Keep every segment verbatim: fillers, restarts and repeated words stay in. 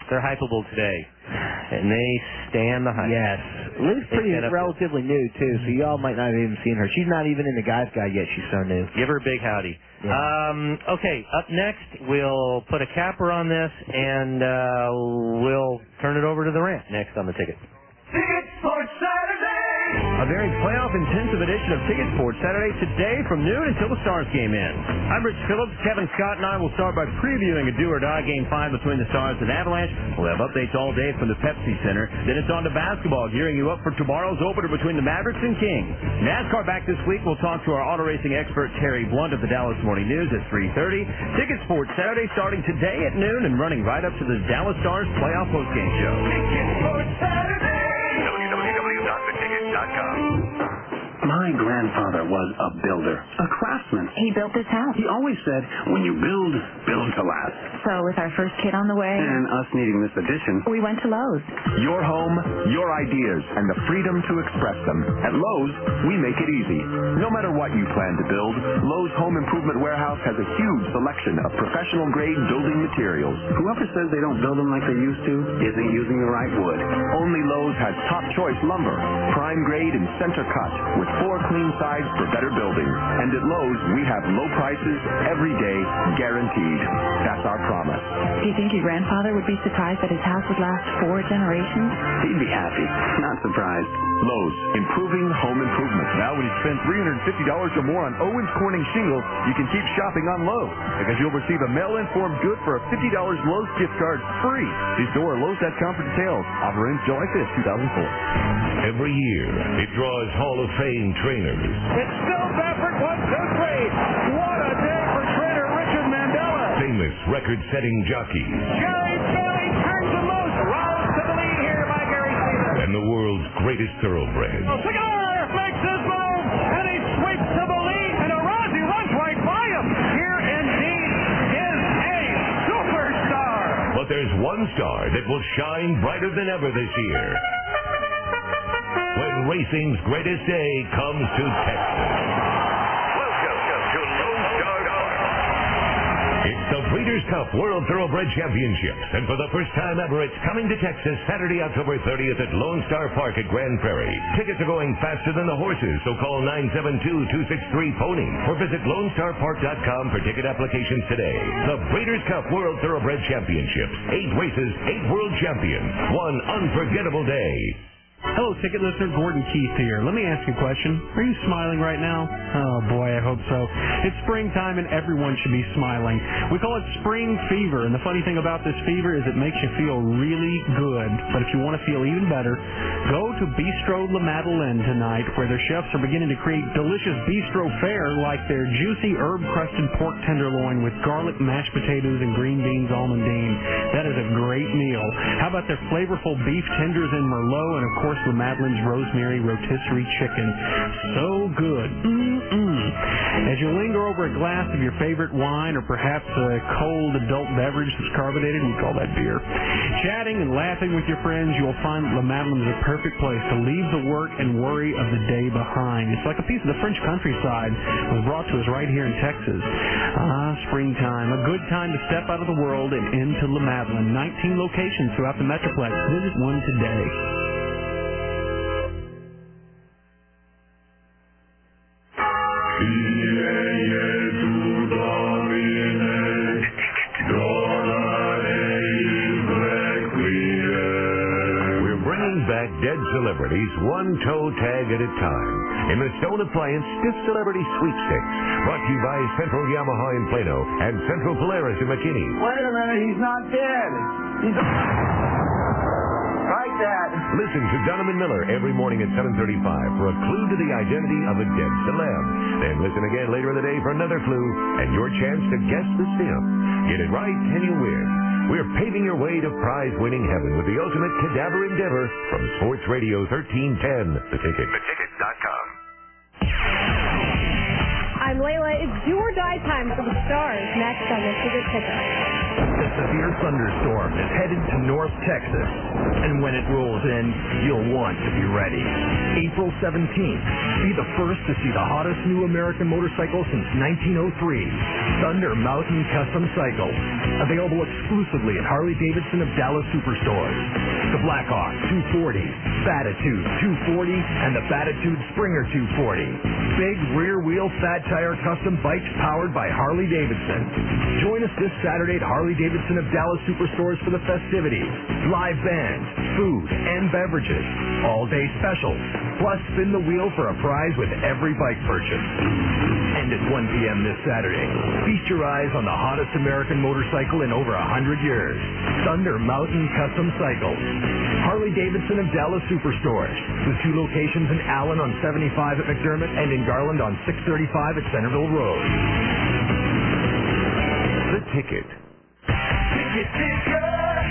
they're hypeable today, and they stand the hype. Yes. Liv's pretty relatively new, too, so y'all might not have even seen her. She's not even in the Guys Guide yet. She's so new. Give her a big howdy. Yeah. Um, okay, up next, we'll put a capper on this, and uh, we'll turn it over to the rant next on the Ticket. Ticket Sports Saturday! A very playoff-intensive edition of Ticket Sports Saturday today from noon until the Stars game ends. I'm Rich Phillips. Kevin Scott and I will start by previewing a do-or-die Game five between the Stars and Avalanche. We'll have updates all day from the Pepsi Center. Then it's on to basketball, gearing you up for tomorrow's opener between the Mavericks and Kings. NASCAR back this week. We'll talk to our auto racing expert, Terry Blunt of the Dallas Morning News at three thirty. Ticket Sports Saturday starting today at noon and running right up to the Dallas Stars playoff postgame show. Ticket Sports Saturday! w w w dot the ticket dot com. My grandfather was a builder, a craftsman. He built this house. He always said, when you build, build to last. So with our first kid on the way, and us needing this addition, we went to Lowe's. Your home, your ideas, and the freedom to express them. At Lowe's, we make it easy. No matter what you plan to build, Lowe's Home Improvement Warehouse has a huge selection of professional-grade building materials. Whoever says they don't build them like they used to isn't using the right wood. Only Lowe's has top-choice lumber, prime grade and center cut, with four clean sides for better building. And at Lowe's, we have low prices every day, guaranteed. That's our promise. Do you think your grandfather would be surprised that his house would last four generations? He'd be happy, not surprised. Lowe's, improving home improvement. Now when you spend three hundred fifty dollars or more on Owens Corning shingles, you can keep shopping on Lowe's, because you'll receive a mail-in form good for a fifty dollars Lowe's gift card free. See store or Lowe's dot com for details. Offer ends July fifth, two thousand four. Every year, it draws Hall of Fame trainers. It's still Baffert, one, two, three. What a day for trainer Richard Mandela. Famous record-setting jockeys. Jerry Bailey turns him loose. Roused to the lead here by Gary Stevens. And the world's greatest thoroughbred. Oh, Cigar makes his move, and he sweeps to the lead, and Arazi runs right by him. Here indeed is a superstar. But there's one star that will shine brighter than ever this year. When racing's greatest day comes to Texas. Welcome to Lone Star Park. It's the Breeders' Cup World Thoroughbred Championships, and for the first time ever, it's coming to Texas Saturday, October thirtieth at Lone Star Park at Grand Prairie. Tickets are going faster than the horses, so call nine seven two, two six three, pony or visit lone star park dot com for ticket applications today. The Breeders' Cup World Thoroughbred Championships. Eight races, eight world champions. One unforgettable day. Hello, ticket listener. Gordon Keith here. Let me ask you a question. Are you smiling right now? Oh, boy, I hope so. It's springtime, and everyone should be smiling. We call it spring fever, and the funny thing about this fever is it makes you feel really good. But if you want to feel even better, go to Bistro La Madeleine tonight, where their chefs are beginning to create delicious bistro fare like their juicy herb-crusted pork tenderloin with garlic mashed potatoes and green beans almondine. That is a great meal. How about their flavorful beef tenders and merlot, and of course, La Madeleine's rosemary rotisserie chicken. So good. Mm-mm. As you linger over a glass of your favorite wine, or perhaps a cold adult beverage that's carbonated, we call that beer, chatting and laughing with your friends, you'll find La Madeleine is a perfect place to leave the work and worry of the day behind. It's like a piece of the French countryside was brought to us right here in Texas. Ah, springtime. A good time to step out of the world and into La Madeleine. nineteen locations throughout the Metroplex. Visit one today. We're bringing back dead celebrities one toe tag at a time in the Stone Appliance Stiff Celebrity Sweepstakes, brought to you by Central Yamaha in Plano and Central Polaris in McKinney. Wait a minute, he's not dead. He's like that. Listen to Donovan Miller every morning at seven thirty-five for a clue to the identity of a dead celeb. Then listen again later in the day for another clue and your chance to guess the stiff. Get it right and you win. We're paving your way to prize-winning heaven with the ultimate cadaver endeavor from Sports Radio thirteen ten. The Ticket. the ticket dot com. I'm Layla. It's do or die time for the Stars next on the Ticket Ticker. A severe thunderstorm is headed to North Texas, and when it rolls in, you'll want to be ready. April seventeenth, be the first to see the hottest new American motorcycle since nineteen oh three, Thunder Mountain Custom Cycle. Available exclusively exclusively at Harley-Davidson of Dallas Superstores. The Blackhawk two forty, Batitude two forty, and the Batitude Springer two forty. Big rear-wheel fat tire custom bikes powered by Harley-Davidson. Join us this Saturday at Harley-Davidson of Dallas Superstores for the festivities, live bands, food, and beverages, all-day specials, plus spin the wheel for a prize with every bike purchase. And at one p.m. this Saturday, feast your eyes on the hottest American motorcycle in over a hundred years, Thunder Mountain Custom Cycles. Harley-Davidson of Dallas Superstores, with two locations in Allen on seventy-five at McDermott and in Garland on six thirty-five at Centerville Road. The Ticket. Ticket, ticket.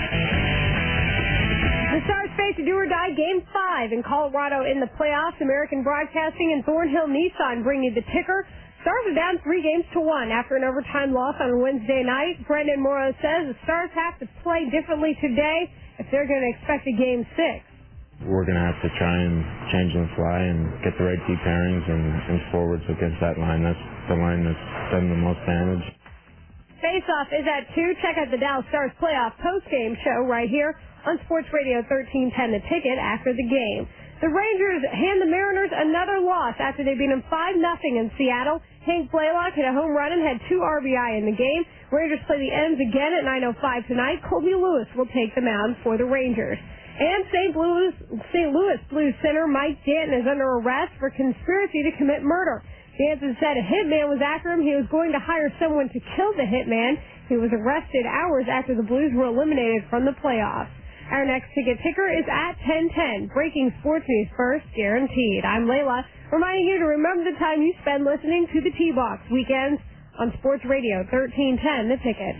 The Stars face a do-or-die Game five in Colorado in the playoffs. American Broadcasting and Thornhill Nissan bring you the ticker. Stars are down three games to one after an overtime loss on Wednesday night. Brendan Morrow says the Stars have to play differently today if they're going to expect a Game six. We're going to have to try and change on the fly and get the right key pairings and, and forwards against that line. That's the line that's done the most damage. Face-off is at two. Check out the Dallas Stars playoff post-game show right here on Sports Radio thirteen ten The Ticket after the game. The Rangers hand the Mariners another loss after they beat them five nothing in Seattle. Hank Blaylock hit a home run and had two R B I in the game. Rangers play the Ends again at nine oh five tonight. Colby Lewis will take the mound for the Rangers. And Saint Louis, Saint Louis Blues center Mike Danton is under arrest for conspiracy to commit murder. Danton said a hitman was after him. He was going to hire someone to kill the hitman. He was arrested hours after the Blues were eliminated from the playoffs. Our next ticket ticker is at ten ten. Breaking sports news first, guaranteed. I'm Layla, reminding you to remember the time you spend listening to the T-Box weekends on Sports Radio thirteen ten The Ticket.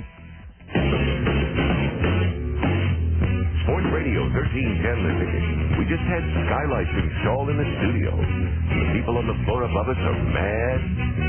Sports Radio thirteen ten The Ticket. We just had skylights installed in the studio. The people on the floor above us are mad.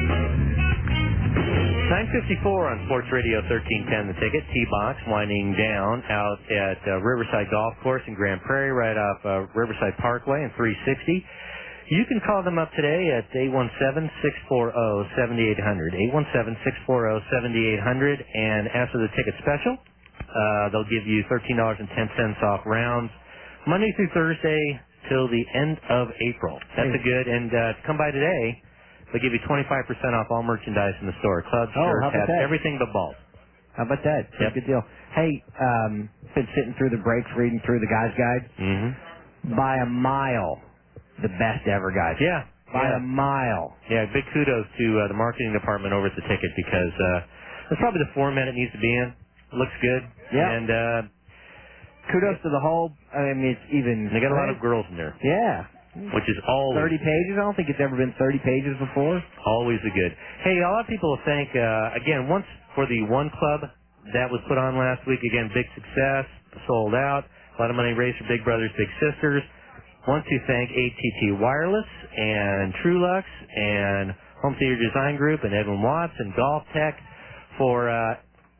nine fifty-four on Sports Radio thirteen ten The Ticket. T-Box winding down out at uh, Riverside Golf Course in Grand Prairie, right off uh, Riverside Parkway and three sixty. You can call them up today at eight one seven, six four zero, seven eight zero zero, eight one seven, six four zero, seven eight zero zero, and ask for the ticket special. Uh, they'll give you thirteen dollars and ten cents off rounds Monday through Thursday till the end of April. That's a good, and uh, to come by today, they'll give you twenty-five percent off all merchandise in the store. Clubs, oh, shirts, how about hats, that? everything but balls. How about that? Yep. Good deal. Hey, um, been sitting through the breaks, reading through the Guys Guide. Mm-hmm. By a mile, the best ever, guys. Yeah. By yeah. a mile. Yeah, big kudos to uh, the marketing department over at the Ticket because uh, that's probably the format it needs to be in. It looks good. Yeah. And uh, kudos to the whole, I mean, it's even... they got a lot of girls in there. Yeah. Which is always... thirty pages? I don't think it's ever been thirty pages before. Always a good. Hey, a lot of people will thank, uh, again, once for the One Club that was put on last week. Again, big success, sold out. A lot of money raised for Big Brothers, Big Sisters. Want to thank A T T Wireless and Trulux and Home Theater Design Group and Edwin Watts and Golf Tech for uh,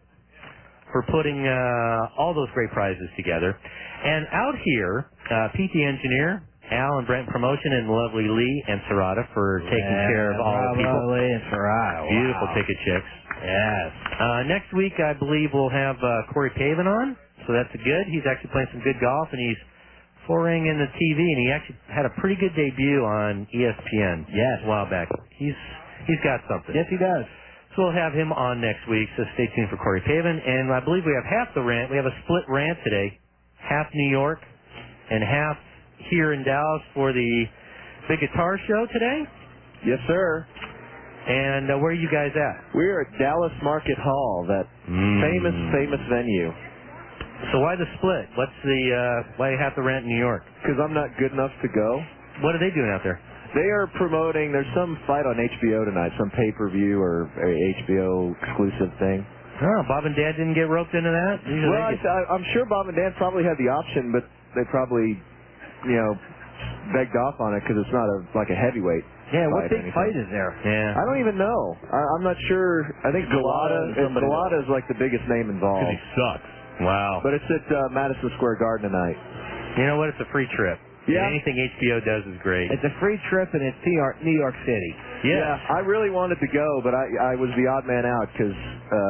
for putting uh, all those great prizes together. And out here, uh, Pete the Engineer, Al and Brent Promotion, and lovely Lee and Serrata for taking yeah, care of all bravo, the people. Lee and Serrata. Wow. Beautiful ticket chicks. Yes. Uh, next week, I believe we'll have uh, Corey Pavin on, so that's good. He's actually playing some good golf, and he's foraying in the T V, and he actually had a pretty good debut on E S P N yes. a while back. He's he's got something. Yes, he does. So we'll have him on next week, so stay tuned for Corey Pavin. And I believe we have half the rant. We have a split rant today, half New York and half here in Dallas for the Big Guitar Show today. Yes, sir. And uh, where are you guys at? We're at Dallas Market Hall, that mm. famous, famous venue. So why the split? What's the uh, why half the rant in New York? Because I'm not good enough to go. What are they doing out there? They are promoting, there's some fight on H B O tonight, some pay-per-view or H B O exclusive thing. Oh, Bob and Dad didn't get roped into that? Usually well, I, get... I'm sure Bob and Dad probably had the option, but they probably, you know, begged off on it because it's not a like a heavyweight. Yeah, what fight big fight is there? Yeah, I don't even know. I, I'm not sure. I think Galata, Galata is like the biggest name involved. Because he sucks. Wow. But it's at uh, Madison Square Garden tonight. You know what? It's a free trip. Yeah. And anything H B O does is great. It's a free trip, and it's New York City. Yes. Yeah. I really wanted to go, but I I was the odd man out because uh,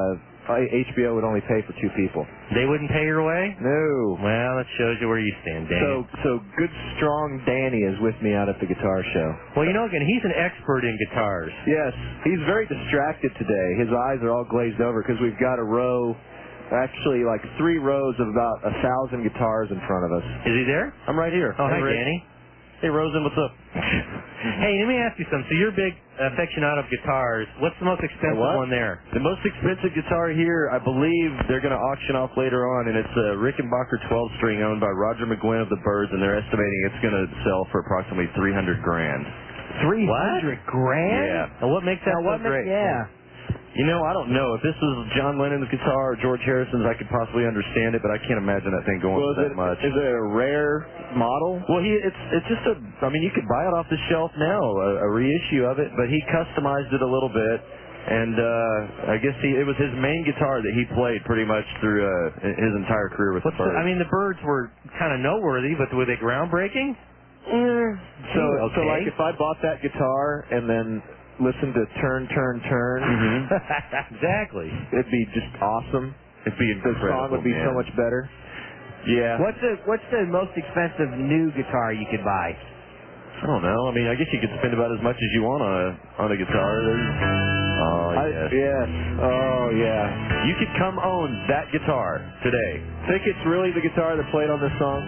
H B O would only pay for two people. They wouldn't pay your way? No. Well, that shows you where you stand, Danny. So, so good, strong Danny is with me out at the guitar show. Well, you know, again, he's an expert in guitars. Yes, he's very distracted today. His eyes are all glazed over because we've got a row, actually like three rows of about a thousand guitars in front of us. Is he there? I'm right here. Oh, hey, hi, Rick. Danny. Hey, Rosen, what's up? Hey, let me ask you something. So you're a big aficionado of guitars. What's the most expensive what? one there? The most expensive guitar here, I believe they're going to auction off later on, and it's a Rickenbacker twelve string owned by Roger McGuinn of the Byrds, and they're estimating it's going to sell for approximately three hundred grand. three hundred grand? Yeah. And what makes that now, so what great? Make, yeah. You know, I don't know. If this was John Lennon's guitar or George Harrison's, I could possibly understand it, but I can't imagine that thing going well, for that it, much. Is it a rare model? Well, he it's it's just a. I mean, you could buy it off the shelf now, a, a reissue of it, but he customized it a little bit, and uh, I guess he it was his main guitar that he played pretty much through uh, his entire career with What's the Byrds. The, I mean, the Byrds were kind of noteworthy, but were they groundbreaking? Mm. So, okay. so like if I bought that guitar and then listen to Turn, Turn, Turn. Mm-hmm. Exactly. It'd be just awesome. It'd be incredible. The song would be man. so much better. Yeah. What's the What's the most expensive new guitar you could buy? I don't know. I mean, I guess you could spend about as much as you want on a on a guitar. There's, oh I, yes. yes. Oh yeah. You could come own that guitar today. Think it's really the guitar that played on this song?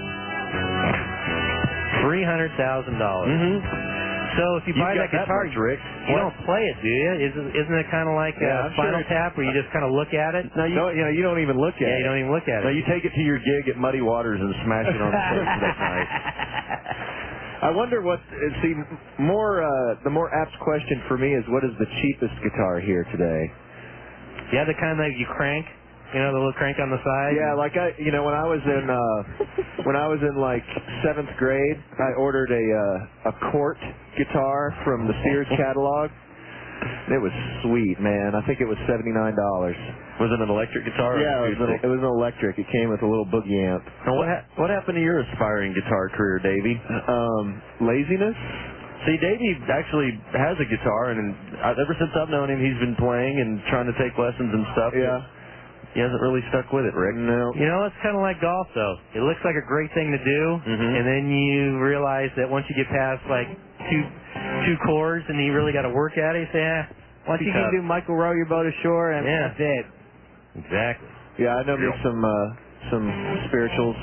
Three hundred thousand dollars. Mm-hmm. So if you You've buy got that guitar, much, Rick. you What? don't play it, do you? Isn't Isn't it kind of like Yeah, a I'm Spinal sure Tap where you just kind of look at it? No, you, No, you know, you don't even look at Yeah, it. you don't even look at no, it. you take it to your gig at Muddy Waters and smash it on the stage that night. I wonder what. See, more uh, the more apt question for me is what is the cheapest guitar here today? Yeah, the kind that you crank. You know, the little crank on the side? Yeah, like I, you know, when I was in, uh, when I was in like seventh grade, I ordered a uh, a Cort guitar from the Sears catalog. It was sweet, man. I think it was seventy-nine dollars. Was it an electric guitar? Yeah, it was, an, it was an electric. It came with a little boogie amp. Now, what ha- what happened to your aspiring guitar career, Davey? Um, laziness. See, Davey actually has a guitar, and uh, ever since I've known him, he's been playing and trying to take lessons and stuff. Yeah. He hasn't really stuck with it, Rick. No. You know, it's kind of like golf, though. It looks like a great thing to do, mm-hmm. and then you realize that once you get past like two two chords and you really got to work at it, you say, eh. Once you can do Michael Row Your Boat Ashore, and yeah. that's it. Exactly. Yeah, I know there's some uh, some spirituals.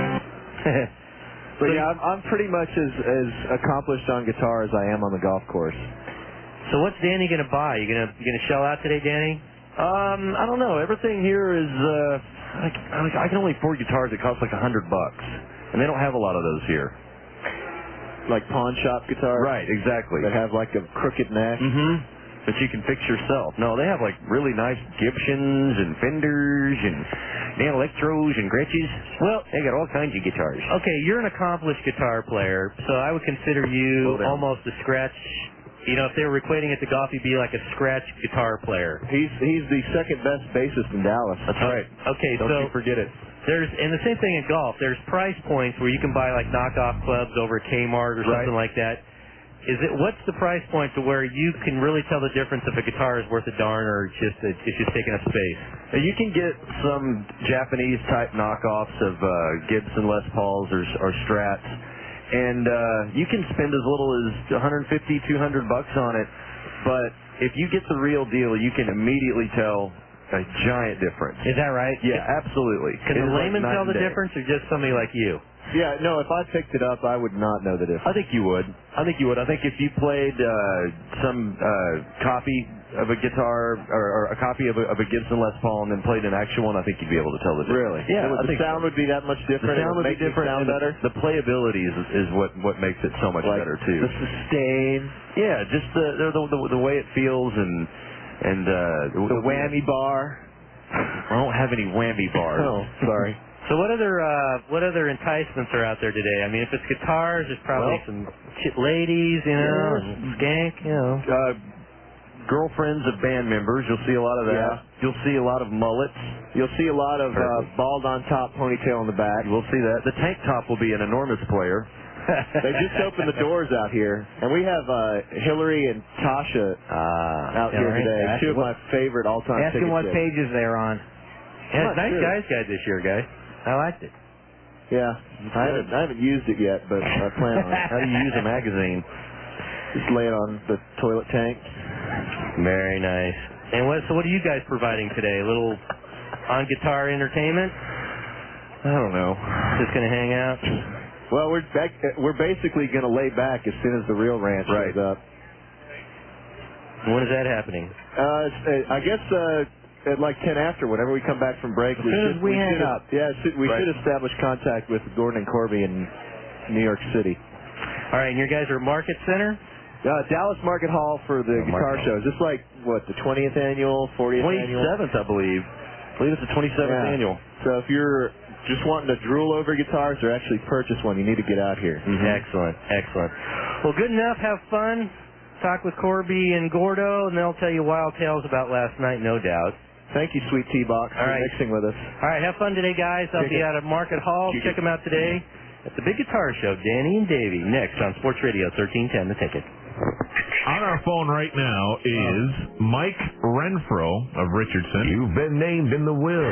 But so, yeah, I'm, I'm pretty much as as accomplished on guitar as I am on the golf course. So what's Danny gonna buy? You gonna you gonna shell out today, Danny? Um, I don't know. Everything here is, uh, like, I can only afford guitars that cost like a hundred bucks. And they don't have a lot of those here. Like pawn shop guitars? Right, exactly. That have like a crooked neck? Mm-hmm. That you can fix yourself. No, they have like really nice Gibsons and Fenders and Dan Electros and Gretches. Well, they got all kinds of guitars. Okay, you're an accomplished guitar player, so I would consider you almost a scratch. You know, if they were equating it to golf, you'd be like a scratch guitar player. He's he's the second best bassist in Dallas. That's right. Okay, Don't so you forget it. There's and the same thing in golf. There's price points where you can buy like knockoff clubs over at Kmart or something Right. like that. Is it what's the price point to where you can really tell the difference if a guitar is worth a darn or it's just it's just taking up space? Now, you can get some Japanese type knockoffs of uh, Gibson Les Pauls or, or Strats. And uh, you can spend as little as one fifty, two hundred bucks on it, but if you get the real deal, you can immediately tell a giant difference. Is that right? Yeah, absolutely. Can It the is like layman night tell and the day. difference, or just somebody like you? Yeah, no, if I picked it up, I would not know the difference. I think you would. I think you would. I think if you played uh, some uh, copy of a guitar or, or a copy of a, of a Gibson Les Paul and then played an actual one, I think you'd be able to tell the difference. Really? Yeah, So I the think sound so. would be that much different. The sound it would be make different. Sound and better. The, the playability is, is what what makes it so much Like better too. the sustain. Yeah, just the the, the the way it feels and and uh, the whammy bar. I don't have any whammy bars. Oh, sorry. So what other uh, what other enticements are out there today? I mean, if it's guitars, there's probably Well, some chit ladies, you know, yeah. and skank, you know. Uh, girlfriends of band members, you'll see a lot of that. Yeah. You'll see a lot of mullets. You'll see a lot of uh, Perfect. bald on top, ponytail in the back. You will see that. The tank top will be an enormous player. They just opened the doors out here, and we have uh, Hillary and Tasha uh, out here right. today. Ask Two of what, my favorite all-time Ask ticket him what chicks. pages they're on. Yeah, I'm not nice sure. guys guide this year, guys. I liked it. Yeah, I haven't, I haven't used it yet, but I plan on it. How do you use a magazine? Just lay it on the toilet tank. Very nice. And what? So what are you guys providing today? A little on guitar entertainment? I don't know. Just gonna hang out? Well, we're back, we're basically going to lay back as soon as the real ranch Right. shows up. When is that happening? Uh, it's, uh, I guess uh, at like ten after, whenever we come back from break. As soon as we hang should, up. Yeah, should, we Right. should establish contact with Gordon and Corby in New York City. All right, and your guys are at Market Center? Uh, Dallas Market Hall for the Oh, guitar Market show. Is this like, what, the twentieth annual, fortieth annual? twenty-seventh, I believe. I believe it's the twenty-seventh Yeah. annual. So if you're just wanting to drool over guitars or actually purchase one, you need to get out here. Mm-hmm. Excellent, excellent. Well, good enough. Have fun. Talk with Corby and Gordo, and they'll tell you wild tales about last night, no doubt. Thank you, Sweet T-Box, All for right. mixing with us. All right, have fun today, guys. I'll Kick be it. out at Market Hall. Kick Check it. them out today at the Big Guitar Show. Danny and Davey next on Sports Radio thirteen ten, The Ticket. On our phone right now is Mike Renfro of Richardson. You've been named in the will.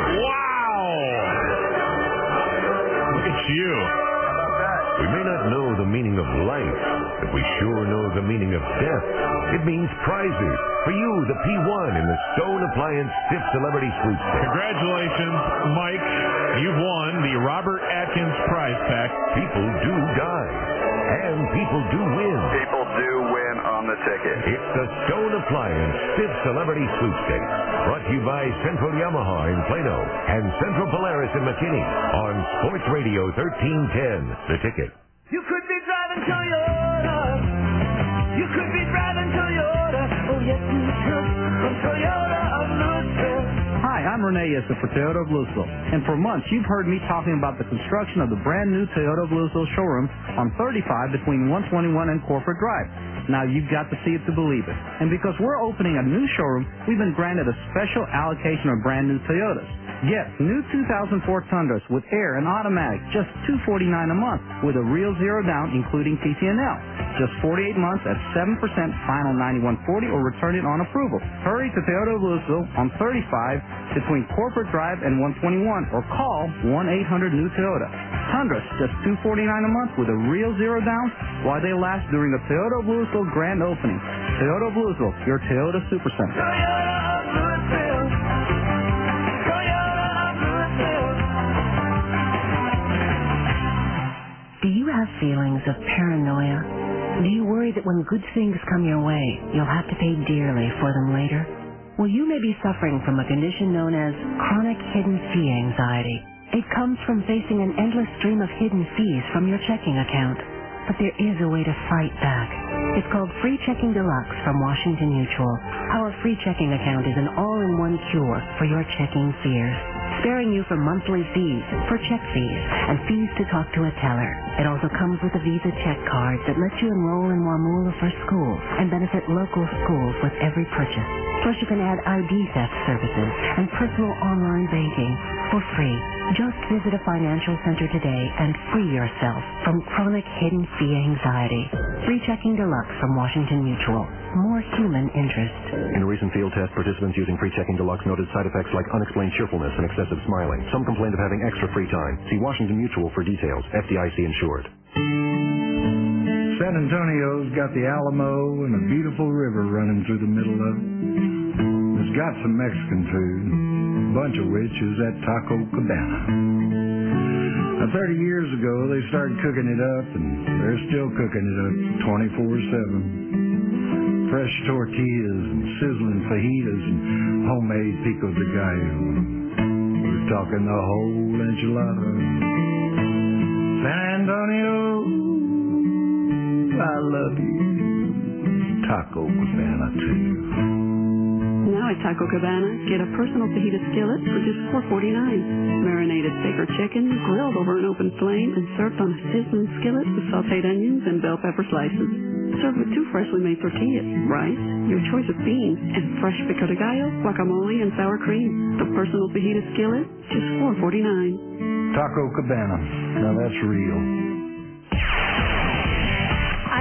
Wow! Look at you. We may not know the meaning of life, but we sure know the meaning of death. It means prizes. For you, the P one in the Stone Appliance Stiff Celebrity Sweepstakes. Congratulations, Mike. You've won the Robert Atkins prize pack. People do die, and people do win. People do win on the ticket. It's the Stone Appliance Stiff Celebrity Sweepstakes. Brought to you by Central Yamaha in Plano and Central Polaris in McKinney on Sports Radio thirteen ten, The Ticket. You could be driving Toyota. You could be driving Toyota. Oh, yes, you could. From Toyota of Louisville. Hi, I'm Renee Yessa for Toyota of Louisville. And for months, you've heard me talking about the construction of the brand new Toyota of Louisville showroom on thirty-five between one twenty-one and Corporate Drive. Now you've got to see it to believe it. And because we're opening a new showroom, we've been granted a special allocation of brand new Toyotas. Yes, new two thousand four Tundras with air and automatic, just two hundred forty-nine dollars a month with a real zero down including T T N L. Just forty-eight months at seven percent final ninety-one forty or return it on approval. Hurry to Toyota of Louisville on thirty-five between Corporate Drive and one twenty-one or call one eight hundred new Toyota. Tundras, just two hundred forty-nine dollars a month with a real zero down while they last during the Toyota of Louisville grand opening. Toyota of Louisville, your Toyota Supercenter. Toyota of Louisville. Toyota of Louisville. Do you have feelings of paranoia? Do you worry that when good things come your way, you'll have to pay dearly for them later? Well, you may be suffering from a condition known as chronic hidden fee anxiety. It comes from facing an endless stream of hidden fees from your checking account. But there is a way to fight back. It's called Free Checking Deluxe from Washington Mutual. Our free checking account is an all-in-one cure for your checking fears, sparing you from monthly fees, for check fees, and fees to talk to a teller. It also comes with a Visa check card that lets you enroll in Wamula for school and benefit local schools with every purchase. Plus, you can add I D theft services and personal online banking for free. Just visit a financial center today and free yourself from chronic hidden fee anxiety. Free Checking Deluxe from Washington Mutual. More human interest. In a recent field test, participants using Free Checking Deluxe noted side effects like unexplained cheerfulness and excessive smiling. Some complained of having extra free time. See Washington Mutual for details. F D I C insured. San Antonio's got the Alamo and a beautiful river running through the middle of it. It's got some Mexican food, a bunch of which is at Taco Cabana. Now, thirty years ago, they started cooking it up, and they're still cooking it up twenty-four seven. Fresh tortillas and sizzling fajitas and homemade pico de gallo. We're talking the whole enchilada. San Antonio, I love you. Taco Cabana, too. Now at Taco Cabana, get a personal fajita skillet for just four forty-nine. Marinated steak or chicken, grilled over an open flame, and served on a sizzling skillet with sauteed onions and bell pepper slices. Served with two freshly made tortillas, rice, your choice of beans, and fresh pico de gallo, guacamole, and sour cream. The personal fajita skillet, just four forty-nine. Taco Cabana. Now that's real.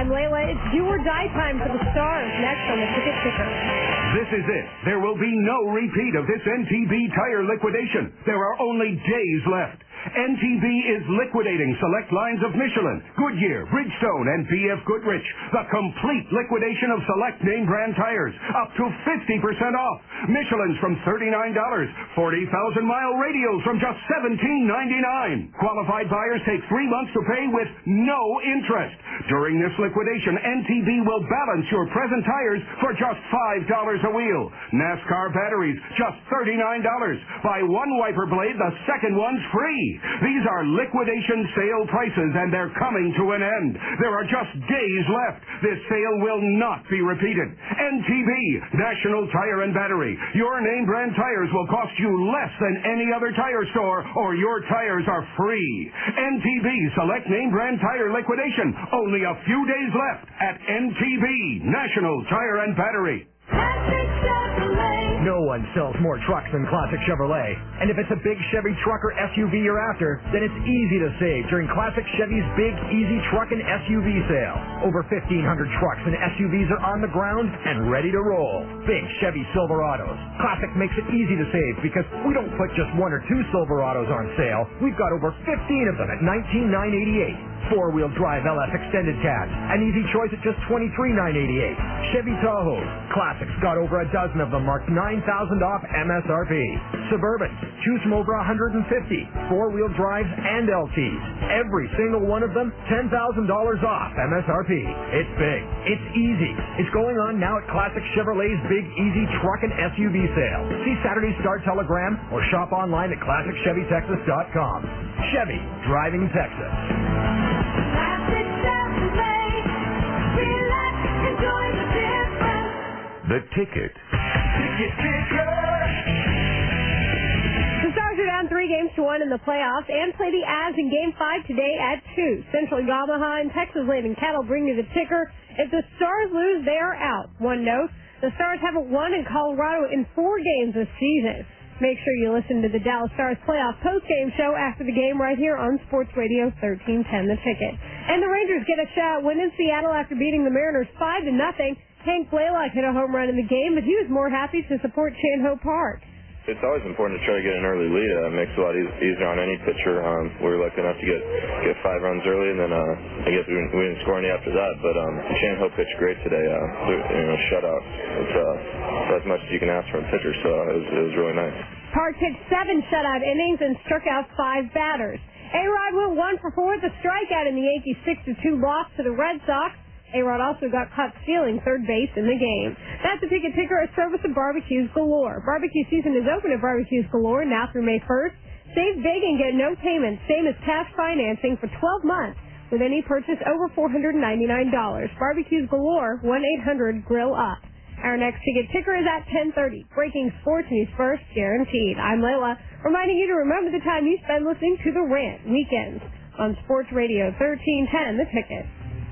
I'm Layla. It's do or die time for the Stars next on the Ticket Ticker. This is it. There will be no repeat of this N T B tire liquidation. There are only days left. N T B is liquidating select lines of Michelin, Goodyear, Bridgestone, and B F Goodrich. The complete liquidation of select name brand tires, up to fifty percent off. Michelin's from thirty-nine dollars, forty thousand mile radials from just seventeen ninety-nine. Qualified buyers take three months to pay with no interest. During this liquidation, N T B will balance your present tires for just five dollars a wheel. NASCAR batteries, just thirty-nine dollars. Buy one wiper blade, the second one's free. These are liquidation sale prices, and they're coming to an end. There are just days left. This sale will not be repeated. N T B, National Tire and Battery. Your name brand tires will cost you less than any other tire store, or your tires are free. N T B Select Name Brand Tire Liquidation. Only a few days left at N T B, National Tire and Battery. No one sells more trucks than Classic Chevrolet. And if it's a big Chevy truck or S U V you're after, then it's easy to save during Classic Chevy's Big Easy Truck and S U V sale. Over fifteen hundred trucks and S U Vs are on the ground and ready to roll. Big Chevy Silverados. Classic makes it easy to save because we don't put just one or two Silverados on sale. We've got over fifteen of them at nineteen thousand nine hundred eighty-eight dollars. Four-wheel drive L F extended cabs. An easy choice at just twenty-three thousand nine hundred eighty-eight dollars. Chevy Tahoe. Classics got over a dozen of them marked nine thousand dollars off M S R P. Suburban. Choose from over one hundred fifty. Four-wheel drives and L Ts. Every single one of them, ten thousand dollars off M S R P. It's big. It's easy. It's going on now at Classic Chevrolet's Big Easy Truck and S U V sale. See Saturday's Star Telegram or shop online at classic chevy texas dot com. Chevy, driving Texas. The Ticket. The Stars are down three games to one in the playoffs and play the Avs in Game five today at two. Central Yamaha and Texas Land and Cattle bring you the ticker. If the Stars lose, they are out. One note, the Stars haven't won in Colorado in four games this season. Make sure you listen to the Dallas Stars playoff postgame show after the game right here on Sports Radio thirteen ten The Ticket. And the Rangers get a shot win in Seattle after beating the Mariners five to nothing. Hank Blaylock hit a home run in the game, but he was more happy to support Chan-Ho Park. It's always important to try to get an early lead. Uh, it makes it a lot e- easier on any pitcher. Um, we were lucky enough to get get five runs early, and then uh, I guess we didn't, we didn't score any after that. But um, Chan-Ho pitched great today. Uh, you know, shutout. It's uh, as much as you can ask from a pitcher, so it was, it was really nice. Park pitched seven shutout innings and struck out five batters. A-Rod went one for four with a strikeout in the Yankees' six to two loss to the Red Sox. A-Rod also got caught stealing third base in the game. That's the Ticket Ticker, a service of Barbecues Galore. Barbecue season is open at Barbecues Galore now through May first. Save big and get no payments, same as cash financing for twelve months with any purchase over four hundred ninety-nine dollars. Barbecues Galore, one eight hundred grill up. Our next Ticket Ticker is at ten thirty. Breaking sports news first, guaranteed. I'm Layla, reminding you to remember the time you spend listening to The Rant weekends on Sports Radio thirteen ten The Ticket.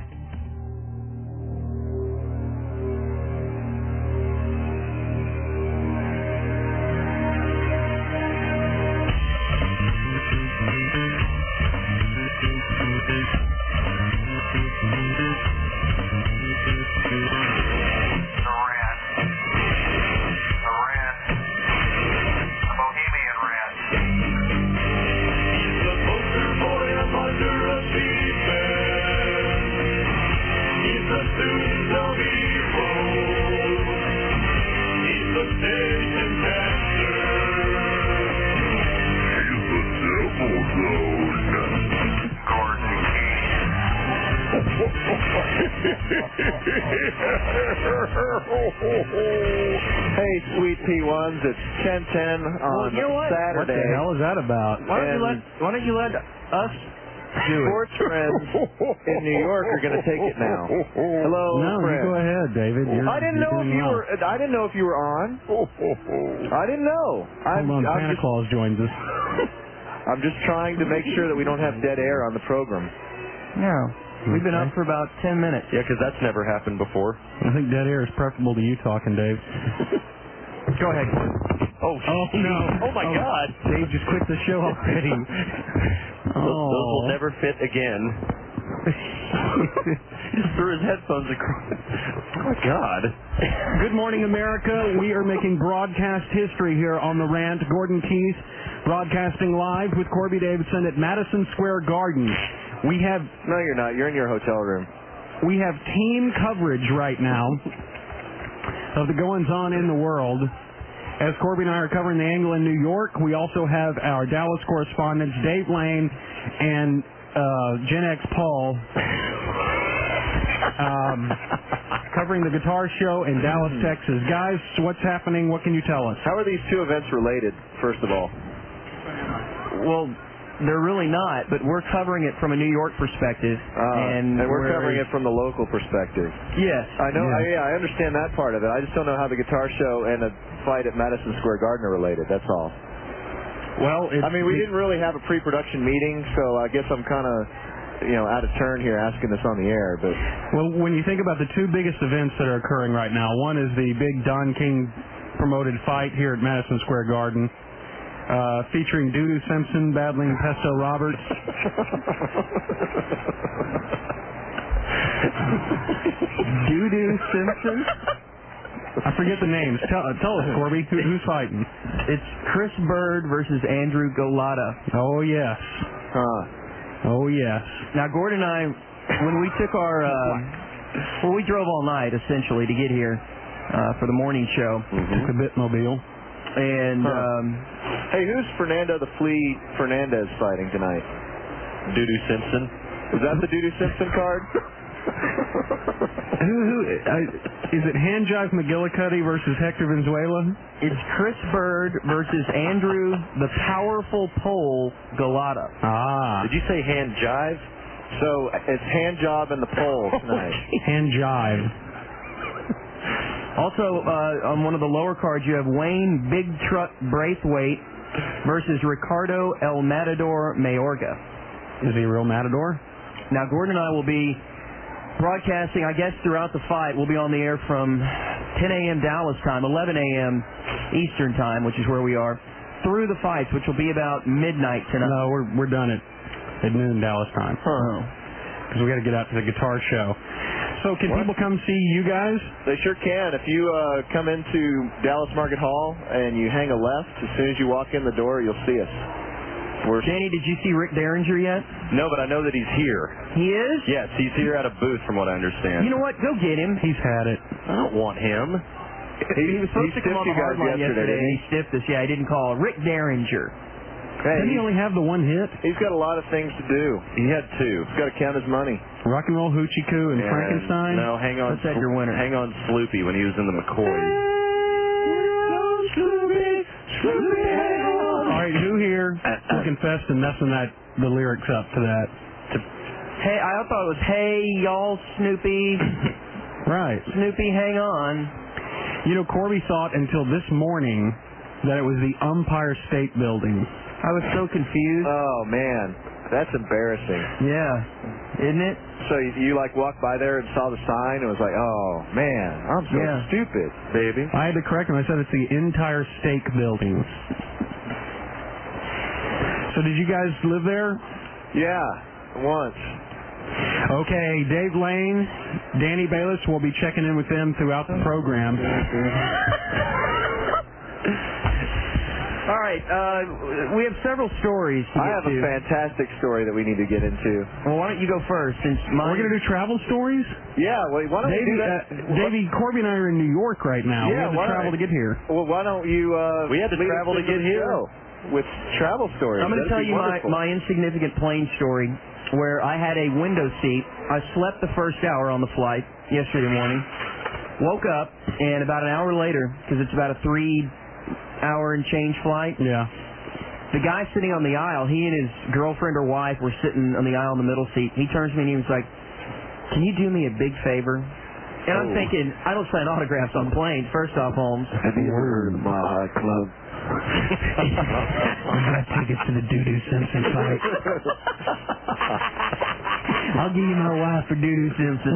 Hey, sweet P ones, it's ten ten on well, you know what? Saturday. What the hell is that about? Why don't you let Why don't you let us do it? Sports friends in New York are going to take it now. Hello, no, friends. you go ahead, David. You're, I didn't know if you well. were. I didn't know if you were on. I didn't know. I'm, Hold on, I'm Santa just, Claus joins us. I'm just trying to make sure that we don't have dead air on the program. Yeah. We've been up for about ten minutes. Yeah, because that's never happened before. I think dead air is preferable to you talking, Dave. Go ahead. Oh, oh no. Oh, my oh, God. Dave just quit the show already. Those, those will never fit again. he just threw his headphones across. Oh, my God. Good morning, America. We are making broadcast history here on The Rant. Gordon Keith broadcasting live with Corby Davidson at Madison Square Garden. We have... No, you're not. You're in your hotel room. We have team coverage right now of the goings-on in the world. As Corby and I are covering the angle in New York, we also have our Dallas correspondents, Dave Lane and uh, Gen X Paul, um, covering the guitar show in Dallas, Texas. Guys, what's happening? What can you tell us? How are these two events related, first of all? Well, they're really not, but we're covering it from a New York perspective. Uh, and, and we're covering it from the local perspective. Yes. I know. Yeah. I, yeah, I understand that part of it. I just don't know how the guitar show and a fight at Madison Square Garden are related. That's all. Well, it's, I mean, we didn't really have a pre-production meeting, so I guess I'm kind of, you know, out of turn here asking this on the air. But well, when you think about the two biggest events that are occurring right now, one is the big Don King promoted fight here at Madison Square Garden, uh, featuring Doodoo Simpson battling Pesto Roberts. Doodoo Simpson? I forget the names. Tell, uh, tell us, Corby, Who, who's fighting? It's Chris Bird versus Andrew Golota. Oh, yes. Huh. Oh, yes. Now, Gordon and I, when we took our, uh, well, we drove all night, essentially, to get here uh, for the morning show. Mm-hmm. The Bitmobile. And, huh. um... Hey, who's Fernando the Flea Fernandez fighting tonight? Doodoo Simpson? Is that the Doodoo Simpson card? who, who, uh, is it Handjive McGillicuddy versus Hector Valenzuela? It's Chris Bird versus Andrew the Powerful Pole Golota. Ah. Did you say hand jive? So it's hand job and the pole tonight. Hand jive. Also, uh, on one of the lower cards, you have Wayne Big Truck Braithwaite versus Ricardo El Matador Mayorga. Is he a real matador? Now, Gordon and I will be broadcasting, I guess, throughout the fight. We'll be on the air from ten a.m. Dallas time, eleven a.m. Eastern time, which is where we are, through the fights, which will be about midnight tonight. No, we're we're done at, at noon Dallas time. Oh. Because we got to get out to the guitar show. So can what? people come see you guys? They sure can. If you uh, come into Dallas Market Hall and you hang a left, as soon as you walk in the door, you'll see us. We're... Danny, did you see Rick Derringer yet? No, but I know that he's here. He is? Yes, he's here at a booth, from what I understand. You know what? Go get him. He's had it. I don't want him. He, he was supposed he to come on the hard line yesterday, and he stiffed us. Yeah, he didn't call. Rick Derringer. Hey, Didn't he only have the one hit? He's got a lot of things to do. He had two. He's got to count his money. Rock and Roll Hoochie Coo and, and Frankenstein? No, hang on. Let's have your winner. Hang on Sloopy when he was in the McCoy. All right, who here will confess to messing that the lyrics up to that? Hey, I thought it was, hey, y'all, Snoopy. Right. Snoopy, hang on. You know, Corby thought until this morning that it was the Empire State Building. I was so confused. Oh, man. That's embarrassing. Yeah. Isn't it? So you, you like walked by there and saw the sign and was like, oh, man, I'm so yeah. stupid, baby. I had to correct him. I said it's the entire Steak Building. So did you guys live there? Yeah, once. Okay, Dave Lane, Danny Bayless will be checking in with them throughout the program. All right, uh, we have several stories to I get have to. a fantastic story that we need to get into. Well, why don't you go first? Since mine... We're going to do travel stories? Yeah, well, why don't Davey, we do that? Uh, Davey, Corby and I are in New York right now. Yeah, we had to travel I... to get here. Well, why don't you... Uh, we had to travel to get here. With travel stories. I'm going to tell you my, my insignificant plane story where I had a window seat. I slept the first hour on the flight yesterday morning, woke up, and about an hour later, because it's about a three-hour and change flight, yeah. the guy sitting on the aisle, he and his girlfriend or wife were sitting on the aisle in the middle seat. He turns to me and he was like, can you do me a big favor? And I'm oh. thinking, I don't sign autographs on planes. First off, Holmes. Have you ever heard of the Mile High Club? I got tickets to the Doodoo Simpson fight. I'll give you my wife for Doodoo Simpson.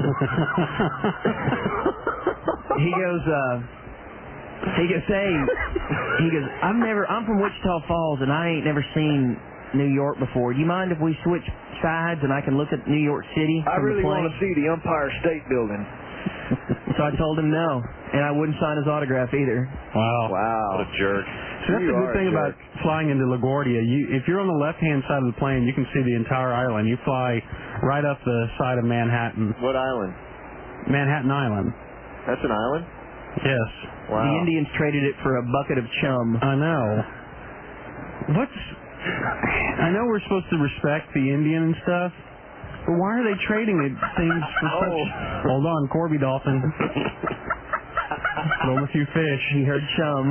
He goes, uh, he goes, hey, he goes, I've never, I'm from Wichita Falls, and I ain't never seen New York before. Do you mind if we switch sides and I can look at New York City I from really the plane? want to see the Empire State Building. So I told him no, and I wouldn't sign his autograph either. Wow. Wow. What a jerk. So that's You the are good a thing jerk. about flying into LaGuardia. You, if you're on the left-hand side of the plane, you can see the entire island. You fly right up the side of Manhattan. What island? Manhattan Island. That's an island? Yes. Wow. The Indians traded it for a bucket of chum. I know. What's... I know we're supposed to respect the Indian and stuff, but why are they trading it things for Oh. such... Hold on, Corby Dolphin. Throw him a few fish. He heard chum.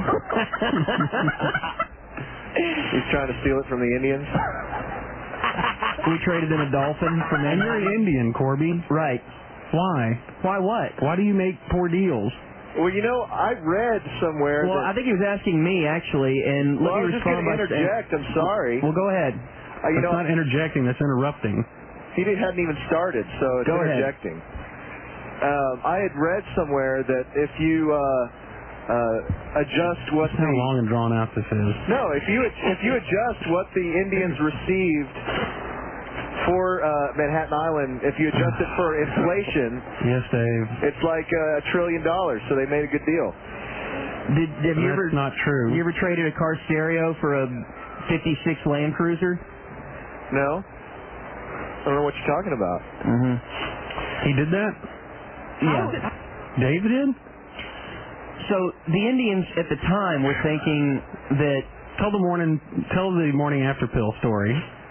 He's trying to steal it from the Indians? We traded in a dolphin from And you're an Indian, Corby. Right. Why? Why what? Why do you make poor deals? Well, you know, I read somewhere Well, that... I think he was asking me, actually, and well, let I me was just going respond to by saying... interject. I'm sorry. Well, go ahead. Uh, you That's know, not interjecting, that's interrupting. he didn't, hadn't even started, so it's Go ahead. interjecting. Um, I had read somewhere that if you uh, uh, adjust what That's how the... long and drawn out this is. No, if you if you adjust what the Indians received for uh, Manhattan Island, if you adjust it for inflation, Yes, Dave. it's like uh, a trillion dollars. So they made a good deal. Did, have you That's ever not true. you ever traded a car stereo for a fifty-six Land Cruiser? No, I don't know what you're talking about. Mm-hmm. He did that? Yeah. Dave did? So the Indians at the time were thinking that... Tell the morning, tell the morning after pill story.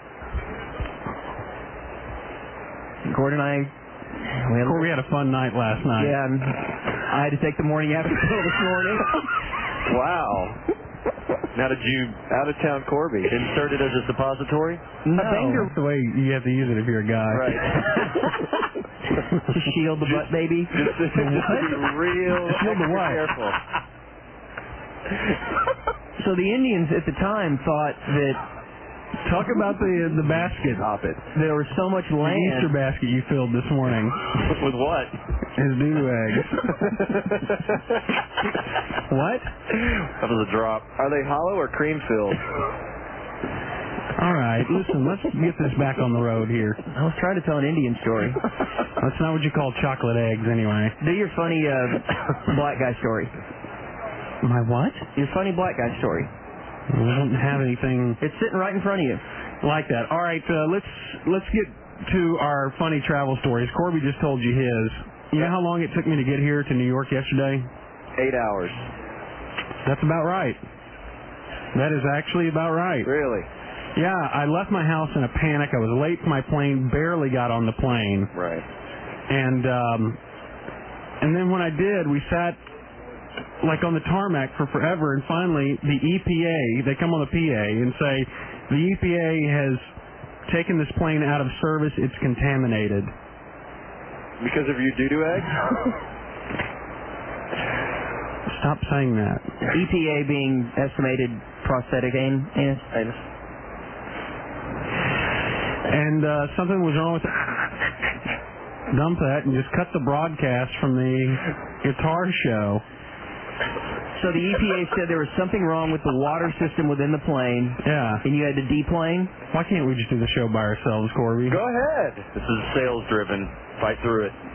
Gordon and I... We had, Corby had a fun night last night. Yeah, and I had to take the morning after pill this morning. Wow. Now did you out of town Corby insert it as a suppository? No. That's the way you have to use it if you're a guy. Right. To shield the butt, baby. Just, just to be real Shield the extra what? careful. So the Indians at the time thought that Talk about the the basket. Stop it. there was so much The Easter land. basket you filled this morning. With what? His doo-doo eggs. What? That was a drop. Are they hollow or cream filled? All right, listen, let's get this back on the road here. I was trying to tell an Indian story. That's not what you call chocolate eggs anyway. Do your funny uh, black guy story. My what? Your funny black guy story. We don't have anything It's sitting right in front of you. like that. All right, uh, let's let's get to our funny travel stories. Corby just told you his. You know how long it took me to get here to New York yesterday? Eight hours. That's about right. That is actually about right. Really? Yeah, I left my house in a panic. I was late for my plane, barely got on the plane. Right. And um and then when I did, we sat like on the tarmac for forever, and finally the E P A, they come on the P A and say, the E P A has taken this plane out of service, it's contaminated. Because of your doo-doo eggs? Stop saying that. E P A being estimated prosthetic an- anus. Anus. And uh, something was wrong with it. Dump that and just cut the broadcast from the guitar show. So the E P A said there was something wrong with the water system within the plane, Yeah. and you had to deplane. Why can't we just do the show by ourselves, Corby? Go ahead. This is sales driven. Fight through it.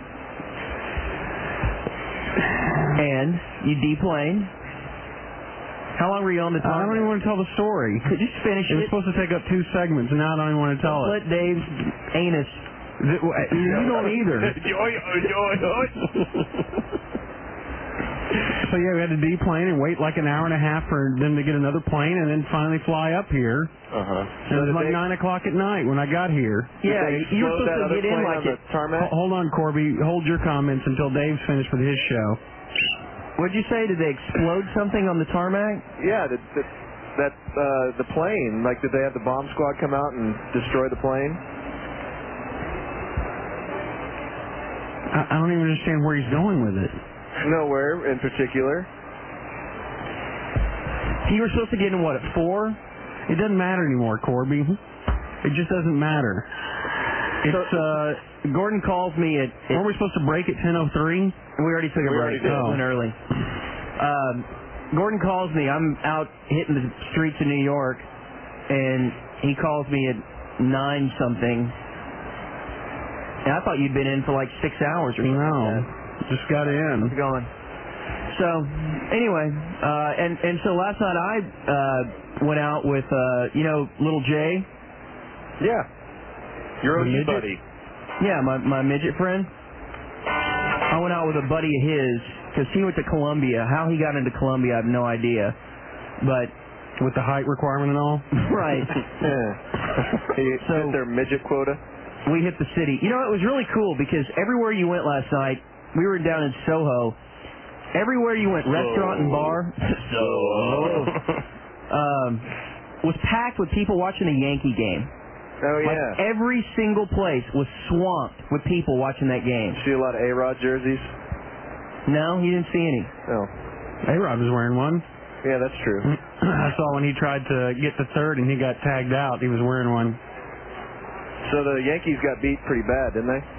And you deplaned. How long were you on the I tarmac? don't even want to tell the story. Could you just finish It was it? supposed to take up two segments, and now I don't even want to tell it. Let Dave's anus. Th- You don't either. So yeah, we had to deplane and wait like an hour and a half for them to get another plane, and then finally fly up here. Uh-huh. And it was like nine o'clock at night when I got here. Yeah, Did they you were explode that supposed to other get in plane like on it. the tarmac? Ho- Hold on, Corby. Hold your comments until Dave's finished with his show. What'd you say? Did they explode something on the tarmac? Yeah, that that, that uh, the plane. Like, did they have the bomb squad come out and destroy the plane? I, I don't even understand where he's going with it. Nowhere in particular. You were supposed to get in what at four? It doesn't matter anymore, Corby. It just doesn't matter. It's uh, Gordon calls me at. at weren't we supposed to break at ten oh three? we already took a We break. already did. Went early. Um, Gordon calls me. I'm out hitting the streets of New York, and he calls me at nine something. And I thought you'd been in for like six hours or something. No, just got in. How's it going? So, anyway, uh, and and so last night I uh, went out with uh, you know little Jay. Yeah, your O G midget? buddy. Yeah, my my midget friend. I went out with a buddy of his because he went to Columbia. How he got into Columbia, I have no idea. But with the height requirement and all, right? Yeah. He So- hit their midget quota. We hit the city. You know, it was really cool because everywhere you went last night, we were down in Soho. Everywhere you went, restaurant and bar, Soho, um, was packed with people watching the Yankee game. Oh Like yeah. every single place was swamped with people watching that game. See a lot of A-Rod jerseys. No, he didn't see any. No. A-Rod was wearing one. Yeah, that's true. I saw when he tried to get to third and he got tagged out. He was wearing one. So the Yankees got beat pretty bad, didn't they?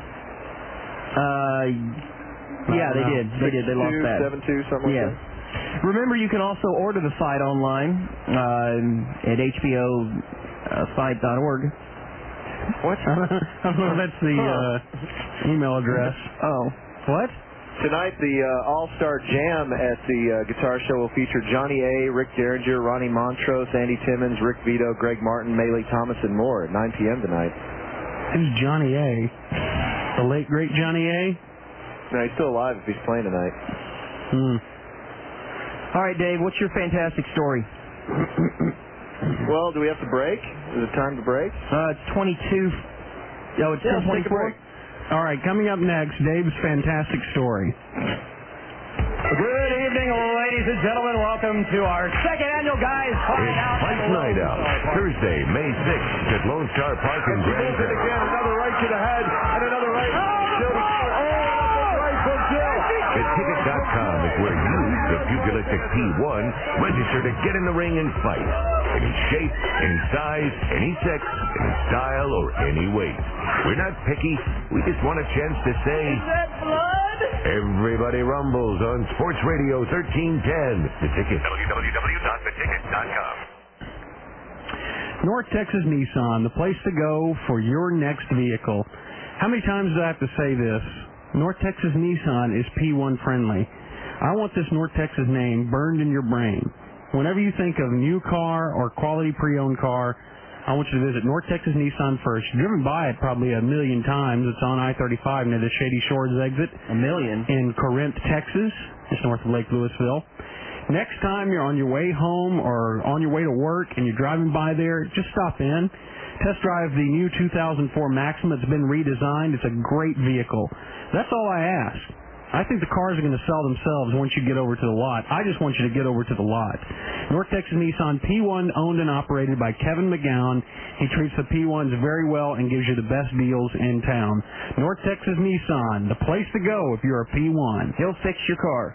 Uh, yeah, they did. They did. They lost Two, bad. seven two, something Yeah. like that. Remember, you can also order the fight online uh, at H B O fight dot org. What? I don't know if that's the uh, email address. Oh. What? Tonight, the uh, All-Star Jam at the uh, Guitar Show will feature Johnny A., Rick Derringer, Ronnie Montrose, Andy Timmons, Rick Vito, Greg Martin, Maylee Thomas, and more at nine p.m. tonight. Who's Johnny A? The late, great Johnny A? No, he's still alive if he's playing tonight. Hmm. All right, Dave, what's your fantastic story? Well, do we have to break? Is it time to break? Uh, it's twenty-two. Oh, it's Yeah, ten let's take a twenty-four? break. All right, coming up next, Dave's fantastic story. Good evening, ladies and gentlemen. Welcome to our second annual Guys Fight Out. Fight Night Out, Thursday, May sixth at Lone Star Park in Grand Prairie. Again, another right to the head and another right. The ticket dot com is where you, the pugilistic P one, register to get in the ring and fight. Any shape, any size, any sex, any style, or any weight. We're not picky. We just want a chance to say, everybody rumbles on Sports Radio thirteen ten. The Ticket. w w w dot the ticket dot com. North Texas Nissan, the place to go for your next vehicle. How many times do I have to say this? North Texas Nissan is P one friendly. I want this North Texas name burned in your brain. Whenever you think of new car or quality pre-owned car, I want you to visit North Texas Nissan first. You've driven by it probably a million times. It's on I thirty-five near the Shady Shores exit. A million? In Corinth, Texas, just north of Lake Louisville. Next time you're on your way home or on your way to work and you're driving by there, just stop in. Test drive the new two thousand four Maxima. It's been redesigned. It's a great vehicle. That's all I ask. I think the cars are going to sell themselves once you get over to the lot. I just want you to get over to the lot. North Texas Nissan, P one owned and operated by Kevin McGowan. He treats the P ones very well and gives you the best deals in town. North Texas Nissan, the place to go if you're a P one. He'll fix your car.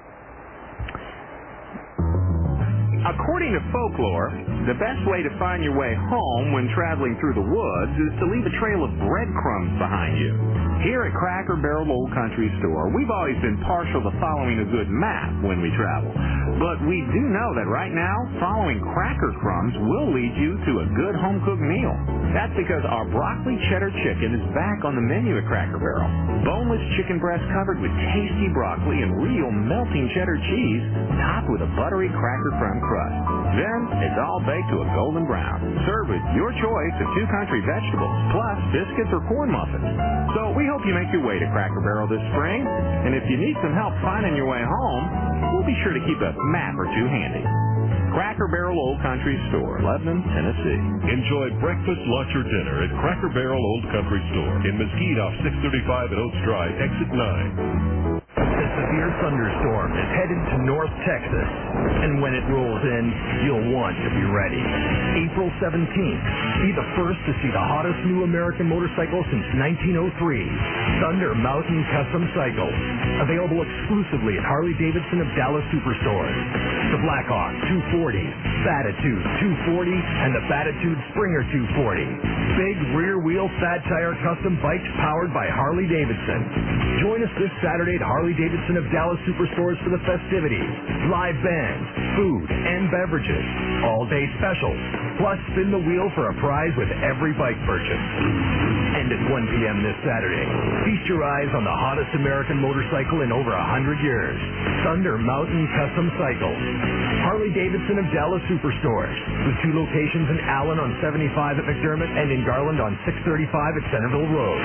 According to folklore, the best way to find your way home when traveling through the woods is to leave a trail of breadcrumbs behind you. Here at Cracker Barrel Old Country Store, we've always been partial to following a good map when we travel. But we do know that right now, following cracker crumbs will lead you to a good home-cooked meal. That's because our broccoli cheddar chicken is back on the menu at Cracker Barrel. Boneless chicken breast covered with tasty broccoli and real melting cheddar cheese, topped with a buttery cracker crumb crust. Then, it's all baked to a golden brown. Served with your choice of two country vegetables, plus biscuits or corn muffins. So we hope you make your way to Cracker Barrel this spring. And if you need some help finding your way home, we'll be sure to keep a map or two handy. Cracker Barrel Old Country Store, Lebanon, Tennessee. Enjoy breakfast, lunch, or dinner at Cracker Barrel Old Country Store in Mesquite off six thirty-five at Oaks Drive, exit nine. A severe thunderstorm is headed to North Texas, and when it rolls in, you'll want to be ready. April seventeenth, be the first to see the hottest new American motorcycle since nineteen oh three, Thunder Mountain Custom Cycle. Available exclusively at Harley-Davidson of Dallas Superstores. The Blackhawk two forty, Batitude two forty, and the Batitude Springer two forty. Big rear-wheel fat tire custom bikes powered by Harley-Davidson. Join us this Saturday at Harley-Davidson of Dallas Superstores for the festivities, live bands, food, and beverages, all-day specials, Plus, spin the wheel for a prize with every bike purchase. And at one p.m. this Saturday, feast your eyes on the hottest American motorcycle in over a hundred years, Thunder Mountain Custom Cycles. Harley-Davidson of Dallas Superstores, with two locations in Allen on seventy-five at McDermott and in Garland on six thirty-five at Centerville Road.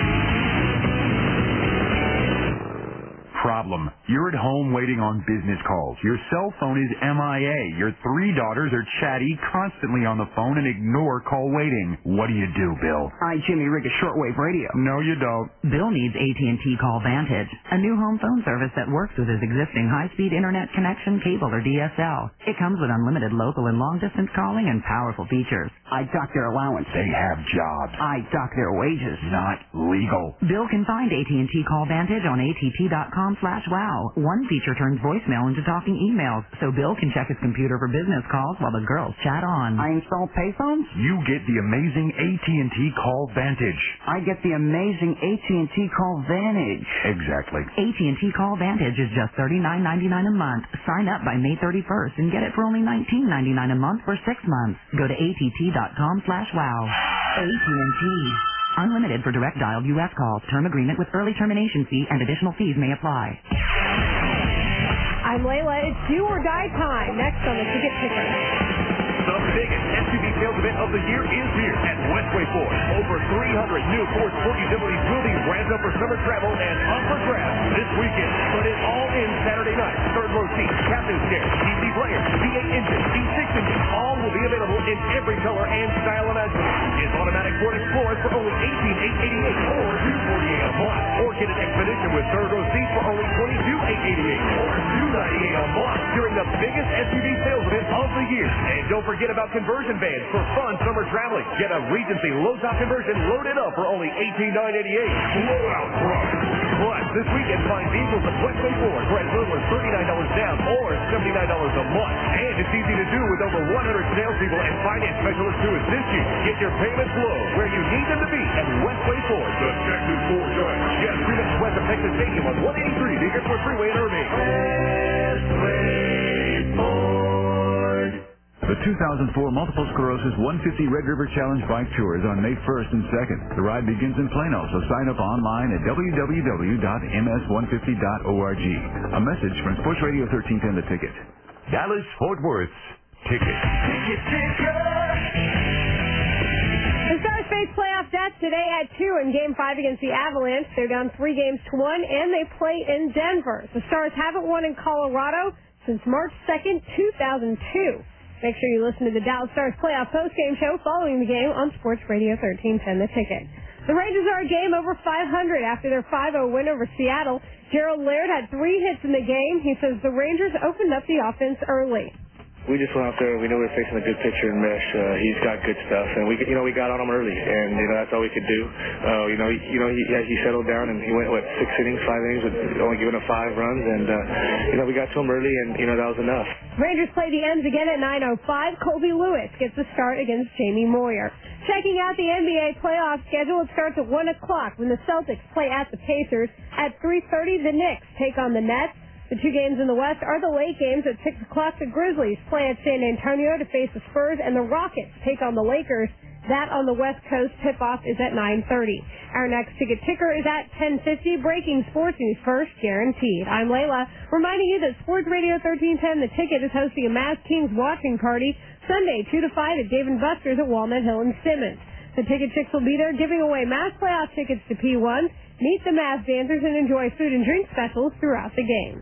Problem. You're at home waiting on business calls. Your cell phone is M I A. Your three daughters are chatty, constantly on the phone, and ignore call waiting. What do you do, Bill? I, Jimmy Rick, a shortwave radio. No, you don't. Bill needs A T and T Call Vantage, a new home phone service that works with his existing high-speed internet connection, cable, or D S L. It comes with unlimited local and long-distance calling and powerful features. I dock their allowance. They have jobs. I dock their wages. Not legal. Bill can find A T and T Call Vantage on A T T dot com slash wow. One feature turns voicemail into talking emails, so Bill can check his computer for business calls while the girls chat on. I install payphones? You get the amazing A T and T Call Vantage. I get the amazing A T and T Call Vantage. Exactly. A T and T Call Vantage is just thirty-nine ninety-nine a month. Sign up by May thirty-first and get it for only nineteen ninety-nine a month for six months. Go to A T T dot com slash wow. A T and T. Unlimited for direct dialed U S calls. Term agreement with early termination fee and additional fees may apply. I'm Layla. It's do or die time. Next on the Ticket Ticker. The biggest S U V sales event of the year is here at Westway Ford. Over three hundred new Ford Sport Utilities will be ramped up for summer travel and up for grabs this weekend. But it all ends Saturday night. Third row seats, captain's chair, D V D player, V eight engine, V six engine, all will be available in every color and style imaginable. It's automatic Ford Explorers for only eighteen thousand eight hundred eighty-eight dollars or two hundred forty-eight dollars a month. Or get an Expedition with third row seats for only twenty-two thousand eight hundred eighty-eight dollars or two hundred ninety-eight dollars a month during the biggest S U V sales event of the year. And don't forget about conversion vans for fun summer traveling. Get a Regency low-top conversion loaded up for only eighteen thousand nine hundred eighty-eight dollars. Blowout price. Plus, this weekend, find vehicles at Westway Ford for as little as thirty-nine dollars down or seventy-nine dollars a month. And it's easy to do with over one hundred salespeople and finance specialists to assist you. Get your payments low where you need them to be at Westway Ford. The Texas Ford Giant. Yes, two minutes west of Texas Stadium on one eighty-three, the Airport Freeway in Irving. Westway Ford. The two thousand four Multiple Sclerosis one fifty Red River Challenge Bike Tour is on May first and second. The ride begins in Plano, so sign up online at w w w dot m s one fifty dot org. A message from Sports Radio thirteen ten The Ticket. Dallas Fort Worth's Ticket. Ticket Ticker. The Stars face playoff stats today at two in Game five against the Avalanche. They're down three games to one, and they play in Denver. The Stars haven't won in Colorado since March second, two thousand two. Make sure you listen to the Dallas Stars playoff postgame show following the game on Sports Radio thirteen ten The Ticket. The Rangers are a game over five hundred after their five oh win over Seattle. Gerald Laird had three hits in the game. He says the Rangers opened up the offense early. We just went out there. We knew we were facing a good pitcher in Mesh. Uh, he's got good stuff, and we, you know, we got on him early, and you know that's all we could do. Uh, you know, he, you know, he, yeah, he settled down, and he went what six innings, five innings, with only giving up five runs, and uh, you know we got to him early, and you know that was enough. Rangers play the Ends again at nine oh five. Colby Lewis gets the start against Jamie Moyer. Checking out the N B A playoff schedule, it starts at one o'clock when the Celtics play at the Pacers. At three thirty, the Knicks take on the Nets. The two games in the West are the late games. At six o'clock, the Grizzlies play at San Antonio to face the Spurs, and the Rockets take on the Lakers. That on the West Coast tip-off is at nine thirty. Our next ticket ticker is at ten fifty. Breaking sports news first, guaranteed. I'm Layla, reminding you that Sports Radio thirteen ten The Ticket is hosting a Mavs Kings watching party Sunday, two to five at Dave and Buster's at Walnut Hill and Simmons. The Ticket Chicks will be there giving away Mavs playoff tickets to P one. Meet the Mavs dancers and enjoy food and drink specials throughout the game.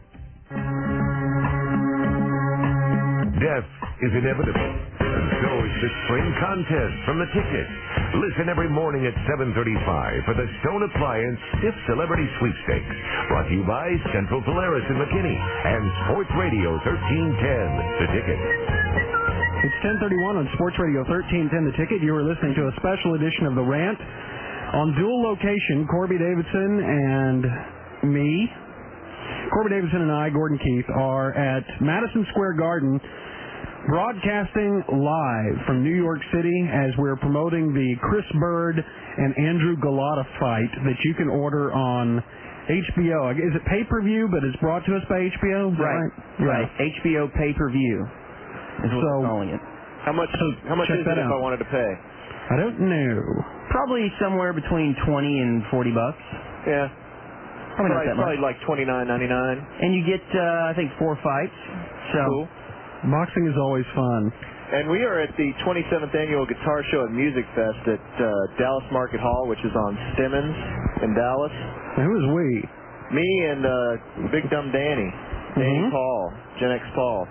Death is inevitable, and so is the spring contest from The Ticket. Listen every morning at seven thirty-five for the Stone Appliance Stiff Celebrity Sweepstakes, brought to you by Central Polaris and McKinney and Sports Radio thirteen ten The Ticket. It's ten thirty-one on Sports Radio thirteen ten The Ticket. You are listening to a special edition of The Rant. On dual location, Corby Davidson and me, Corby Davidson and I, Gordon Keith, are at Madison Square Garden broadcasting live from New York City as we're promoting the Chris Bird and Andrew Galata fight that you can order on H B O. Is it pay-per-view, but it's brought to us by H B O? Right, right. right. H B O pay-per-view is what so, we're calling it. How much? How much check is that it if out. I wanted to pay? I don't know. Probably somewhere between twenty and forty bucks. Yeah. Probably not that much. Probably like twenty-nine ninety-nine. And you get, uh, I think, four fights. So. Cool. Boxing is always fun. And we are at the twenty-seventh Annual Guitar Show and Music Fest at uh, Dallas Market Hall, which is on Stemmons in Dallas. And who is we? Me and uh, Big Dumb Danny. Danny Mhm. Paul. Gen X Paul.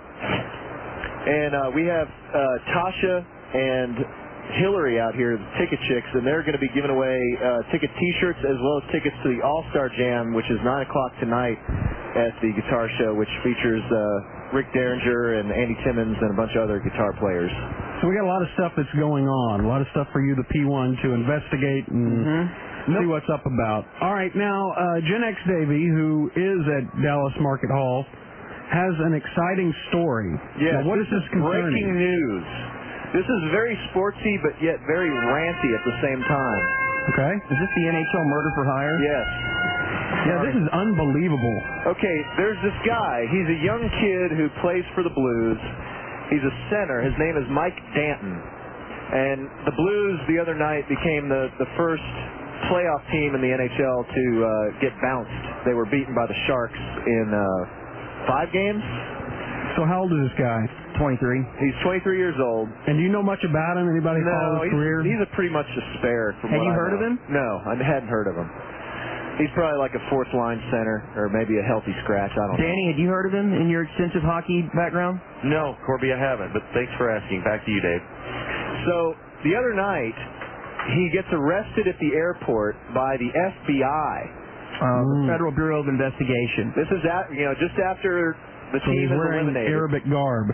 And uh, we have uh, Tasha and Hillary out here, the Ticket Chicks, and they're going to be giving away uh, ticket T-shirts as well as tickets to the All-Star Jam, which is nine o'clock tonight at the Guitar Show, which features uh, Rick Derringer and Andy Timmons and a bunch of other guitar players. So we got a lot of stuff that's going on, a lot of stuff for you, the P one, to investigate and Mm-hmm. see what's up about. All right, now, uh, Gen X Davey, who is at Dallas Market Hall, has an exciting story. Yeah, now, what is this concerning? breaking news. This is very sportsy, but yet very ranty at the same time. Okay. Is this the N H L murder for hire? Yes. Yeah, this is unbelievable. Okay, there's this guy. He's a young kid who plays for the Blues. He's a center. His name is Mike Danton. And the Blues the other night became the, the first playoff team in the N H L to uh, get bounced. They were beaten by the Sharks in uh, five games. So how old is this guy? twenty-three. He's twenty-three years old. And do you know much about him? Anybody follow No, his he's, career? he's a pretty much a spare. From Have what you I heard of know. him? No, I hadn't heard of him. He's probably like a fourth line center or maybe a healthy scratch. I don't know. Danny, had you heard of him in your extensive hockey background? No, Corby, I haven't, but thanks for asking. Back to you, Dave. So the other night, he gets arrested at the airport by the F B I. Uh, the Federal Bureau of Investigation. This is at, you know just after the So team he's is wearing eliminated. Arabic garb.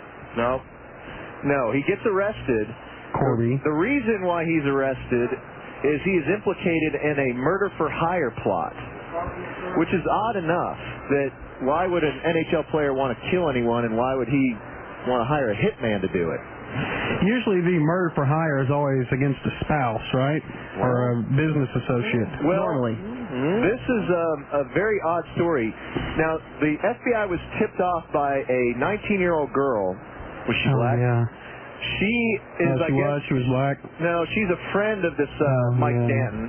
No, no, he gets arrested. Corby. The reason why he's arrested is he is implicated in a murder for hire plot, which is odd enough that why would an N H L player want to kill anyone and why would he want to hire a hitman to do it? Usually the murder for hire is always against a spouse, right? Or a business associate. Well, Normally. This is um, a very odd story. Now, the F B I was tipped off by a nineteen-year-old girl. Was she Oh, black? yeah. She is, Oh, I she guess... was? She was black? No, she's a friend of this uh, Oh, Mike yeah. Danton.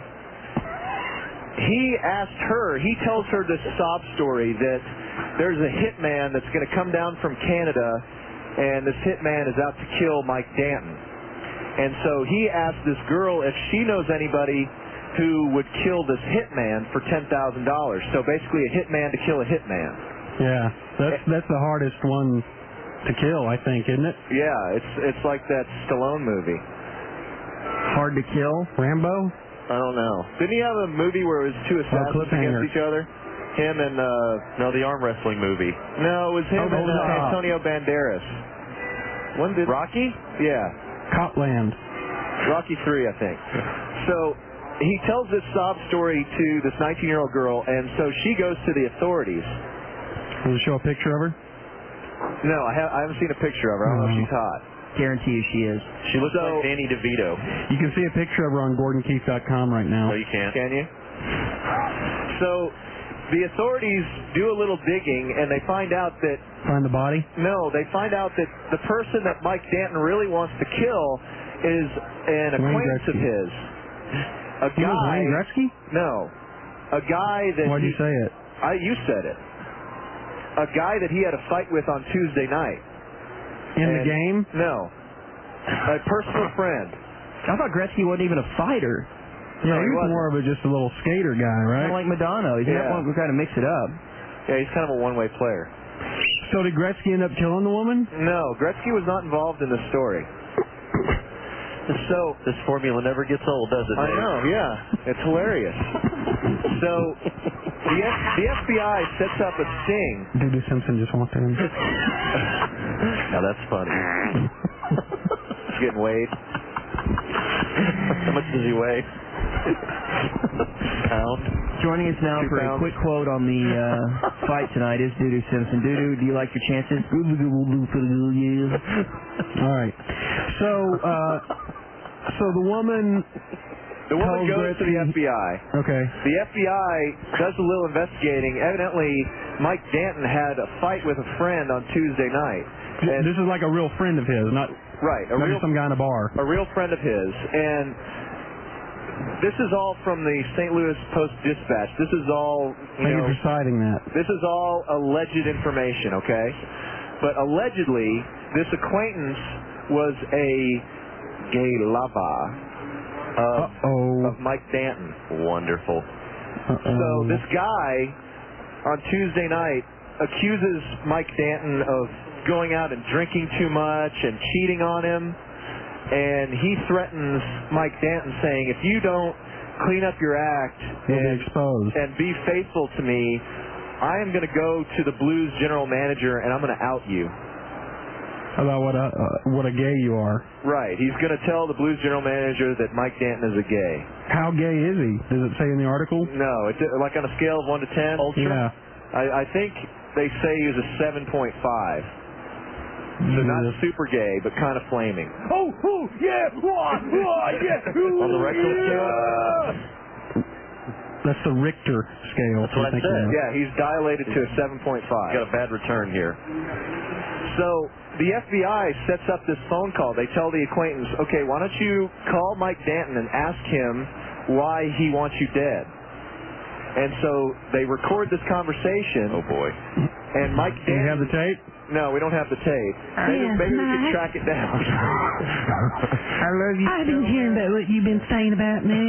He asked her, he tells her this sob story that there's a hitman that's going to come down from Canada, and this hitman is out to kill Mike Danton. And so he asked this girl if she knows anybody who would kill this hitman for ten thousand dollars. So basically a hitman to kill a hitman. Yeah, that's that's the hardest one to kill, I think, isn't it? Yeah, it's it's like that Stallone movie. Hard to kill? Rambo? I don't know. Didn't he have a movie where it was two assassins Cliffhanger. against each other? Him and, uh... No, the arm wrestling movie. No, it was him Oh, and no. uh, Antonio Banderas. When did... Rocky? Yeah. Copland. Rocky three, I think. So, he tells this sob story to this nineteen-year-old girl, and so she goes to the authorities. Will you show a picture of her? No, I, ha- I haven't seen a picture of her. I don't know if Oh. she's hot. Guarantee you she is. She looks So- like Danny DeVito. You can see a picture of her on Gordon Keith dot com right now. No, you can't. Can you? So, the authorities do a little digging, and they find out that Find the body? No, they find out that the person that Mike Danton really wants to kill is an Wayne acquaintance of Gretzky. his. A He was guy. Wayne Gretzky? No, a guy that. Why'd he, you say it? I you said it. A guy that he had a fight with on Tuesday night. In the And- game? No, a personal friend. I thought Gretzky wasn't even a fighter. Yeah, No, he he was wasn't. more of a just a little skater guy, Kind right? of like Madonna. He's Yeah. that one. We kind of mix it up. Yeah, he's kind of a one-way player. So did Gretzky end up killing the woman? No, Gretzky was not involved in the story. So This formula never gets old, does it, I Dave? know, yeah. It's hilarious. So the, F, the F B I sets up a sting. Dudu Simpson just walked in. Now that's funny. He's getting weighed. How much does he weigh? Pound? Joining us now Two for pounds. a quick quote on the uh, fight tonight is Dudu Simpson. Dudu, do you like your chances? All right. So, uh, so the woman. The woman tells goes to the Gretzky- F B I. Okay. The F B I does a little investigating. Evidently, Mike Danton had a fight with a friend on Tuesday night. And This is like a real friend of his, not Right, a Not real just some guy in a bar. a real friend of his, and this is all from the Saint Louis Post-Dispatch. This is all, you Thank know, you for citing that. this is all alleged information, okay? But allegedly, this acquaintance was a gay lover of, of Mike Danton. Wonderful. So this guy on Tuesday night accuses Mike Danton of going out and drinking too much and cheating on him, and he threatens Mike Danton saying, if you don't clean up your act You'll and, be exposed. and be faithful to me, I am going to go to the Blues general manager and I'm going to out you. About what a uh, what a gay you are. Right. He's going to tell the Blues general manager that Mike Danton is a gay. How gay is he? Does it say in the article? No, it's uh, like on a scale of one to ten. Ultra? Yeah. I, I think they say he was a seven point five. So not super gay, but kind of flaming. Oh, oh, yeah, wah, wah, yeah. On the rectal scale? That's the Richter scale. That's what I said. Yeah, he's dilated to a seven point five. Got a bad return here. So the F B I sets up this phone call. They tell the acquaintance, okay, why don't you call Mike Danton and ask him why he wants you dead? And so they record this conversation. Oh, boy. And Mike Danton... Do you have the tape? No, we don't have the tape. Maybe, Yes, maybe we can Mike. track it down. I love you. I've been hearing about what you've been saying about me.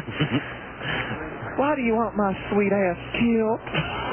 Why do you want my sweet ass killed?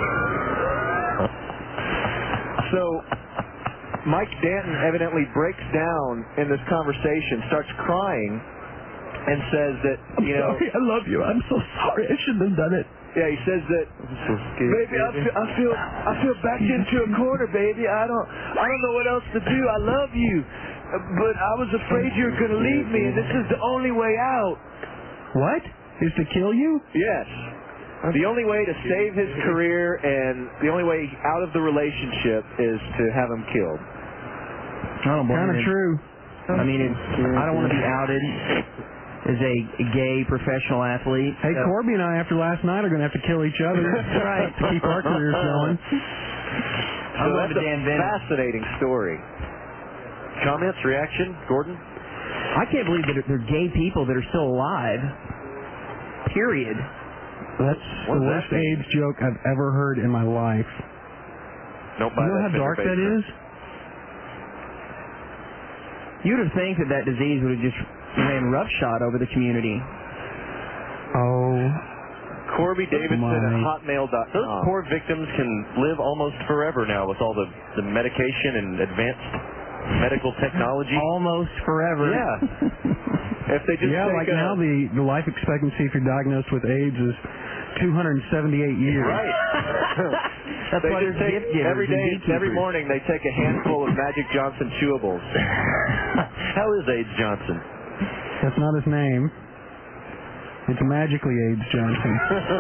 So, Mike Danton evidently breaks down in this conversation, starts crying, and says that, you know... Sorry, I love you. I'm so sorry. I shouldn't have done it. Yeah, he says that, baby, I feel, I feel, I feel backed into a corner, baby. I don't, I don't know what else to do. I love you, but I was afraid you were going to leave me, and this is the only way out. What? Is to kill you? Yes. The only way to save his career and the only way out of the relationship is to have him killed. I don't blame Kind of him. true. I mean, it's, I don't want to be outed as a gay professional athlete. Hey, so. Corby and I, after last night, are going to have to kill each other Right. to keep our careers going. So I'm going that's to Dan a Bennett. fascinating story. Comments, reaction, Gordon? I can't believe that there are gay people that are still alive. Period. That's What the does worst that mean? AIDS joke I've ever heard in my life. Don't You buy know that how dark Finger that Baker. is? You'd have think that that disease would have just ran roughshod over the community. Oh. Corby Davidson at my. hotmail dot Those com. poor victims can live almost forever now with all the, the medication and advanced medical technology. Almost forever. Yeah. If they just Yeah, take like a, now the, the life expectancy if you're diagnosed with AIDS is two hundred seventy-eight years. Right. That's they why just there's take, gift givers every and day, every beekeepers. morning they take a handful of Magic Johnson chewables. How is AIDS Johnson? That's not his name. It's magically AIDS Johnson.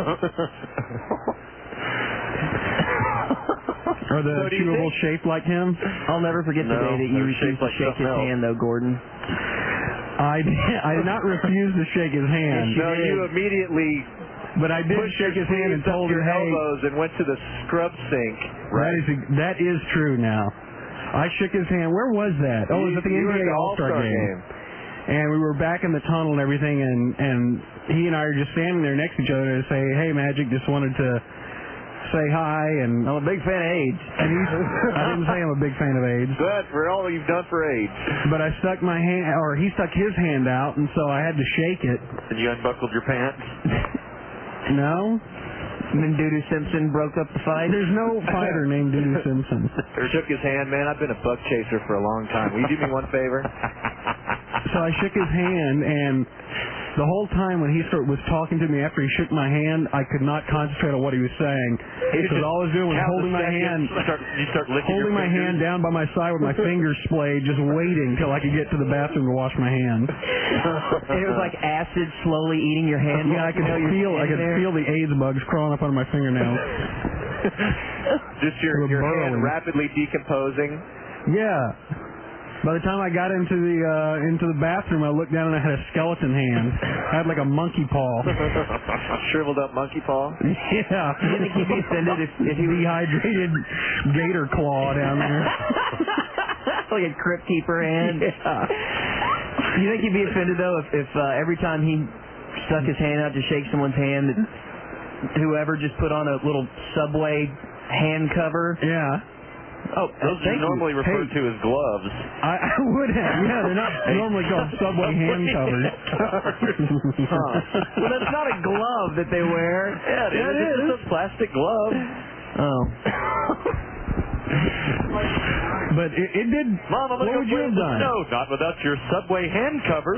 Are the So do you chewables shaped like him? I'll never forget the No, day that you they're refused shaped to like shake his something else. hand, though, Gordon. I did, I did not refuse to shake his hand. No, you immediately But I did pushed shake your his hand and sleeves up told your her, hey, elbows and went to the scrub sink. that is that is true now. I shook his hand. Where was that? Oh, it was at the You N were B A at the All-Star All-Star game. game. And we were back in the tunnel and everything, and, and he and I are just standing there next to each other to say, hey, Magic, just wanted to say hi. And I'm a big fan of AIDS. And he's, I didn't say I'm a big fan of AIDS. Good for all you've done for AIDS. But I stuck my hand, or he stuck his hand out, and so I had to shake it. And you unbuckled your pants? No. And then Doodoo Simpson broke up the fight. There's no fighter named Doodoo Simpson. Shook his hand, man. I've been a buck chaser for a long time. Will you do me one favor? So I shook his hand, and the whole time when he start, was talking to me after he shook my hand, I could not concentrate on what he was saying. Because all I was doing was Count holding the my seconds, hand, Start, you start licking holding your my fingers. hand down by my side with my fingers splayed, just waiting till I could get to the bathroom to wash my hands. And it was like acid slowly eating your hand. Yeah, I could You know, you're feel, I could standing there. feel the AIDS bugs crawling up under my fingernails. Just your, They were your hand burrowing. rapidly decomposing. Yeah. By the time I got into the uh, into the bathroom, I looked down and I had a skeleton hand. I had like a monkey paw. Shriveled up monkey paw. Yeah. You think he'd be offended if, if he was dehydrated gator claw down there? like a crypt keeper hand. Yeah. You think he'd be offended though if, if uh, every time he stuck his hand out to shake someone's hand, that whoever just put on a little Subway hand cover? Yeah. Oh, those are normally you. referred hey. to as gloves. I, I would have. Yeah, they're not normally called Subway hand covers. Huh. Well, that's not a glove that they wear. Yeah, it yeah, is. It It's is. a plastic glove. Oh. But it, it did. Mom, I'm what gonna would go you play have in the done? snow. Not without your Subway hand cover.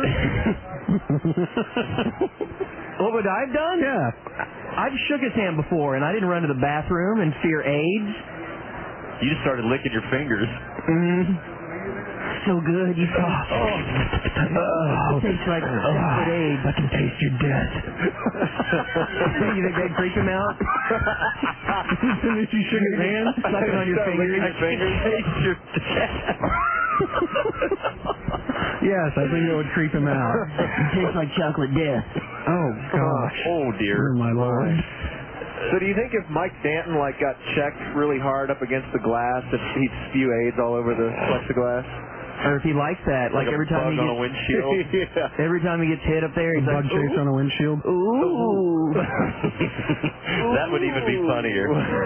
What would I have done? Yeah. I've shook his hand before, and I didn't run to the bathroom and fear AIDS. You just started licking your fingers. Mm. So good, you thought. Oh, oh tastes like oh, desperate AIDS. I can taste your death. You think that'd creep him out? As soon as you shook his hand, sucking on your fingers. Your fingers. Taste your death. Yes, I think it would creep him out. Tastes like chocolate death. Oh gosh. Oh dear. Oh my lord. So do you think if Mike Danton like got checked really hard up against the glass, that he'd spew AIDS all over the plexiglass? Or if he likes that, like, Like a every time bug he on gets a windshield? yeah. Every time he gets hit up there, he's Bug like, chase on a windshield. ooh. That would even be funnier.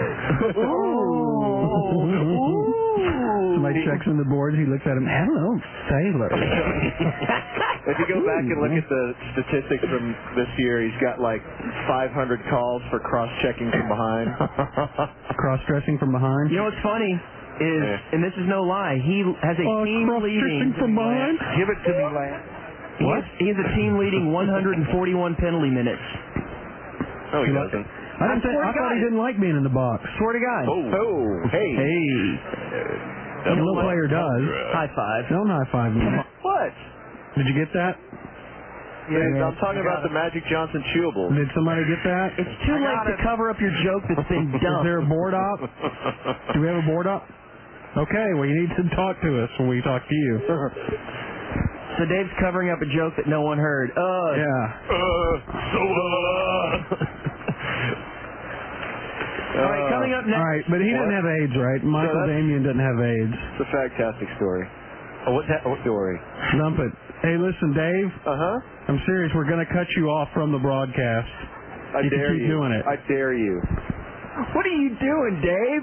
Somebody checks on the board, he looks at him, hello, sailor. If you go back and look at the statistics from this year, he's got like five hundred calls for cross-checking from behind. Cross-dressing from behind? You know what's funny is, and this is no lie, he has a Oh, team leading. cross-dressing from behind? Give it to me, lad. He has, he has a team leading one hundred forty-one penalty minutes. No, he doesn't. I, didn't think, I thought he didn't like being in the box. Swear to God. Oh, oh hey. Hey. No player does. High five. Don't high five me. What? Did you get that? Yeah, I'm talking about the Magic Johnson chewable. Did somebody get that? It's too late to cover up your joke that's been Is dumped. there a board up? Do we have a board up? Okay, well, you need to talk to us when we talk to you. So Dave's covering up a joke that no one heard. Uh, Yeah. Uh, so, uh... All right, coming up next. All right, but he What? didn't have AIDS, right? Michael So that's- Damian doesn't have AIDS. It's a fantastic story. Oh, what's that? What story? Dump it. Hey, listen, Dave. Uh-huh. I'm serious. We're going to cut you off from the broadcast. I you dare can keep you. doing it. I dare you. What are you doing, Dave?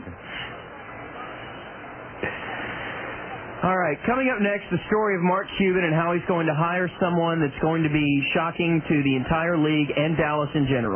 All right, coming up next, the story of Mark Cuban and how he's going to hire someone that's going to be shocking to the entire league and Dallas in general.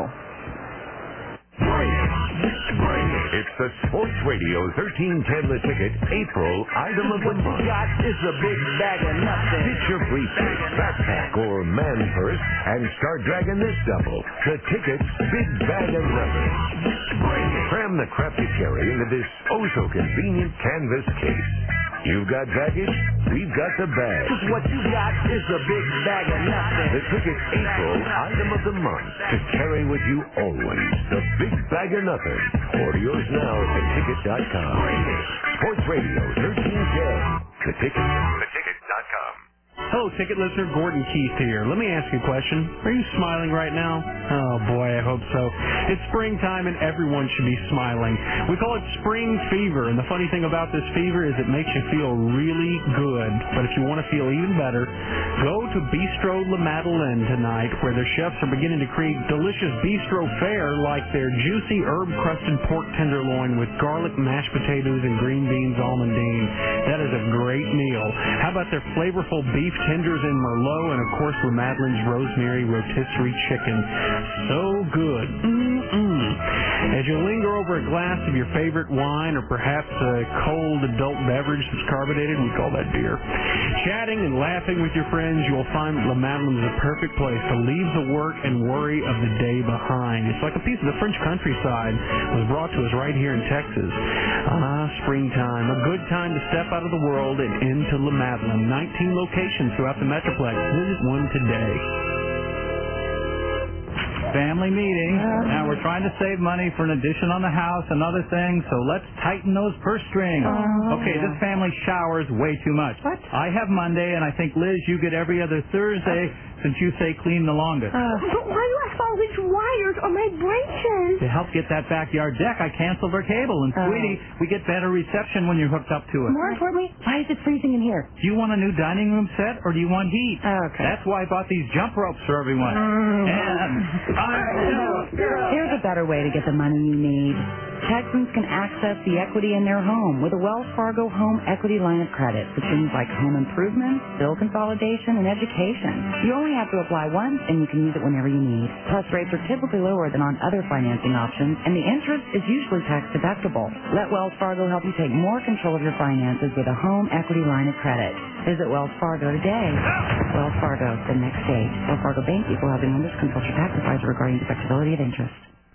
It's the Sports Radio thirteen ten The Ticket April Item of the Month. got is a big bag of nothing. Get your briefcase, backpack, or man purse and start dragging this double. The Ticket's Big Bag of Nothing. Cram the crap you carry into this oh-so-convenient canvas case. You've got baggage, we've got the bag. Cause what you got is a big bag of nothing. The Ticket's April Item of the Month to carry with you always. The Big Bag of Nothing. Order yours now at ticket dot com. Sports Radio thirteen ten. The Ticket. The Ticket dot com. Hello, ticket listener. Gordon Keith here. Let me ask you a question. Are you smiling right now? Oh, boy, I hope so. It's springtime, and everyone should be smiling. We call it spring fever, and the funny thing about this fever is it makes you feel really good. But if you want to feel even better, go to Bistro La Madeleine tonight, where their chefs are beginning to create delicious bistro fare like their juicy herb-crusted pork tenderloin with garlic mashed potatoes and green beans almondine. That is a great meal. How about their flavorful beef tenders and merlot, and of course La Madeleine's rosemary rotisserie chicken. So good. Mm-mm. As you linger over a glass of your favorite wine, or perhaps a cold adult beverage that's carbonated, we call that beer, chatting and laughing with your friends, you will find La Madeleine's the perfect place to leave the work and worry of the day behind. It's like a piece of the French countryside was brought to us right here in Texas. Ah, springtime. A good time to step out of the world and into La Madeleine. nineteen locations throughout the Metroplex. Visit one today. Family meeting. Now we're trying to save money for an addition on the house and other things, so let's tighten those purse strings. Oh, okay, yeah. this family showers way too much. What? I have Monday, and I think, Liz, you get every other Thursday. since you say clean the longest. Uh, but why do I have all these wires on my branches? To help get that backyard deck, I canceled our cable. And, Oh. sweetie, we get better reception when you're hooked up to it. More importantly, why is it freezing in here? Do you want a new dining room set, or do you want heat? Okay. That's why I bought these jump ropes for everyone. And Here's a better way to get the money you need. Texans can access the equity in their home with a Wells Fargo Home Equity Line of Credit for things like home improvement, bill consolidation, and education. You only have to apply once, and you can use it whenever you need. Plus, rates are typically lower than on other financing options, and the interest is usually tax deductible. Let Wells Fargo help you take more control of your finances with a Home Equity Line of Credit. Visit Wells Fargo today. Wells Fargo, the next stage. Wells Fargo Bank, equal housing lenders, consult your tax advisor regarding deductibility of interest.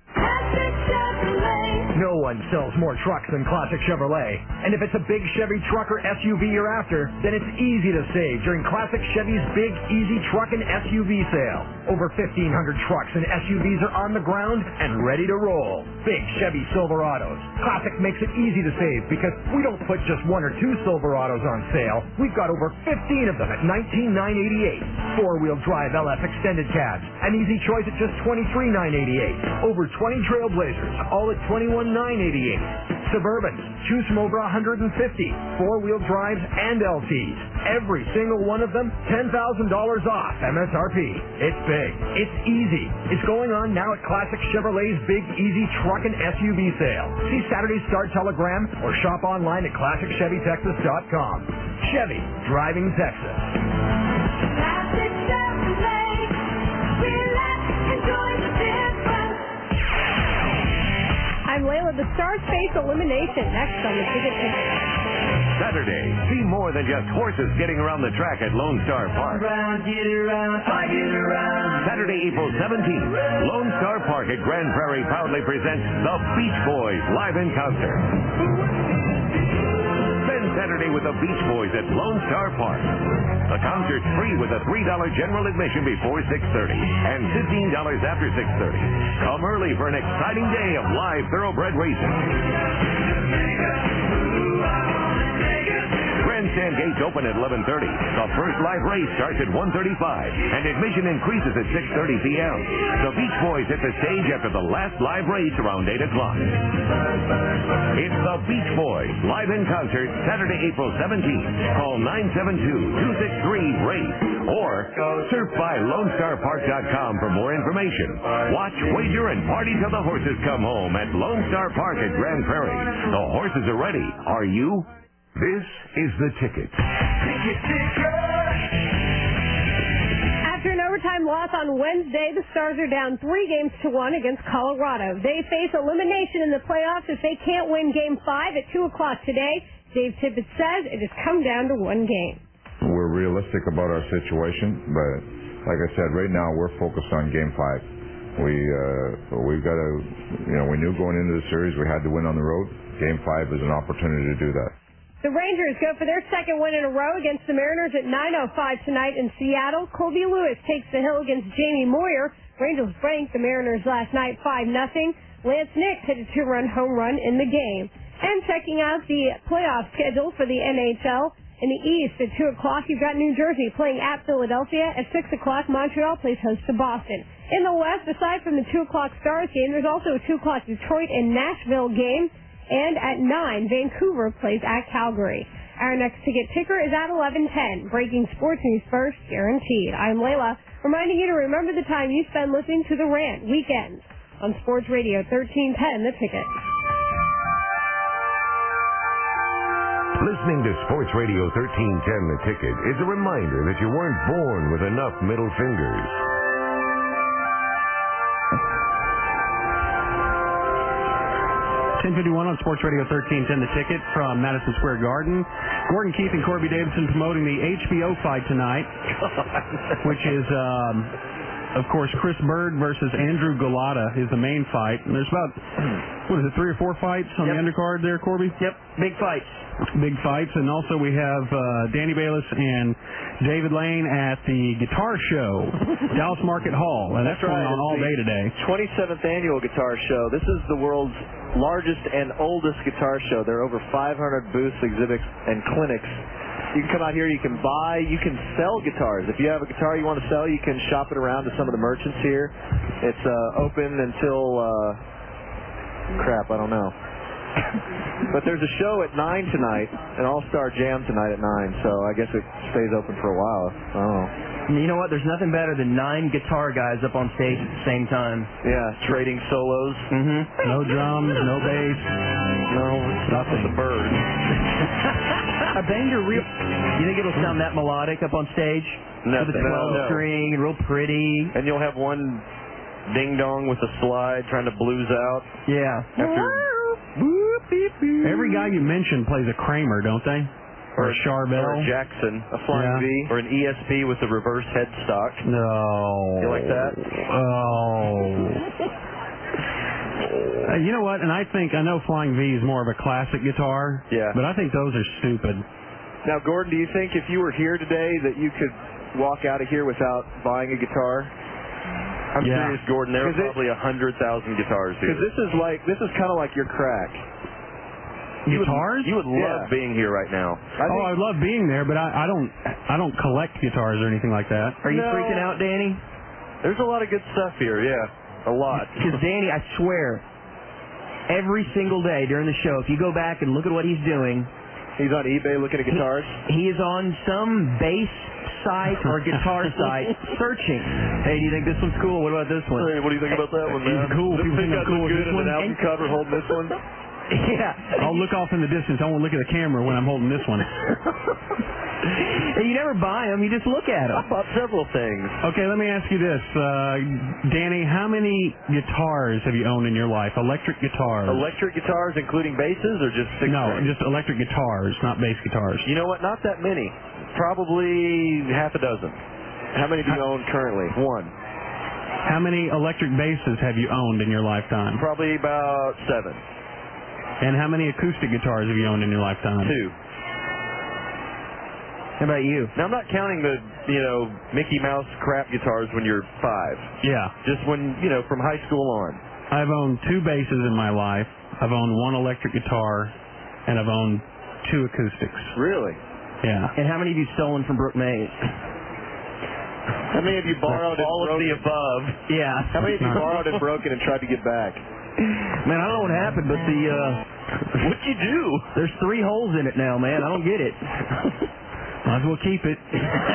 No one sells more trucks than Classic Chevrolet. And if it's a big Chevy truck or S U V you're after, then it's easy to save during Classic Chevy's Big Easy Truck and S U V sale. Over fifteen hundred trucks and S U Vs are on the ground and ready to roll. Big Chevy Silverados. Classic makes it easy to save because we don't put just one or two Silverados on sale. We've got over fifteen of them at nineteen thousand nine hundred eighty-eight dollars. Four-wheel drive L F extended cabs. An easy choice at just twenty-three thousand nine hundred eighty-eight dollars. Over twenty Trailblazers, all at twenty-one thousand nine hundred eighty-eight dollars. Suburbans, choose from over one hundred fifty. Four-wheel drives and L Ts. Every single one of them, ten thousand dollars off M S R P. It's big. It's easy. It's going on now at Classic Chevrolet's Big Easy Truck and S U V sale. See Saturday's Star Telegram or shop online at classic chevy texas dot com. Chevy, driving Texas. Classic Chevrolet. Relax, enjoy the difference. I'm Layla, the Stars face elimination next on the Ticket Ticket. Saturday, see more than just horses getting around the track at Lone Star Park. Saturday, April seventeenth, Lone Star Park at Grand Prairie proudly presents the Beach Boys live in concert. Spend Saturday with the Beach Boys at Lone Star Park. The concert's free with a three dollar general admission before six thirty and fifteen dollars after six thirty. Come early for an exciting day of live thoroughbred racing. Grandstand gates open at eleven thirty. The first live race starts at one thirty-five, and admission increases at six thirty p.m. The Beach Boys hit the stage after the last live race around eight o'clock. It's the Beach Boys live in concert Saturday, April seventeenth. Call nine seven two, two six three, RACE or surf by lone star park dot com for more information. Watch, wager, and party till the horses come home at Lone Star Park at Grand Prairie. The horses are ready. Are you? This is the ticket. After an overtime loss on Wednesday, the Stars are down three games to one against Colorado. They face elimination in the playoffs if they can't win Game five at two o'clock today. Dave Tippett says it has come down to one game. We're realistic about our situation, but like I said, right now we're focused on Game five. We, uh, we've got to, you know, we knew going into the series we had to win on the road. Game five is an opportunity to do that. The Rangers go for their second win in a row against the Mariners at nine oh five tonight in Seattle. Colby Lewis takes the hill against Jamie Moyer. Rangers blanked the Mariners last night five nothing. Lance Nix hit a two-run home run in the game. And checking out the playoff schedule for the N H L. In the East at two o'clock, you've got New Jersey playing at Philadelphia. At six o'clock, Montreal plays host to Boston. In the West, aside from the two o'clock Stars game, there's also a two o'clock Detroit and Nashville game. And at nine, Vancouver plays at Calgary. Our next ticket ticker is at eleven ten. Breaking sports news first, guaranteed. I'm Layla, reminding you to remember the time you spend listening to The Rant weekends on Sports Radio thirteen ten, The Ticket. Listening to Sports Radio thirteen ten The Ticket is a reminder that you weren't born with enough middle fingers. ten fifty-one on Sports Radio thirteen ten The Ticket from Madison Square Garden. Gordon Keith and Corby Davidson promoting the H B O fight tonight, which is, um, of course, Chris Bird versus Andrew Golota is the main fight. And there's about, what is it, three or four fights on yep. the undercard there, Corby? Yep, big fights. Big fights. And also we have uh, Danny Bayless and David Lane at the Guitar Show, Dallas Market Hall. And that's, that's going right. on all day today. twenty-seventh Annual Guitar Show. This is the world's largest and oldest guitar show. There are over five hundred booths, exhibits, and clinics You can come out here. You can buy. You can sell guitars. If you have a guitar you want to sell, you can shop it around to some of the merchants here. It's uh, open until uh, crap. I don't know. But there's a show at nine tonight, an all-star jam tonight at nine. So I guess it stays open for a while. I don't know. You know what? There's nothing better than nine guitar guys up on stage at the same time. Yeah, trading solos. Mm-hmm. No drums, no bass. No, not with the birds. A banger real. You think it'll sound that melodic up on stage? Nothing. With a twelve No, no. string, real pretty. And you'll have one ding-dong with a slide trying to blues out. Yeah. After Every guy you mentioned plays a Kramer, don't they? Or a Charbel. Or a Jackson. A Flying Yeah. V. Or an E S P with a reverse headstock. No. You like that? Oh. Uh, you know what? And I think, I know Flying V is more of a classic guitar. Yeah. But I think those are stupid. Now, Gordon, do you think if you were here today that you could walk out of here without buying a guitar? I'm Yeah. serious, Gordon. There are 'Cause it- probably a hundred thousand guitars here. Because this is like this is kind of like your crack. You would- Guitars? You would love Yeah. being here right now. I oh, think- I love being there, but I, I don't I don't collect guitars or anything like that. Are you No. freaking out, Danny? There's a lot of good stuff here, yeah. A lot. Because Danny, I swear, every single day during the show, if you go back and look at what he's doing, He's on eBay looking at guitars. he is on some bass site or guitar site searching. Hey, do you think this one's cool? What about this one? Hey, what do you think about that one, man? It's cool. This People thing think I'm got cool look with good this in one. an album cover holding this one. Yeah. I'll look off in the distance. I won't look at the camera when I'm holding this one. And you never buy them. You just look at I them. bought several things. Okay, let me ask you this. Uh, Danny, how many guitars have you owned in your life? Electric guitars? Electric guitars, including basses, or just six No, strings? just electric guitars, not bass guitars. You know what? Not that many. Probably half a dozen. How many do you own currently? One. How many electric basses have you owned in your lifetime? Probably about seven. And how many acoustic guitars have you owned in your lifetime? Two. How about you? Now, I'm not counting the, you know, Mickey Mouse crap guitars when you're five. Yeah. Just when, you know, from high school on. I've owned two basses in my life. I've owned one electric guitar, and I've owned two acoustics. Really? Yeah. And how many have you stolen from Brooke Mays? How many have you borrowed and All of broken? the above. Yeah. How many have you borrowed and broken and tried to get back? Man, I don't know what happened, but the uh What'd you do? there's three holes in it now, man. I don't get it. Might as well keep it.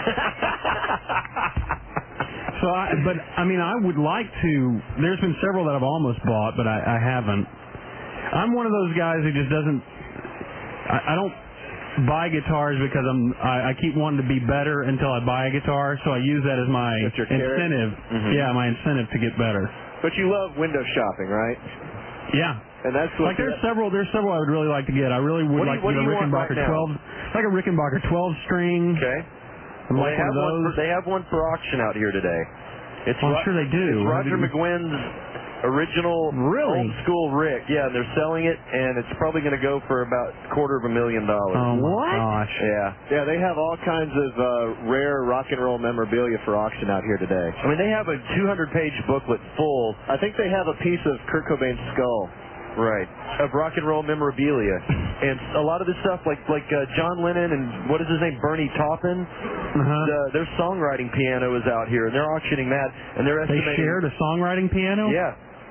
So, I, but I mean, I would like to. There's been several that I've almost bought, but I, I haven't. I'm one of those guys who just doesn't. I, I don't buy guitars because I'm. I, I keep wanting to be better until I buy a guitar, so I use that as my That's your carrot? incentive. Mhm. Yeah, my incentive to get better. But you love window shopping, right? Yeah. And that's what Like there's several, there's several I would really like to get. I really would What do like you- what to do get a you want Rickenbacker right now? twelve, like a Rickenbacker twelve string. Okay. I'd Well, like they, one have of one those. for, they have one for auction out here today. It's Well, I'm Ro- sure they do. It's Roger McGuinn's original Really? old school Rick. Yeah, and they're selling it, and it's probably going to go for about a quarter of a million dollars. Oh my What? gosh. Yeah. Yeah, they have all kinds of uh, rare rock and roll memorabilia for auction out here today. I mean, they have a two hundred page booklet full. I think they have a piece of Kurt Cobain's skull. Right. Of rock and roll memorabilia. And a lot of this stuff, like like uh, John Lennon and what is his name, Bernie Taupin, Uh-huh. the, their songwriting piano is out here, and they're auctioning that, and they're They estimating. shared a songwriting piano? Yeah.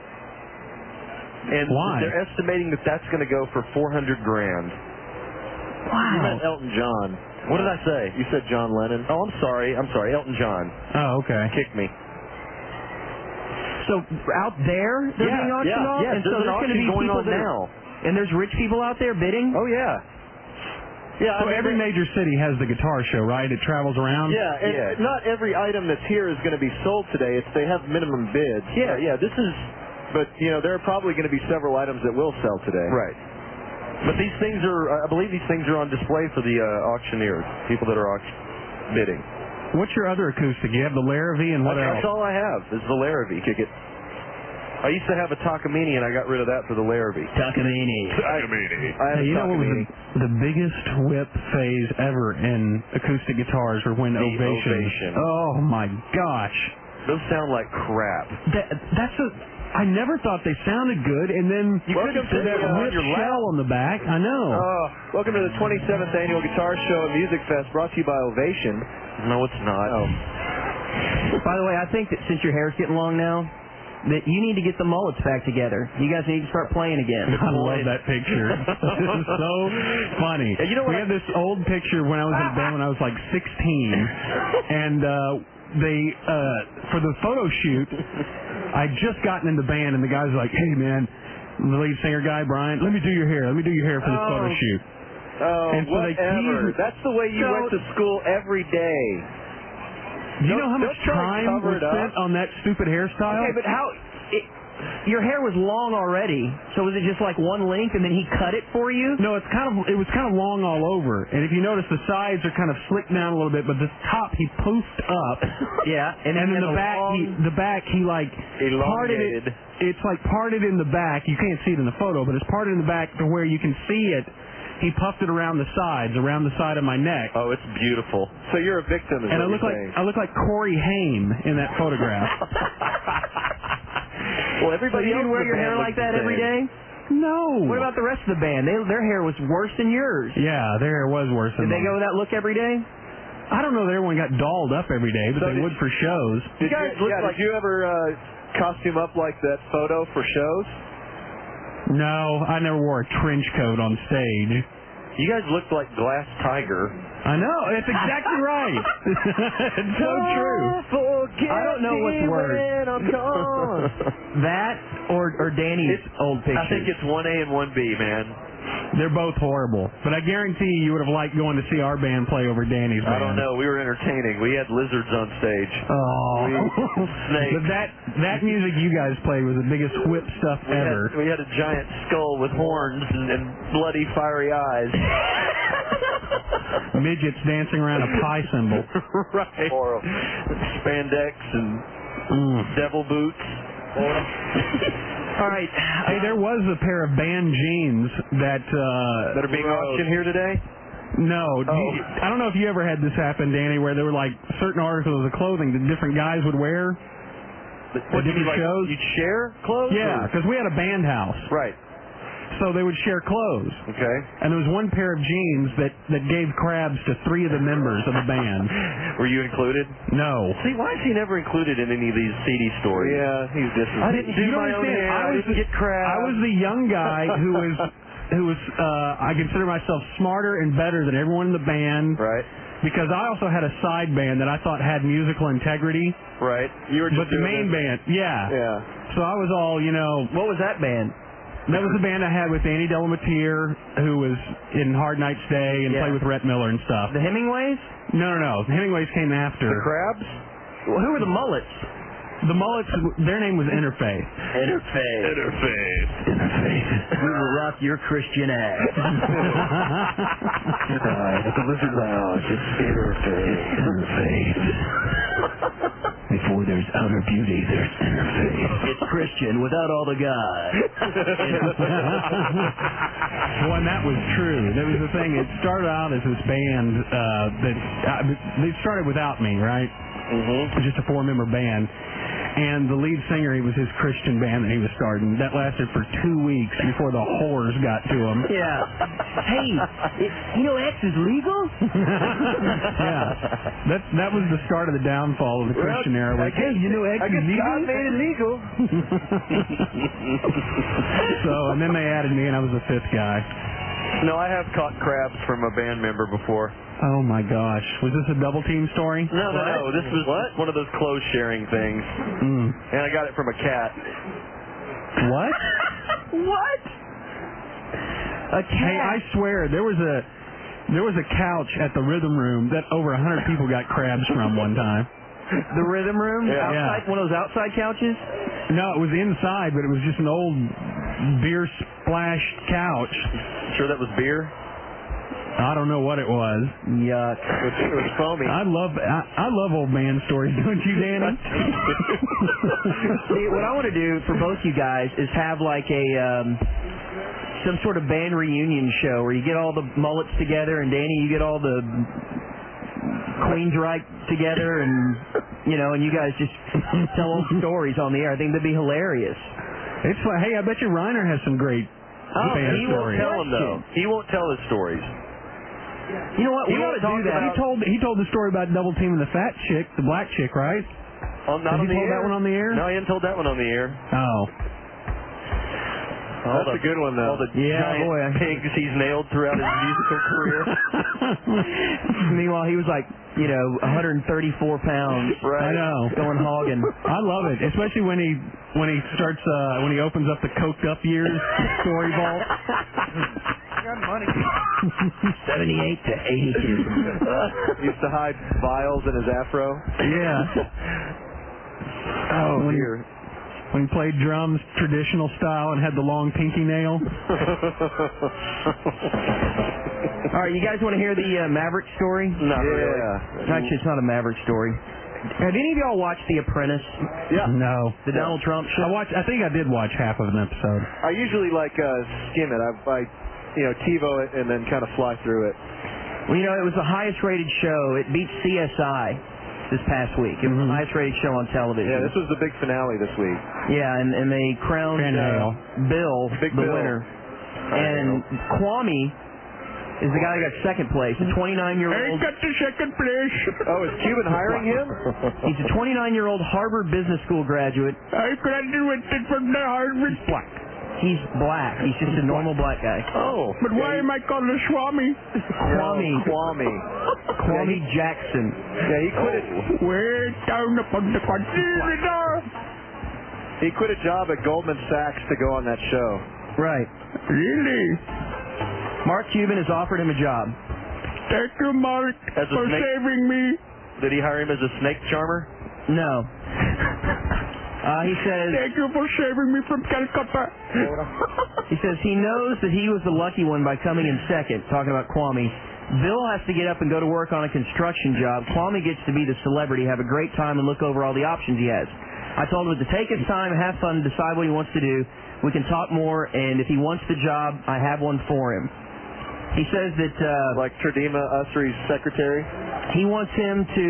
And Why? they're estimating that that's going to go for four hundred grand. You meant Elton John. What did I say? You said John Lennon. Oh, I'm sorry. I'm sorry. Elton John. Oh, okay. Kicked me. So out there they're Yeah, being auctioned yeah, off, yeah, and there's so an there's going to auction be going people on that now. and there's rich people out there bidding. Oh yeah. Yeah, So I mean, every they- major city has the guitar show, right? It travels around? Yeah, and Yeah. not every item that's here is going to be sold today. It's they have minimum bids. Yeah, yeah. This is But you know, there are probably going to be several items that will sell today. right. But these things are, I believe these things are on display for the uh, auctioneers, people that are auction bidding. What's your other acoustic? You have the Larrivee and what that's, else? that's all I have is the Larrivee. Kick it. I used to have a Takamine, and I got rid of that for the Larrivee. Takamine. Takamine. I have Hey, a you know what was Takamine. the, the biggest whip phase ever in acoustic guitars were when The Ovation. Ovation. Oh my gosh. Those sound like crap. That, that's a. I never thought they sounded good, and then You welcome couldn't to that sit on ripped your lap. shell on the back. I know. Oh, welcome to the twenty-seventh Annual Guitar Show at Music Fest, brought to you by Ovation. No, it's not. Oh. By the way, I think that since your hair's getting long now, that you need to get the mullets back together. You guys need to start playing again. I love that picture. It was so funny. Yeah, you know what we I- had this old picture when I was in a band when I was like sixteen, and uh, they uh, for the photo shoot, I'd just gotten in the band, and the guys were like, "Hey, man, the lead singer guy, Brian, let me do your hair. Let me do your hair for this Oh. photo shoot." Oh, And so they whatever. teased- That's the way you So- went to school every day. Do you Don't- know how much don't try and time cover was it up. spent on that stupid hairstyle? Okay, but how... It, your hair was long already, so was it just like one length, and then he cut it for you? No, it's kind of it was kind of long all over, and if you notice, the sides are kind of slicked down a little bit, but the top he poofed up. Yeah, and, and then then the back, he, the back he like parted it. Elongated. It's like parted in the back. You can't see it in the photo, but it's parted in the back to where you can see it. He puffed it around the sides, around the side of my neck. Oh, it's beautiful. So you're a victim, is And I what look you're like saying. I look like Corey Haim in that photograph. Well, So everybody you else didn't in wear the your band hair looks like the that every same. day? No. What about the rest of the band? They, their hair was worse than yours. Yeah, their hair was worse than Did they mine. go with that look every day? I don't know that everyone got dolled up every day, but So they did- would for shows. Did You guys you, look yeah, like- did you ever uh, costume up like that photo for shows? No, I never wore a trench coat on stage. You guys looked like Glass Tiger. I know, it's exactly right. It's so true. Forget I don't know what's me worse. when I'm gone. That or or Danny's old pictures? I think it's one A and one B, man. They're both horrible, but I guarantee you would have liked going to see our band play over Danny's band. I don't know. We were entertaining. We had lizards on stage. Oh, Snakes. but that that music you guys played was the biggest whip stuff We had, ever. we had a giant skull with horns and, and bloody, fiery eyes. Midgets dancing around a pie symbol. Right. Horrible. Spandex and Mm. devil boots. All right. Hey, there was a pair of band jeans that uh That are being auctioned here today? No, do Oh. you, I don't know if you ever had this happen, Danny, where there were like certain articles of clothing that different guys would wear What at did you different like? shows. You'd share clothes? Yeah, or- because we had a band house, Right. so they would share clothes. Okay. And there was one pair of jeans that that gave crabs to three of the members of the band. Were you included? No. See, why is he never included in any of these seedy stories? Yeah, he's disrespectful. I didn't do You don't my own understand. hair. I I, was didn't the- get crabs. I was the young guy who was who was uh I consider myself smarter and better than everyone in the band. Right. Because I also had a side band that I thought had musical integrity. Right. You were just But the doing main this- band, yeah. Yeah. So I was all, you know. What was that band? That was the band I had with Danny Delamatier, who was in Hard Night's Day and Yeah. played with Rhett Miller and stuff. The Hemingways? No, no, no. The Hemingways came after. The crabs? Well, who were the Mullets? The Mullets, their name was Interfaith. Interfaith. Interfaith. Interfaith. We will rock your Christian ass. Tonight at the Lizard Lounge, it's Interfaith. Interfaith. Before there's outer beauty, there's interfaith. It's Christian without all the God. Well, and that was true. That was the thing. It started out as this band uh, that uh, they started without me, right? Mm-hmm. Just a four-member band. And the lead singer, he was his Christian band that he was starting. That lasted for two weeks before the whores got to him. Yeah. Hey, it, you know X is legal? Yeah. That that was the start of the downfall of the Christian era. Like, hey, you know X I is guess legal? God made it legal. So, and then they added me, and I was the fifth guy. No, I have caught crabs from a band member before. Oh my gosh, was this a double team story? No, no, no. This was What? one of those clothes sharing things. Mm. And I got it from a cat. What? What? A cat? Hey, I swear there was a there was a couch at the Rhythm Room that over a hundred people got crabs from one time. The Rhythm Room? Yeah. Outside, one of those outside couches? No, it was inside, but it was just an old beer splashed couch. Sure that was beer? I don't know what it was. Yuck. It was foamy. I love I, I love old man stories, don't you, Danny? See, what I want to do for both you guys is have like a um, some sort of band reunion show where you get all the mullets together, and Danny, you get all the Queensryche together, and you know, and you guys just tell old stories on the air. I think that'd be hilarious. It's fun. Hey, I bet you Reiner has some great Oh, fan he won't stories. tell them though. He won't tell his stories. You know what? He We ought won't to do talk that. about- He told he told the story about double teaming the fat chick, the black chick, right? Oh, not Has on he the told air. that one on the air? No, he hasn't told that one on the air. Oh. All That's the, a good one, though. All the Yeah, giant boy. pigs he's nailed throughout his musical career. Meanwhile, he was like, you know, one hundred thirty-four pounds. I know. Going hogging. I love it, especially when he when he starts uh, when he opens up the coked up years story vault. got money. seventy-eight to eighty-two. Used to hide vials in his afro. Yeah. Oh, when dear. He, when he played drums traditional style and had the long pinky nail. All right, you guys want to hear the uh, Maverick story? Not yeah. really. Actually, it's not a Maverick story. Have any of y'all watched The Apprentice? Yeah. No. The Donald Trump show? I watched. I think I did watch half of an episode. I usually like uh, skim it. I, I, you know, TiVo it and then kind of fly through it. Well, you know, it was the highest rated show. It beat C S I this past week. It was the highest rated show on television. Yeah, this was the big finale this week. Yeah, and, and they crowned Van Hale. uh, Bill Big the Bill. winner. And Kwame is the guy that got second place, a twenty-nine-year-old. got the second place. Oh, is Cuban hiring him? He's a twenty-nine-year-old Harvard Business School graduate. I graduated from the Harvard. Black. He's black. He's just a normal black guy. Oh. But why am I called a Swami? Kwame. Kwame. Kwame Jackson. Yeah, he quit it. Way down upon the continent. He quit a job at Goldman Sachs to go on that show. Right. Really? Mark Cuban has offered him a job. Thank you, Mark, As a for snake- saving me. Did he hire him as a snake charmer? No. Uh, he says Thank you for saving me from Calcutta. he says he knows that he was the lucky one by coming in second, talking about Kwame. Bill has to get up and go to work on a construction job. Kwame gets to be the celebrity, have a great time, and look over all the options he has. I told him to take his time and have fun, decide what he wants to do. We can talk more, and if he wants the job, I have one for him. He says that uh, Like Tradema Usry's secretary. he wants him to.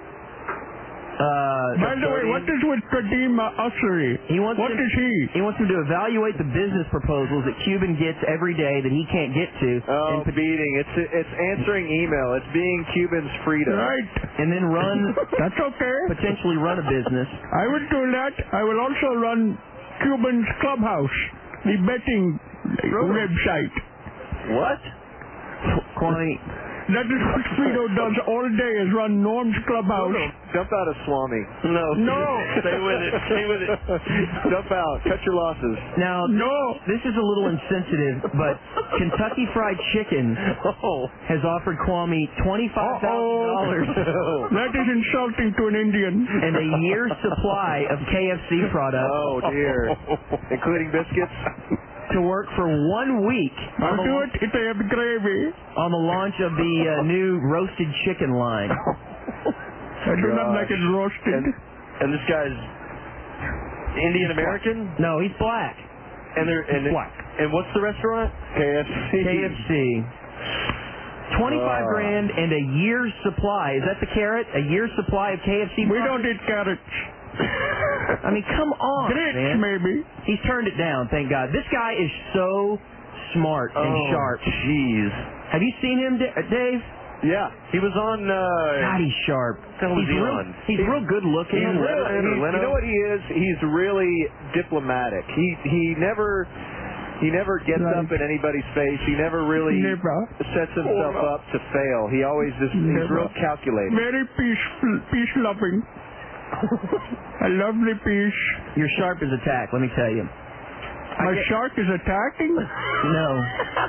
Uh, By the way, what is with Kadima Usry? He wants What him, is he? He wants him to evaluate the business proposals that Cuban gets every day that he can't get to, Oh, and, pot- beating. It's it's answering email. It's being Cuban's freedom. Right. and then run That's okay. potentially run a business. I will do that. I will also run Cuban's Clubhouse, the betting website. What? Kwame, That is what Frito does all day, is run Norm's Clubhouse. Jump out of Swami. No. No. Stay with it. Stay with it. Jump out. Cut your losses. now No. this is a little insensitive, but Kentucky Fried Chicken Oh. has offered Kwame twenty-five thousand dollars That is insulting to an Indian. and a year's supply of K F C products Oh, dear. Including biscuits? to work for one week I'll on do the, it if they have gravy. on the launch of the uh, new roasted chicken line. I do not like it roasted. And, and this guy's Indian American? No, he's black. And they're and Black. and what's the restaurant? K F C. K F C. Twenty-five Uh. grand and a year's supply. Is that the carrot? A year's supply of K F C. We products? don't eat carrots. I mean, come on, Grits, man. maybe. He's turned it down. Thank God. This guy is so smart and Oh, sharp. Jeez. Have you seen him, D- Dave? Yeah. He was on. Uh, God, he's sharp. What the hell was he's he real, on? He's real good looking. He's really, Letterman or he's- Leno? you know what he is? He's really diplomatic. He he never he never gets Right. up in anybody's face. He never really Never. sets himself up to fail. He always just he's Never. real calculated. Very peaceful, peace-loving. A lovely peace. You're sharp as a tack, let me tell you. My shark is attacking? No.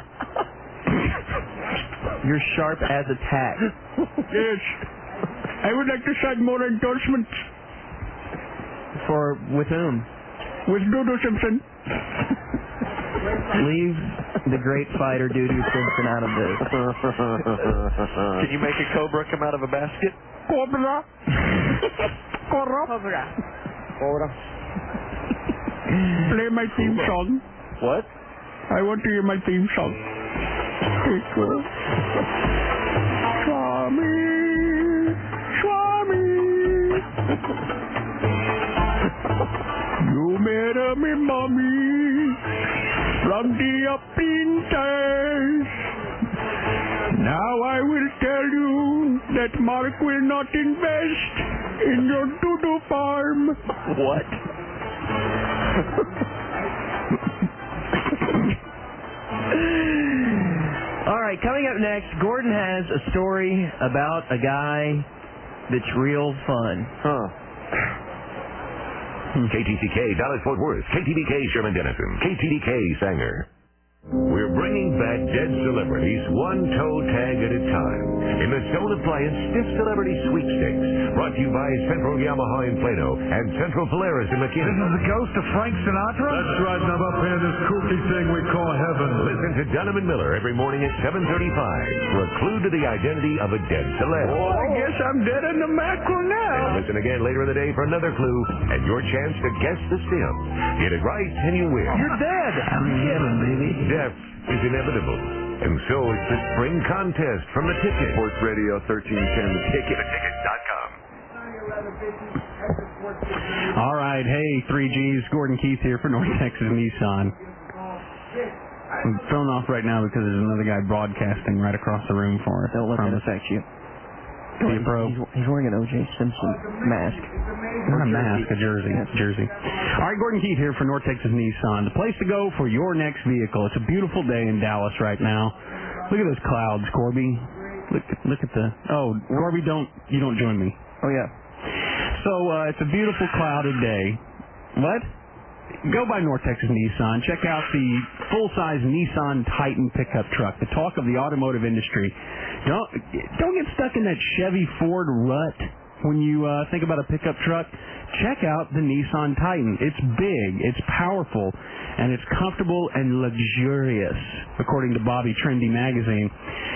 You're sharp as a tack. Yes. I would like to sign more endorsements For with whom? with Dodo Simpson. Leave the great fighter Dudu Simpson out of this. Can you make a cobra come out of a basket? Cobra. Cobra. Cobra. Play my theme song. What? I want to hear my theme song. Take you. Swami. You made me mommy from the upping stairs. Now I will tell you that Mark will not invest in your doo-doo farm. What? All right, coming up next, Gordon has a story about a guy that's real fun. Huh. K T C K, Dallas Fort Worth. K T D K, Sherman Denison. K T D K, Sanger. We're bringing back dead celebrities one toe tag at a time in the Stone Appliance Stiff Celebrity Sweepstakes, brought to you by Central Yamaha in Plano and Central Polaris in McKinney. This is the ghost of Frank Sinatra? That's right, and I'm up here in this kooky thing we call heaven. Listen to Dunham and Miller every morning at seven thirty-five for a clue to the identity of a dead celeb. Oh, I guess I'm dead in the mackerel now. And listen again later in the day for another clue and your chance to guess the stem. Get it right and you win. You're dead. I'm in heaven, baby. Death is inevitable. And so it's the spring contest from the Ticket. Sports Radio thirteen ten, the Ticket. the ticket dot com. All right, hey, three G's, Gordon Keith here for North Texas Nissan. I'm thrown off right now because there's another guy broadcasting right across the room for us. Don't let that From affect you. Be a pro. He's, he's wearing an O J Simpson mask. Not a mask, a jersey. It's a jersey. All right, Gordon Keith here for North Texas Nissan. The place to go for your next vehicle. It's a beautiful day in Dallas right now. Look at those clouds, Corby. Look, look at the. Oh, Corby, don't you don't join me. Oh yeah. So uh, it's a beautiful clouded day. What? Go by North Texas Nissan. Check out the full-size Nissan Titan pickup truck, the talk of the automotive industry. Don't don't get stuck in that Chevy Ford rut when you uh, think about a pickup truck. Check out the Nissan Titan. It's big, it's powerful, and it's comfortable and luxurious, according to Bobby Trendy magazine.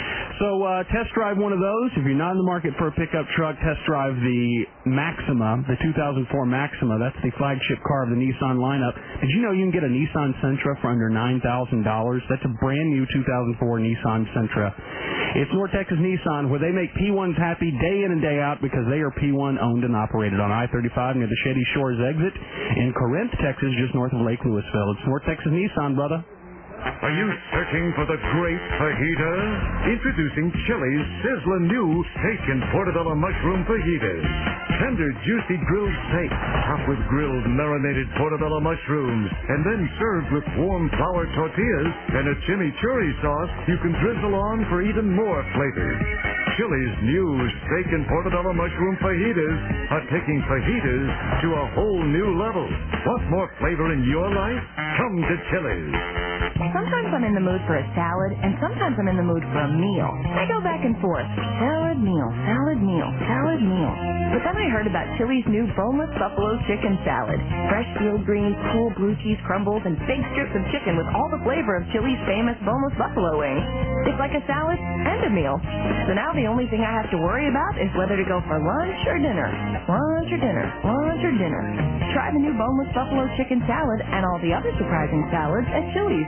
So uh, test drive one of those. If you're not in the market for a pickup truck, test drive the Maxima, the two thousand four Maxima. That's the flagship car of the Nissan lineup. Did you know you can get a Nissan Sentra for under nine thousand dollars? That's a brand new two thousand four Nissan Sentra. It's North Texas Nissan, where they make P ones happy day in and day out because they are P one owned and operated on I thirty-five near the Shady Shores exit in Corinth, Texas, just north of Lake Louisville. It's North Texas Nissan, brother. Are you searching for the great fajita? Introducing Chili's sizzling new steak and portobello mushroom fajitas. Tender, juicy grilled steak, topped with grilled, marinated portobello mushrooms, and then served with warm flour tortillas and a chimichurri sauce you can drizzle on for even more flavor. Chili's new steak and portobello mushroom fajitas are taking fajitas to a whole new level. Want more flavor in your life? Come to Chili's. Sometimes I'm in the mood for a salad, and sometimes I'm in the mood for a meal. I go back and forth. Salad, meal, salad, meal, salad, meal. But then I heard about Chili's new boneless buffalo chicken salad. Fresh field greens, cool blue cheese crumbles, and big strips of chicken with all the flavor of Chili's famous boneless buffalo wings. It's like a salad and a meal. So now the only thing I have to worry about is whether to go for lunch or dinner. Lunch or dinner. Lunch or dinner. Try the new boneless buffalo chicken salad and all the other surprising salads at Chili's.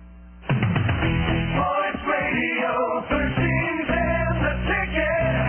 Sports Radio thirteen ten, the Ticket.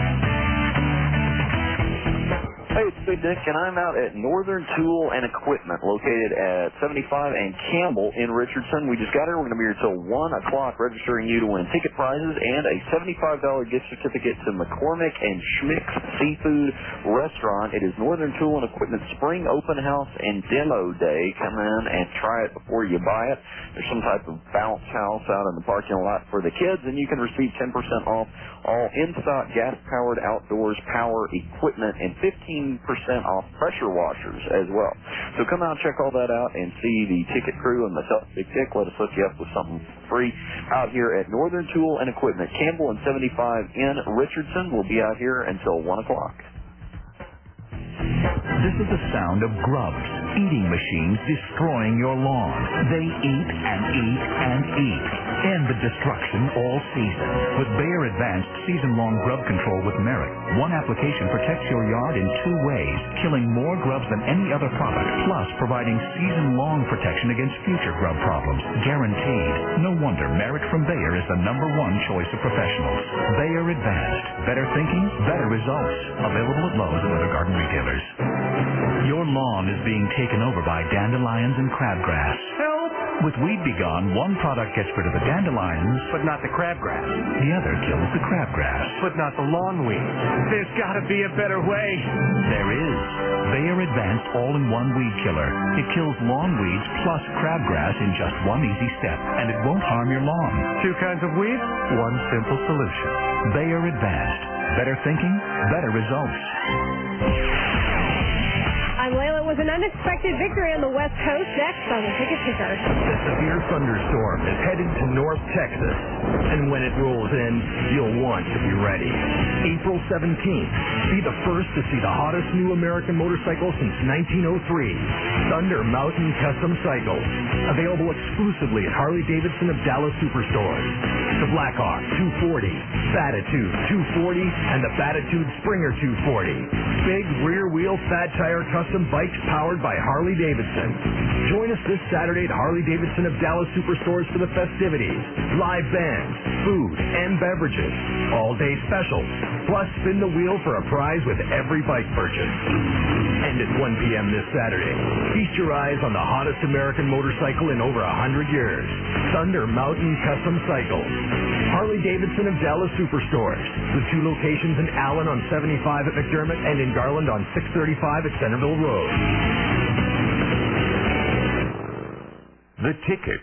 Hey, it's Big Dick, and I'm out at Northern Tool and Equipment, located at seventy-five and Campbell in Richardson. We just got here. We're going to be here till one o'clock, registering you to win ticket prizes and a seventy-five dollars gift certificate to McCormick and Schmick's Seafood Restaurant. It is Northern Tool and Equipment Spring Open House and Demo Day. Come in and try it before you buy it. There's some type of bounce house out in the parking lot for the kids, and you can receive ten percent off all in-stock gas-powered outdoors power equipment and fifteen percent off pressure washers as well. So come out and check all that out and see the ticket crew and myself, Big Dick. Let us hook you up with something free out here at Northern Tool and Equipment. Campbell and seventy-five in Richardson. We'll be out here until one o'clock. This is the sound of grubs, eating machines destroying your lawn. They eat and eat and eat. End the destruction all season with Bayer Advanced Season-Long Grub Control with Merrick. One application protects your yard in two ways, killing more grubs than any other product, plus providing season-long protection against future grub problems. Guaranteed. No wonder Merrick from Bayer is the number one choice of professionals. Bayer Advanced. Better thinking, better results. Available at Lowe's and other garden retailers. Your lawn is being taken over by dandelions and crabgrass. Help! With Weed Be Gone, one product gets rid of the dandelions, But not the crabgrass. the other kills the crabgrass. But not the lawn weed. There's got to be a better way. There is. Bayer Advanced All-in-One Weed Killer. It kills lawn weeds plus crabgrass in just one easy step, and it won't harm your lawn. Two kinds of weeds, one simple solution. Bayer Advanced. Better thinking, better results. I'm Layla with an unexpected victory on the West Coast next on the Ticket Ticker. A severe thunderstorm is headed to North Texas, and when it rolls in, you'll want to be ready. April seventeenth, be the first to see the hottest new American motorcycle since nineteen oh three, Thunder Mountain Custom Cycle. Available exclusively at Harley-Davidson of Dallas Superstores. The Blackhawk two forty, Batitude two forty, and the Batitude Springer two forty. Big rear-wheel fat tire custom bikes powered by Harley-Davidson. Join us this Saturday at Harley-Davidson of Dallas Superstores for the festivities, live bands, food, and beverages, all-day specials, plus spin the wheel for a prize with every bike purchase. And at one p.m. this Saturday, feast your eyes on the hottest American motorcycle in over a hundred years, Thunder Mountain Custom Cycle. Harley-Davidson of Dallas Superstores, with two locations in Allen on seventy-five at McDermott and in Garland on six thirty-five at Centerville Road. The Ticket.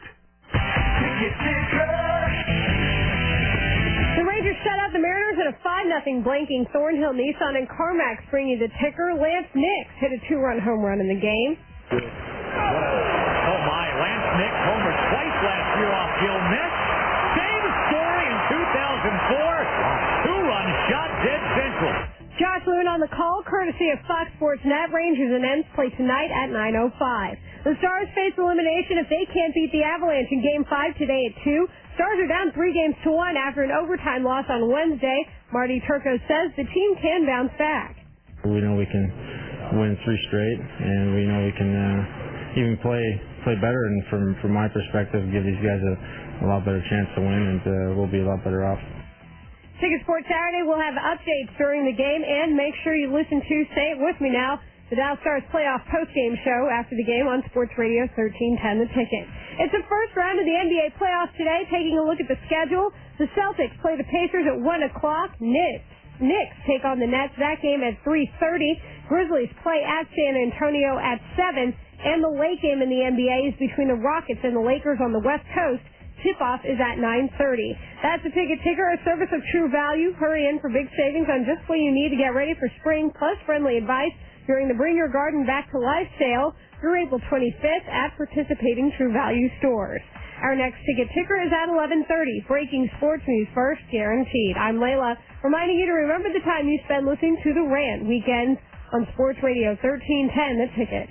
The Rangers shut out the Mariners in a five nothing blanking. Thornhill, Nissan, and CarMax bring you the ticker. Lance Nix hit a two-run home run in the game. Oh, my. Lance Nick homered twice last year off Gil Miss. Same story in two thousand four. Two-run shot dead central. Josh Lewin on the call, courtesy of Fox Sports Net. Rangers and Ents play tonight at nine oh five. The Stars face elimination if they can't beat the Avalanche in Game five today at two. Stars are down three games to one after an overtime loss on Wednesday. Marty Turco says the team can bounce back. We know we can win three straight, and we know we can uh, even play play better. And from from my perspective, give these guys a, a lot better chance to win, and uh, we'll be a lot better off. Ticket Sports Saturday will have updates during the game, and make sure you listen to, say it with me now, the Dallas Stars playoff postgame show after the game on Sports Radio thirteen ten The Ticket. It's the first round of the N B A playoffs today. Taking a look at the schedule, the Celtics play the Pacers at one o'clock. Knicks, Knicks take on the Nets. That game at three thirty. Grizzlies play at San Antonio at seven. And the late game in the N B A is between the Rockets and the Lakers on the West Coast. Tip-off is at nine thirty. That's the Ticket Ticker, a service of True Value. Hurry in for big savings on just what you need to get ready for spring, plus friendly advice during the Bring Your Garden Back to Life sale through April twenty-fifth at participating True Value stores. Our next Ticket Ticker is at eleven thirty. Breaking sports news first, guaranteed. I'm Layla, reminding you to remember the time you spend listening to The Rant weekends on Sports Radio thirteen ten The Ticket.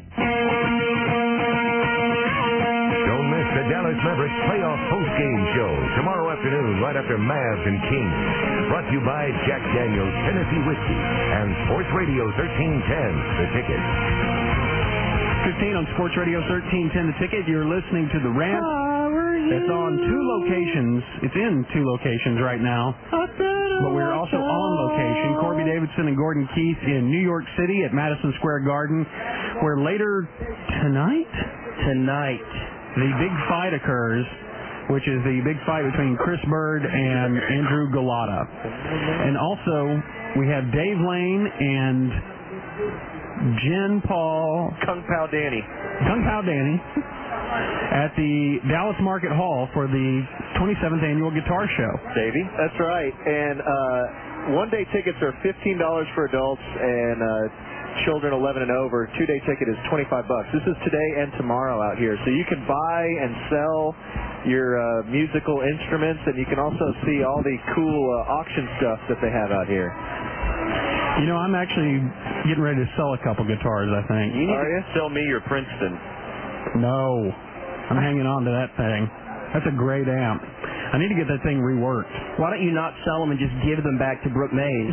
Don't miss the Dallas Mavericks playoff postgame show tomorrow afternoon right after Mavs and Kings. Brought to you by Jack Daniel's Tennessee Whiskey and Sports Radio thirteen ten The Ticket. fifteen on Sports Radio thirteen ten The Ticket. You're listening to The Rant. It's on two locations. It's in two locations right now. But we're also on location. Corby Davidson and Gordon Keith in New York City at Madison Square Garden, where later tonight? Tonight. The big fight occurs, which is the big fight between Chris Bird and Andrew Galata. And also, we have Dave Lane and Jen Paul. Kung Pao Danny. Kung Pao Danny. At the Dallas Market Hall for the twenty-seventh Annual Guitar Show. Davey? That's right. And uh, one-day tickets are fifteen dollars for adults and uh, children eleven and over. Two-day ticket is twenty-five bucks. This is today and tomorrow out here. So you can buy and sell your uh, musical instruments, and you can also see all the cool uh, auction stuff that they have out here. You know, I'm actually getting ready to sell a couple guitars, I think. You need Are to you? Sell me your Princeton. No. I'm hanging on to that thing. That's a great amp. I need to get that thing reworked. Why don't you not sell them and just give them back to Brooke Mays?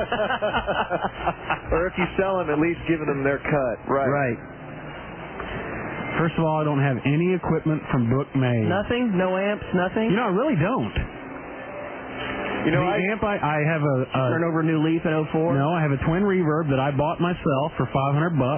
Or if you sell them, at least giving them their cut. Right. Right. First of all, I don't have any equipment from Brooke Mays. Nothing? No amps? Nothing? You know, I really don't. You know, the I, amp I, I have a, a turn over a new leaf in oh four. No, I have a twin reverb that I bought myself for five hundred bucks.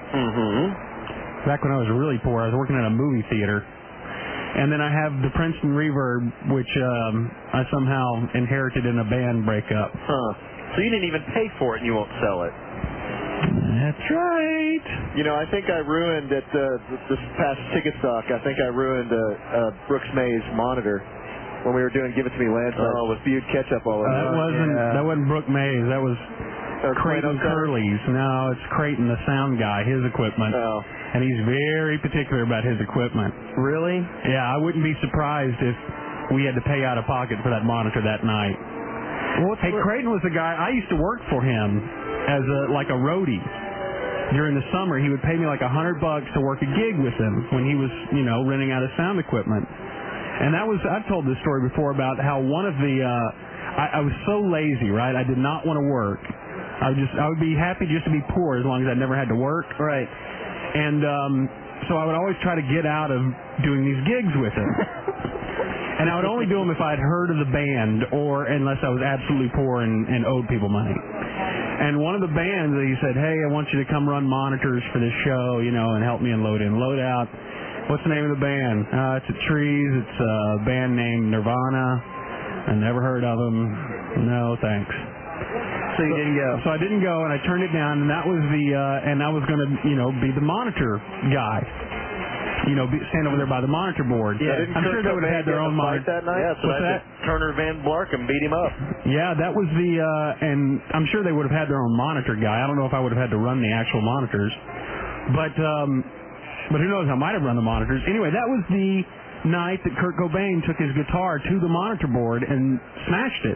Mm-hmm. Back when I was really poor, I was working at a movie theater. And then I have the Princeton Reverb, which um, I somehow inherited in a band breakup. Huh. So you didn't even pay for it and you won't sell it. That's right. You know, I think I ruined at uh, this past ticket stock. I think I ruined uh, uh, Brooks May's monitor when we were doing "Give It to Me, Landslide" Oh. with spewed ketchup all over. Uh, that it. wasn't Yeah. that wasn't Brooke Mays. That was Or Creighton Plano Center? Curley's. No, it's Creighton, the sound guy, his equipment. Oh. And he's very particular about his equipment. Really? Yeah, I wouldn't be surprised if we had to pay out of pocket for that monitor that night. Well, hey, Creighton was the guy, I used to work for him as a like a roadie. During the summer, he would pay me like a hundred bucks to work a gig with him when he was, you know, renting out his sound equipment. And that was, I've told this story before about how one of the, uh, I, I was so lazy, right? I did not want to work. I would just, I would be happy just to be poor as long as I never had to work. Right. And um, so I would always try to get out of doing these gigs with him. And I would only do them if I'd heard of the band or unless I was absolutely poor and, and owed people money. And one of the bands, he said, hey, I want you to come run monitors for this show, you know, and help me unload in, load out. What's the name of the band? Uh, it's at Trees. It's a band named Nirvana. I never heard of them. No, thanks. So you didn't go? So I didn't go, and I turned it down, and that was the, uh, and I was going to, you know, be the monitor guy. You know, be, stand over there by the monitor board. Yeah, I'm sure they would have had their own monitor. that night? Yeah, so What's I that? just Turner Van Blarkum beat him up. Yeah, that was the, uh, and I'm sure they would have had their own monitor guy. I don't know if I would have had to run the actual monitors. But, um, but who knows, I might have run the monitors. Anyway, that was the night that Kurt Cobain took his guitar to the monitor board and smashed it.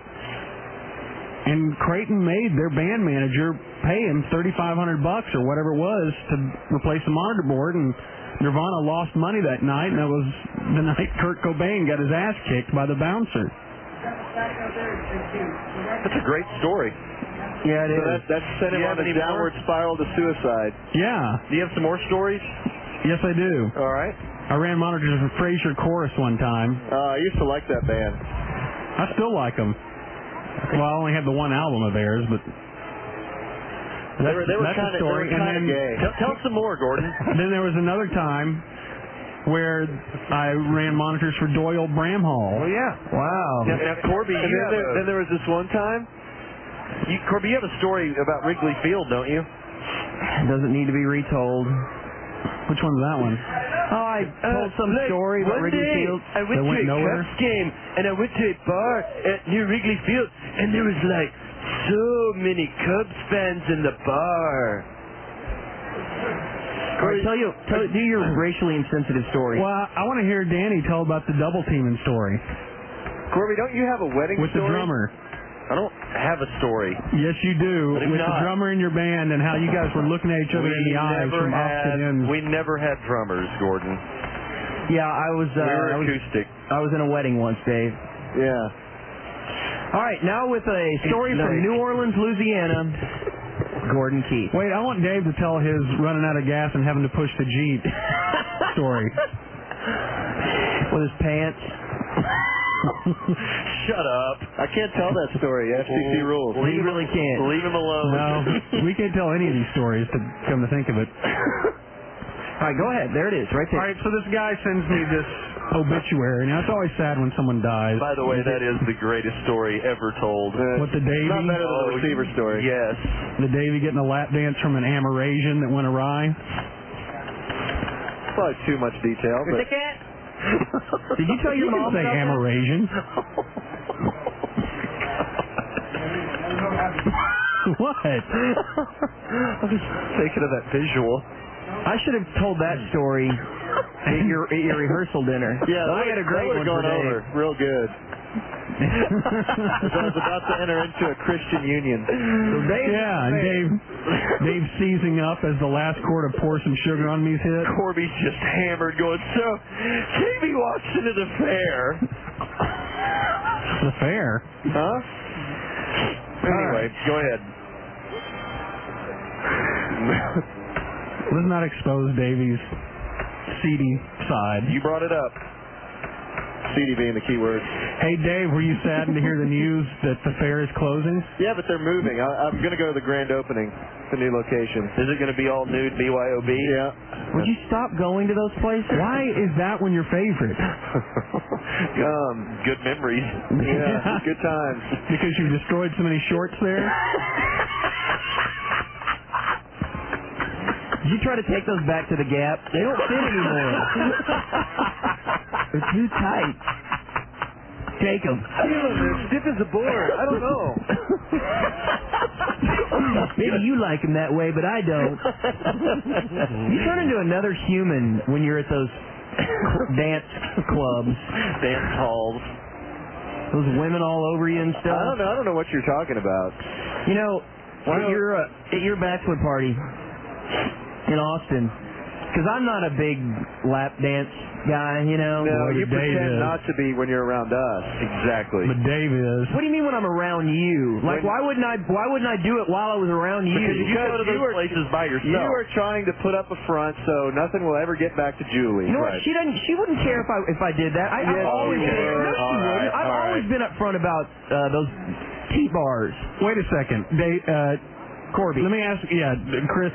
And Creighton made their band manager pay him thirty-five hundred bucks or whatever it was to replace the monitor board, and Nirvana lost money that night, and that was the night Kurt Cobain got his ass kicked by the bouncer. That's a great story. Yeah, it so is. That, that sent Do him you on have a any downward more? spiral to suicide. Yeah. Do you have some more stories? Yes, I do. All right. I ran monitors for Fraser Chorus one time. Uh, I used to like that band. I still like them. Well, I only have the one album of theirs, but that's, they were, they were that's kinda, a story. They were and then, gay. Tell, tell us some more, Gordon. Then there was another time where I ran monitors for Doyle Bramhall. Oh yeah. Wow. Now, now Corby, And you then have there, a, then there was this one time. you, Corby, you have a story about Wrigley Field, don't you? Doesn't need to be retold. Which one's that one? Oh, I told some like, story about one Wrigley day, Field. I went That to went a nowhere? Cubs game, and I went to a bar at near Wrigley Field, and there was like so many Cubs fans in the bar. All right, tell you, tell, do your racially insensitive story. Well, I want to hear Danny tell about the double teaming story Corby, don't you have a wedding with story? the drummer. I don't have a story. Yes, you do. I do With not. the drummer in your band and how you guys were looking at each other we in the eyes never from opposite had, ends. We never had drummers, Gordon. Yeah, I was. Uh, we were I was, acoustic. I was in a wedding once, Dave. Yeah. All right, now with a story It's from like- New Orleans, Louisiana. Gordon Keith. Wait, I want Dave to tell his running out of gas and having to push the Jeep story. With his pants. Shut up. I can't tell that story. F C C rules. He really can't. Leave him alone. No, we can't tell any of these stories, to come to think of it. All right, go ahead. There it is, right there. All right, so this guy sends me this obituary. Now, it's always sad when someone dies. By the way, that is the greatest story ever told. What, the Davy? Not better than the receiver story. Yes. The Davy getting a lap dance from an Amerasian that went awry. Probably too much detail, but Did you tell your You can mom say about that? Amerasian. What? I was thinking of that visual. I should have told that story at your at your rehearsal dinner. yeah, I had a great that one would've for gone Dave. over real good. 'Cause I was about to enter into a Christian union. So Dave, Yeah, and Dave, Dave seizing up as the last chord of Pour Some Sugar on Me's hit. Corby's just hammered going, so Davey walks into the fair. The fair. Huh? Anyway, go ahead. Let's not expose Davy's seedy side. You brought it up. C D being the key word. Hey, Dave, were you saddened to hear the news that the fair is closing? Yeah, but they're moving. I, I'm going to go to the grand opening, the new location. Is it going to be all nude B Y O B? Yeah. Would you stop going to those places? Why is that one your favorite? um, good memories. Yeah, good times. Because you destroyed so many shorts there? Did you try to take those back to the Gap? They don't fit anymore. They're too tight. Take them. They're stiff as a board. I don't know. Maybe you like them that way, but I don't. You turn into another human when you're at those dance clubs. Dance halls. Those women all over you and stuff. I don't know. I don't know what you're talking about. You know, at your, uh, at your bachelor party in Austin, because I'm not a big lap dance guy, you know. No, you pretend not to be when you're around us. Exactly. But Dave is. What do you mean when I'm around you? Like, When- why wouldn't I? Why wouldn't I do it while I was around you? Because you go to those were, places by yourself. You are trying to put up a front so nothing will ever get back to Julie. You know right. what? She doesn't. She wouldn't care if I if I did that. I, Yes, I've always you been. would. No, she All right, wouldn't. I've all always right. been upfront about uh, those T bars. Wait a second. Dave, uh, Corby. Let me ask, yeah, Chris.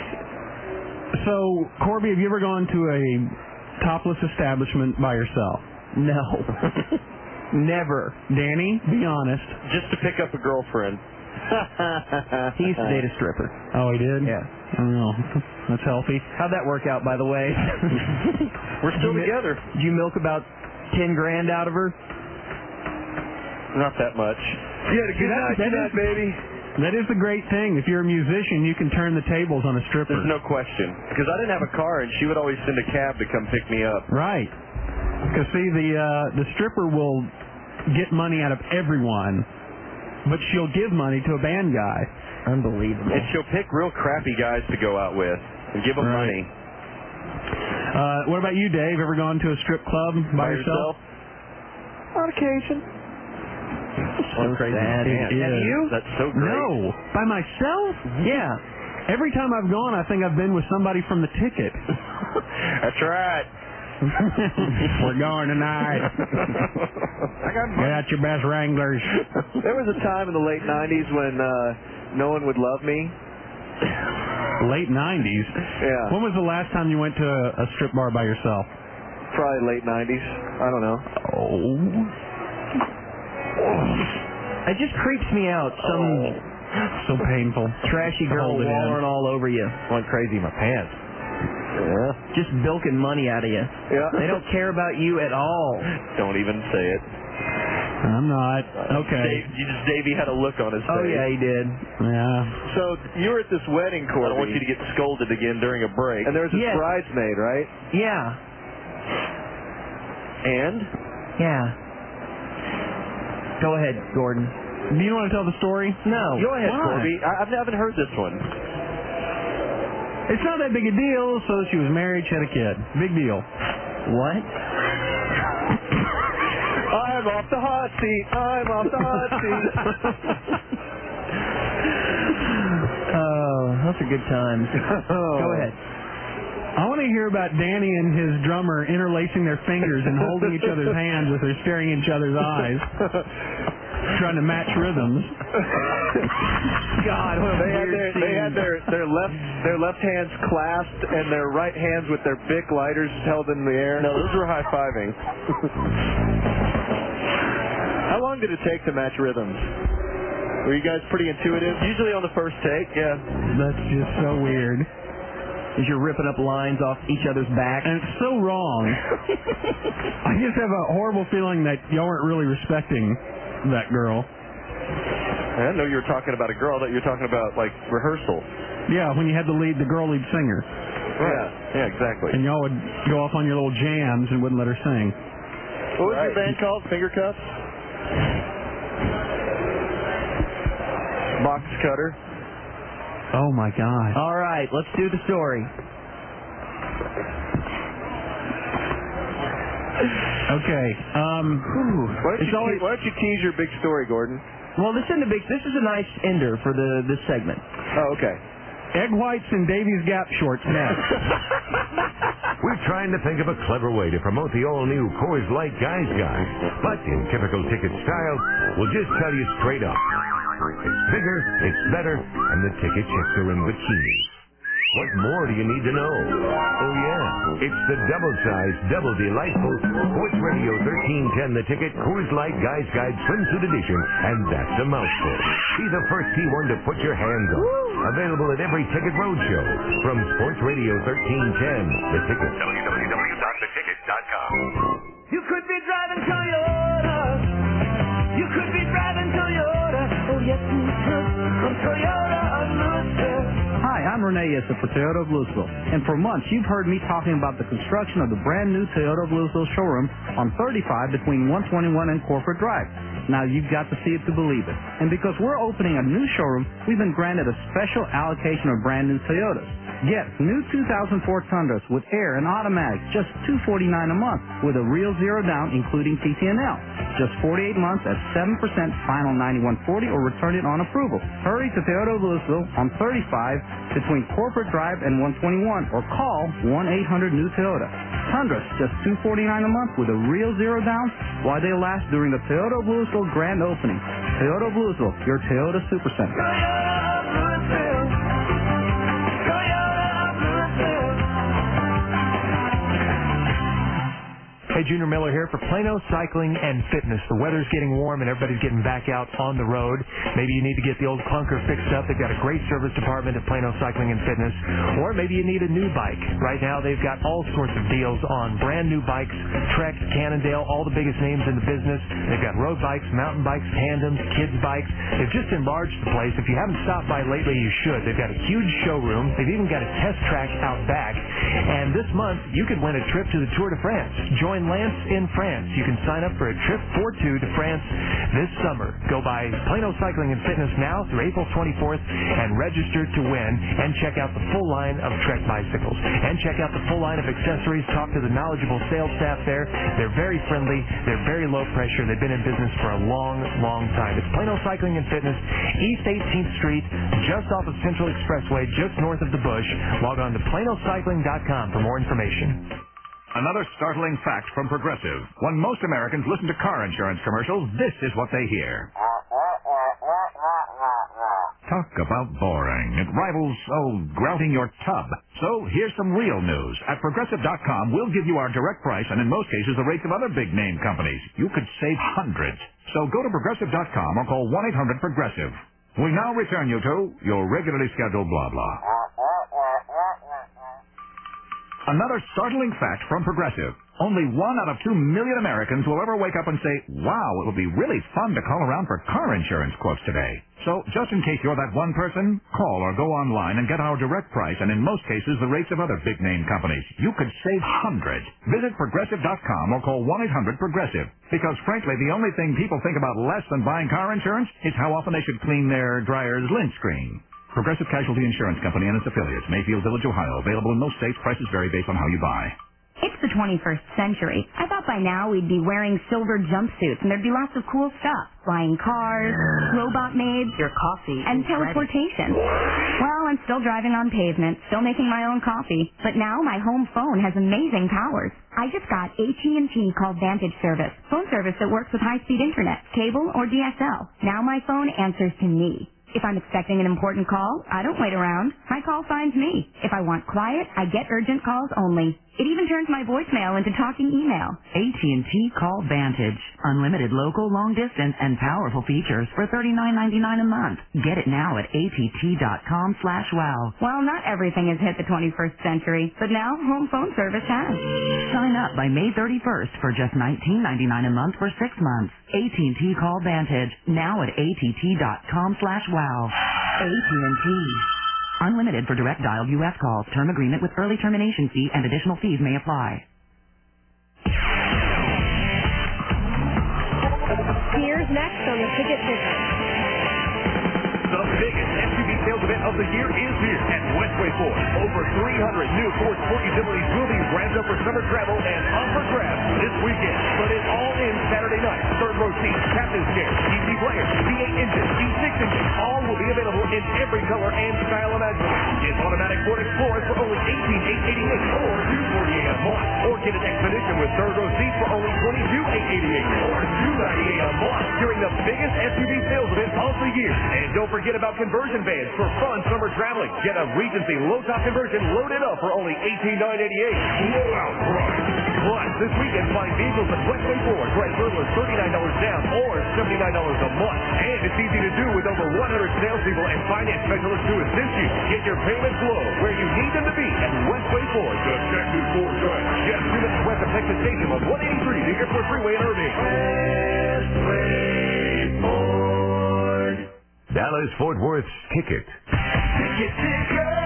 So, Corby, have you ever gone to a topless establishment by yourself? No. Never. Danny, be honest. Just to pick up a girlfriend. He used to date a stripper. Oh, he did? Yeah. Oh, that's healthy. How'd that work out, by the way? We're still Did you mi- together. Did you milk about ten grand out of her? Not that much. Yeah, good That- night, that good is- night, baby. That is the great thing. If you're a musician, you can turn the tables on a stripper. There's no question. Because I didn't have a car, and she would always send a cab to come pick me up. Right. Because, see, the, uh, the stripper will get money out of everyone, but she'll give money to a band guy. Unbelievable. And she'll pick real crappy guys to go out with and give them Right. money. Uh, what about you, Dave? Ever gone to a strip club by, By yourself? On occasion. So crazy. sad. It Have is. you? That's so great. No. By myself? Yeah. Every time I've gone, I think I've been with somebody from the ticket. That's right. We're going tonight. I got Get out your best Wranglers. There was a time in the late nineties when uh, no one would love me. Late nineties? Yeah. When was the last time you went to a, a strip bar by yourself? Probably late nineties. I don't know. Oh. It just creeps me out. Some So painful. trashy girl Hold it in. wallering all over you. Went crazy in my pants. Yeah. Just bilking money out of you. Yeah. They don't care about you at all. Don't even say it. I'm not. Okay. Dave, you just, Davey had a look on his face. Oh, yeah, he did. Yeah. So you were at this wedding, Corby. I don't want you to get scolded again during a break. And there was this Yes. bridesmaid, right? Yeah. And? Yeah. Go ahead, Gordon. Do you want to tell the story? No. Go ahead, Why? Corby. I, I've never heard this one. It's not that big a deal. So she was married, she had a kid. Big deal. What? I'm off the hot seat. I'm off the hot seat. Oh, those are good times. Go ahead. I want to hear about Danny and his drummer interlacing their fingers and holding each other's hands as they're staring in each other's eyes, trying to match rhythms. God, what a They had weird their scene. they had their their left their left hands clasped and their right hands with their Bic lighters held in the air. No, those were high fiving. How long did it take to match rhythms? Were you guys pretty intuitive? Usually on the first take, yeah. That's just so weird. As you're ripping up lines off each other's backs. And it's so wrong. I just have a horrible feeling that y'all weren't really respecting that girl. I didn't know you were talking about a girl. That you were talking about like rehearsal. Yeah, when you had the lead, the girl lead singer. Right. Yeah, yeah, exactly. And y'all would go off on your little jams and wouldn't let her sing. What was your band called? Finger Cuffs? Box Cutter? Oh my God. All right, let's do the story. Okay. Um, Why don't, it's you always, te- why don't you tease your big story, Gordon? Well, this isn't a big. This is a nice ender for the this segment. Oh, okay. Egg whites and Davies Gap shorts next. We're trying to think of a clever way to promote the all-new Coors Light Guys Guide. But in typical ticket style, we'll just tell you straight up. It's bigger, it's better, and the ticket checks are in bikinis. What more do you need to know? Oh, yeah. It's the double-sized, double delightful Sports Radio thirteen ten The Ticket Coors Light Guys Guide Swimsuit Edition, and that's a mouthful. Be the first T one to put your hands on. Available at every Ticket Roadshow. From Sports Radio thirteen ten The Ticket. w w w dot the ticket dot com. You could be driving Toyota. You could be driving Toyota. Oh, yes, you could. From Toyota of Louisville. Hi, I'm Renee Issa for Toyota of Louisville, and for months you've heard me talking about the construction of the brand new Toyota of Louisville showroom on thirty-five between one twenty-one and Corporate Drive. Now you've got to see it to believe it. And because we're opening a new showroom, we've been granted a special allocation of brand new Toyotas. Get new two thousand four Tundras with air and automatic, just two hundred forty-nine dollars a month with a real zero down including T T N L. Just forty-eight months at seven percent final ninety-one forty or return it on approval. Hurry to Toyota of Louisville on thirty-five between Corporate Drive and one twenty-one or call one eight hundred new Toyota. Tundras, just two hundred forty-nine dollars a month with a real zero down while they last during the Toyota of Louisville grand opening. Toyota of Louisville, your Toyota Supercenter. Hey, Junior Miller here for Plano Cycling and Fitness. The weather's getting warm and everybody's getting back out on the road. Maybe you need to get the old clunker fixed up. They've got a great service department at Plano Cycling and Fitness. Or maybe you need a new bike. Right now they've got all sorts of deals on brand new bikes, Trek, Cannondale, all the biggest names in the business. They've got road bikes, mountain bikes, tandems, kids bikes. They've just enlarged the place. If you haven't stopped by lately, you should. They've got a huge showroom. They've even got a test track out back. And this month, you could win a trip to the Tour de France. Join Lance in France. You can sign up for a trip for two to France this summer. Go by Plano Cycling and Fitness now through April twenty-fourth and register to win and check out the full line of Trek bicycles. And check out the full line of accessories. Talk to the knowledgeable sales staff there. They're very friendly. They're very low pressure. They've been in business for a long, long time. It's Plano Cycling and Fitness, East eighteenth Street, just off of Central Expressway, just north of the Bush. Log on to plano cycling dot com for more information. Another startling fact from Progressive. When most Americans listen to car insurance commercials, this is what they hear. Talk about boring. It rivals, oh, grouting your tub. So here's some real news. At Progressive dot com, we'll give you our direct price and in most cases the rates of other big name companies. You could save hundreds. So go to Progressive dot com or call one eight hundred progressive. We now return you to your regularly scheduled blah blah. Another startling fact from Progressive. Only one out of two million Americans will ever wake up and say, wow, it would be really fun to call around for car insurance quotes today. So, just in case you're that one person, call or go online and get our direct price and in most cases the rates of other big name companies. You could save hundreds. Visit Progressive dot com or call one eight hundred progressive. Because frankly, the only thing people think about less than buying car insurance is how often they should clean their dryer's lint screen. Progressive Casualty Insurance Company and its affiliates, Mayfield Village, Ohio. Available in most states. Prices vary based on how you buy. It's the twenty-first century. I thought by now we'd be wearing silver jumpsuits and there'd be lots of cool stuff. Flying cars, robot maids, your coffee, and teleportation. Well, I'm still driving on pavement, still making my own coffee, but now my home phone has amazing powers. I just got A T and T called Vantage Service, phone service that works with high-speed internet, cable, or D S L. Now my phone answers to me. If I'm expecting an important call, I don't wait around. My call finds me. If I want quiet, I get urgent calls only. It even turns my voicemail into talking email. A T and T Call Vantage. Unlimited local, long distance, and powerful features for thirty-nine ninety-nine a month. Get it now at A T T dot com slash wow. Well, not everything has hit the twenty-first century, but now home phone service has. Sign up by May thirty-first for just nineteen ninety-nine a month for six months. A T and T Call Vantage. Now at A T T dot com slash wow. A T and T. Unlimited for direct dial U S calls. Term agreement with early termination fee and additional fees may apply. Here's next on the Ticket Ticket. The biggest S U V sales event of the year is here at Westway Ford. Over three hundred new Ford Sport Utilities will be ramped up for summer travel and up for grabs this weekend. But it's all in Saturday night. Third row seats, captain's chair, D V D player, V eight engine, V six engine, all will be available in every color and style imaginable. Get automatic Ford Explorers for only eighteen thousand eight hundred eighty-eight dollars or two hundred forty-eight dollars Or get an expedition with third row seats for only twenty-two thousand eight hundred eighty-eight dollars or two thousand nine hundred eighty-eight dollars a month during the biggest S U V sales event of the year. And don't forget about conversion vans for fun summer traveling. Get a Regency low-top conversion loaded up for only eighteen thousand nine hundred eighty-eight dollars. Blowout price. Plus, this weekend, find vehicles at Westway Ford for as little as thirty-nine dollars down or seventy-nine dollars a month. And it's easy to do with over one hundred salespeople and finance specialists to assist you. Get your payments low where you need them to be at Westway Ford. The Texas Ford Drive. Just two minutes west of Texas Station on one eighty-three, the Airport Freeway in Irving. Westway Ford. Dallas Fort Worth's Ticket. Ticket, ticket.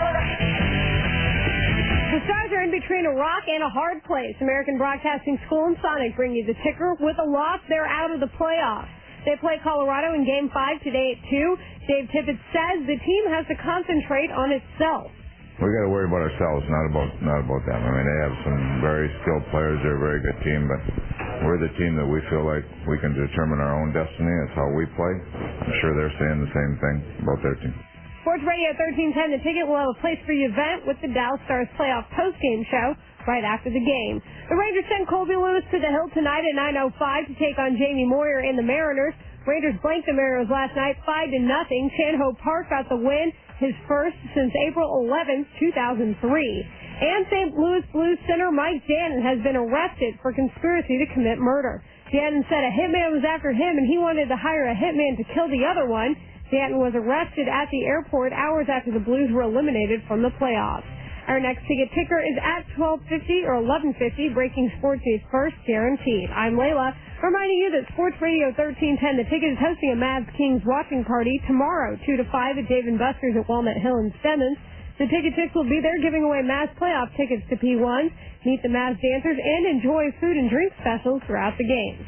The Stars are in between a rock and a hard place. American Broadcasting School and Sonic bring you the ticker. With a loss, they're out of the playoffs. They play Colorado in Game five today at two. Dave Tippett says the team has to concentrate on itself. We got to worry about ourselves, not about not about them. I mean, they have some very skilled players. They're a very good team, but we're the team that we feel like we can determine our own destiny. That's how we play. I'm sure they're saying the same thing about their team. Sports Radio thirteen ten, The Ticket, will have a place for you event with the Dallas Stars playoff postgame show right after the game. The Rangers sent Colby Lewis to the hill tonight at nine oh five to take on Jamie Moyer and the Mariners. Rangers blanked the Mariners last night five to nothing. Chan-Ho Park got the win, his first since April eleventh, two thousand three. And Saint Louis Blues center Mike Jannon has been arrested for conspiracy to commit murder. Jannon said a hitman was after him and he wanted to hire a hitman to kill the other one. Jannon was arrested at the airport hours after the Blues were eliminated from the playoffs. Our next ticket ticker is at twelve fifty or eleven fifty, breaking sports news first, guaranteed. I'm Layla, reminding you that Sports Radio thirteen ten, The Ticket, is hosting a Mavs Kings watching party tomorrow, two to five at Dave and Buster's at Walnut Hill in Stemmons. The Ticket Chicks will be there giving away Mavs playoff tickets to P ones, meet the Mavs dancers, and enjoy food and drink specials throughout the game.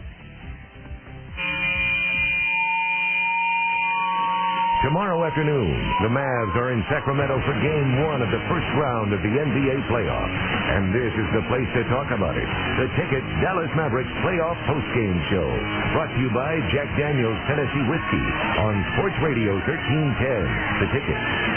Tomorrow afternoon, the Mavs are in Sacramento for game one of the first round of the N B A playoffs. And this is the place to talk about it. The Ticket Dallas Mavericks playoff postgame show. Brought to you by Jack Daniel's Tennessee Whiskey on Sports Radio thirteen ten. The Ticket.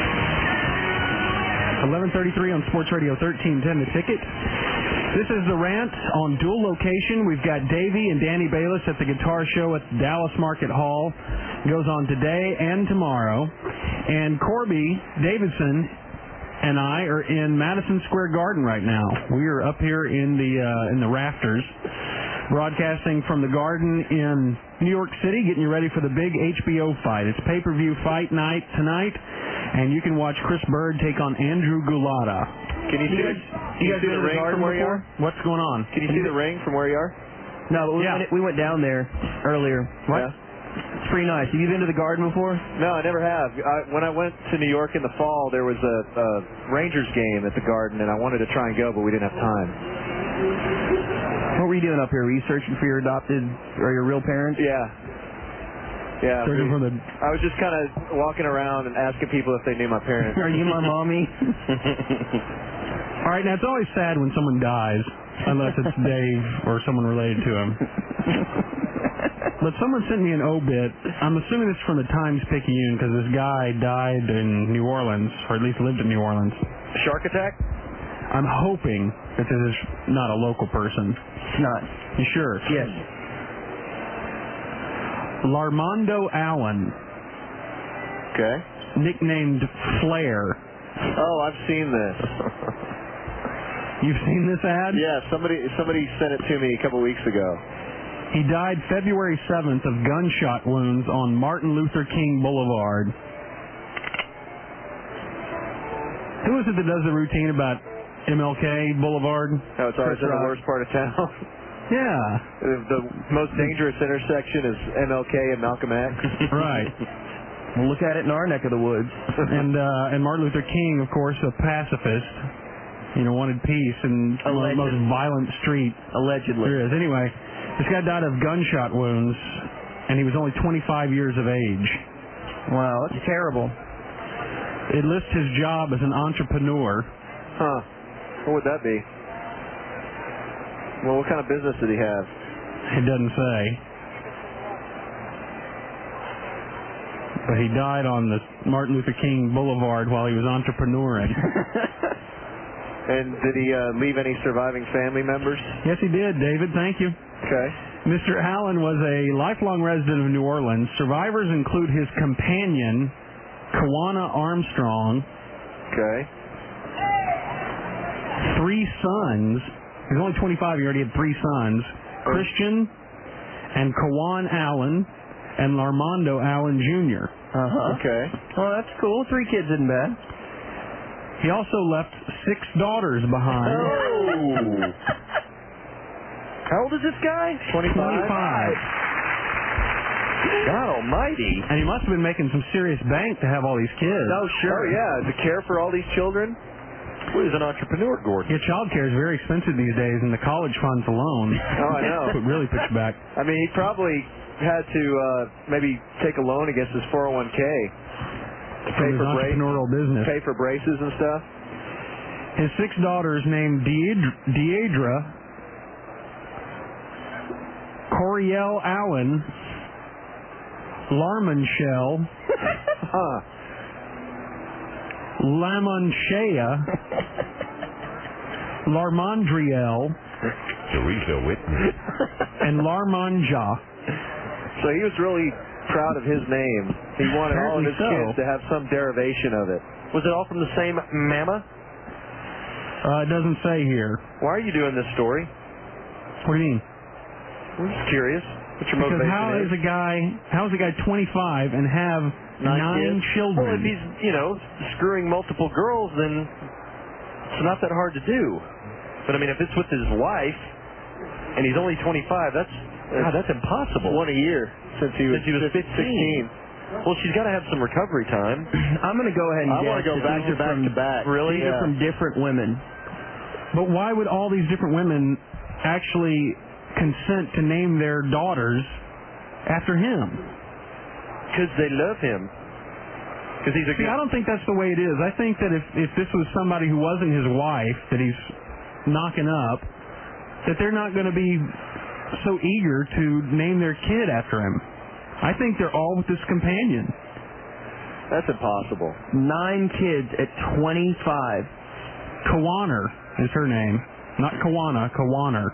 eleven thirty-three on Sports Radio thirteen ten, The Ticket. This is The Rant on dual location. We've got Davey and Danny Bayless at the Guitar Show at Dallas Market Hall. It goes on today and tomorrow. And Corby Davidson and I are in Madison Square Garden right now. We are up here in the uh, in the rafters, broadcasting from the Garden in New York City, getting you ready for the big H B O fight. It's pay-per-view fight night tonight, and you can watch Chris Bird take on Andrew Gulata. Can you, you see, guys, can you you guys see the ring from where you are? What's going on? Can you see the ring from where you are? No, but we, Yeah. went, we went down there earlier. What? Yeah. It's pretty nice. Have you been to the Garden before? No, I never have. I, when I went to New York in the fall, there was a, a Rangers game at the Garden, and I wanted to try and go, but we didn't have time. What were you doing up here? Were you searching for your adopted or your real parents? Yeah. Yeah. Searching for the... I was just kind of walking around and asking people if they knew my parents. Are you my mommy? All right, now it's always sad when someone dies, unless it's Dave or someone related to him. But someone sent me an obit. I'm assuming it's from the Times-Picayune because this guy died in New Orleans, or at least lived in New Orleans. Shark attack? I'm hoping that this is not a local person. It's not. You sure? Yes. Larmondo Allen. Okay. Nicknamed Flair. Oh, I've seen this. You've seen this ad? Yeah, somebody somebody sent it to me a couple weeks ago. He died February seventh of gunshot wounds on Martin Luther King Boulevard. Who is it that does the routine about M L K Boulevard? Oh, it's always in the worst part of town. Yeah. The, the most dangerous intersection is M L K and Malcolm X. Right. We'll look at it in our neck of the woods. and uh, and Martin Luther King, of course, a pacifist. You know, wanted peace in the most violent street. Allegedly. There is. Anyway, this guy died of gunshot wounds, and he was only twenty-five years of age. Wow, that's terrible. It lists his job as an entrepreneur. Huh. What would that be? Well, what kind of business did he have? It doesn't say. But he died on the Martin Luther King Boulevard while he was entrepreneuring. And did he uh, leave any surviving family members? Yes, he did, David. Thank you. Okay. Mister Allen was a lifelong resident of New Orleans. Survivors include his companion, Kawana Armstrong. Okay. Three sons. He was only twenty-five. He already had three sons. Christian and Kawan Allen and Larmondo Allen Junior Uh-huh. Okay. Well, that's cool. Three kids isn't bad. He also left six daughters behind. Oh. How old is this guy? twenty-five. twenty-five. God almighty. And he must have been making some serious bank to have all these kids. Oh, sure. Oh, yeah. To care for all these children? Well, he's an entrepreneur, Gordon. Yeah, child care is very expensive these days, and the college funds alone Oh, I know. would really put you back. I mean, he probably had to uh, maybe take a loan against his four oh one k. To From pay his for braces, entrepreneurial business. pay for braces and stuff. His six daughters named Deidre, Deidre Coriel Allen, Larmanchelle, huh. Lamonchea, Larmondriel, Teresa Whitney, and Larmanja. So he was really proud of his name. He wanted all of his Apparently so. kids to have some derivation of it. Was it all from the same mama? Uh, it doesn't say here. Why are you doing this story? What do you mean? I'm just curious. What's your Because motivation how is a guy how is a guy twenty-five and have Nine nine, kids? children? Well, if he's, you know, screwing multiple girls, then it's not that hard to do. But, I mean, if it's with his wife, and he's only twenty-five, that's, God, that's impossible. One a year since he was, Since he was fifteen. sixteen. Well, she's got to have some recovery time. I'm going to go ahead and I guess want to go that back these to are back from, to back. Really? These Yeah. are from different women. But why would all these different women actually consent to name their daughters after him? Because they love him. Because he's a See, good... I don't think that's the way it is. I think that if, if this was somebody who wasn't his wife that he's knocking up, that they're not going to be so eager to name their kid after him. I think they're all with this companion. That's impossible. Nine kids at twenty-five. Kawaner is her name. Not Kawana, Kawaner.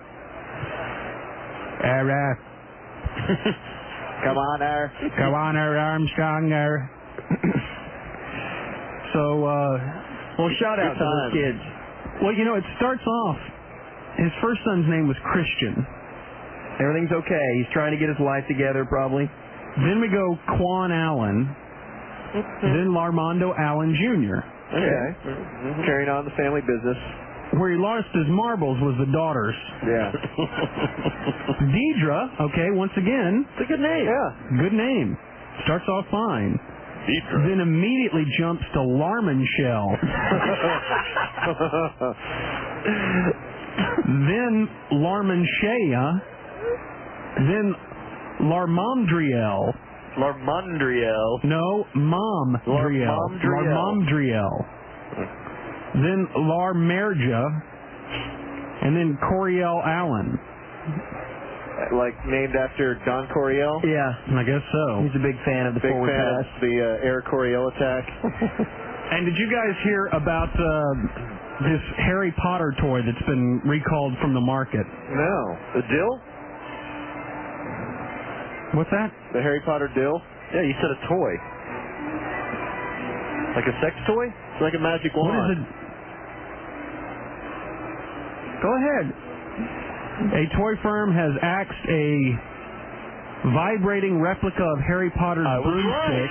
Uh, Come on there. Kawaner Armstrong there. So, uh... Well, shout out to those kids. Well, you know, it starts off, his first son's name was Christian. Everything's okay. He's trying to get his life together, probably. Then we go Quan Allen. Then Larmondo Allen Junior Okay. Carrying on the family business. Where he lost his marbles was the daughters. Yeah. Deidre, okay, once again. It's a good name. Yeah. Good name. Starts off fine. Deidre. Then immediately jumps to Larmanchelle. Then Larmanchea. Then Larmondriel. Larmondriel. No, Mom Driel. Larmondriel. Larmondriel. Then Larmerja. And then Coriel Allen. Like named after Don Coryell? Yeah. I guess so. He's a big fan of the Big forward fan pass. of the uh, Air Coryell attack. And did you guys hear about uh, this Harry Potter toy that's been recalled from the market? No. The dill? What's that? The Harry Potter dill? Yeah, you said a toy. Like a sex toy? It's like a magic wand. What is it? Go ahead. A toy firm has axed a vibrating replica of Harry Potter's I was broomstick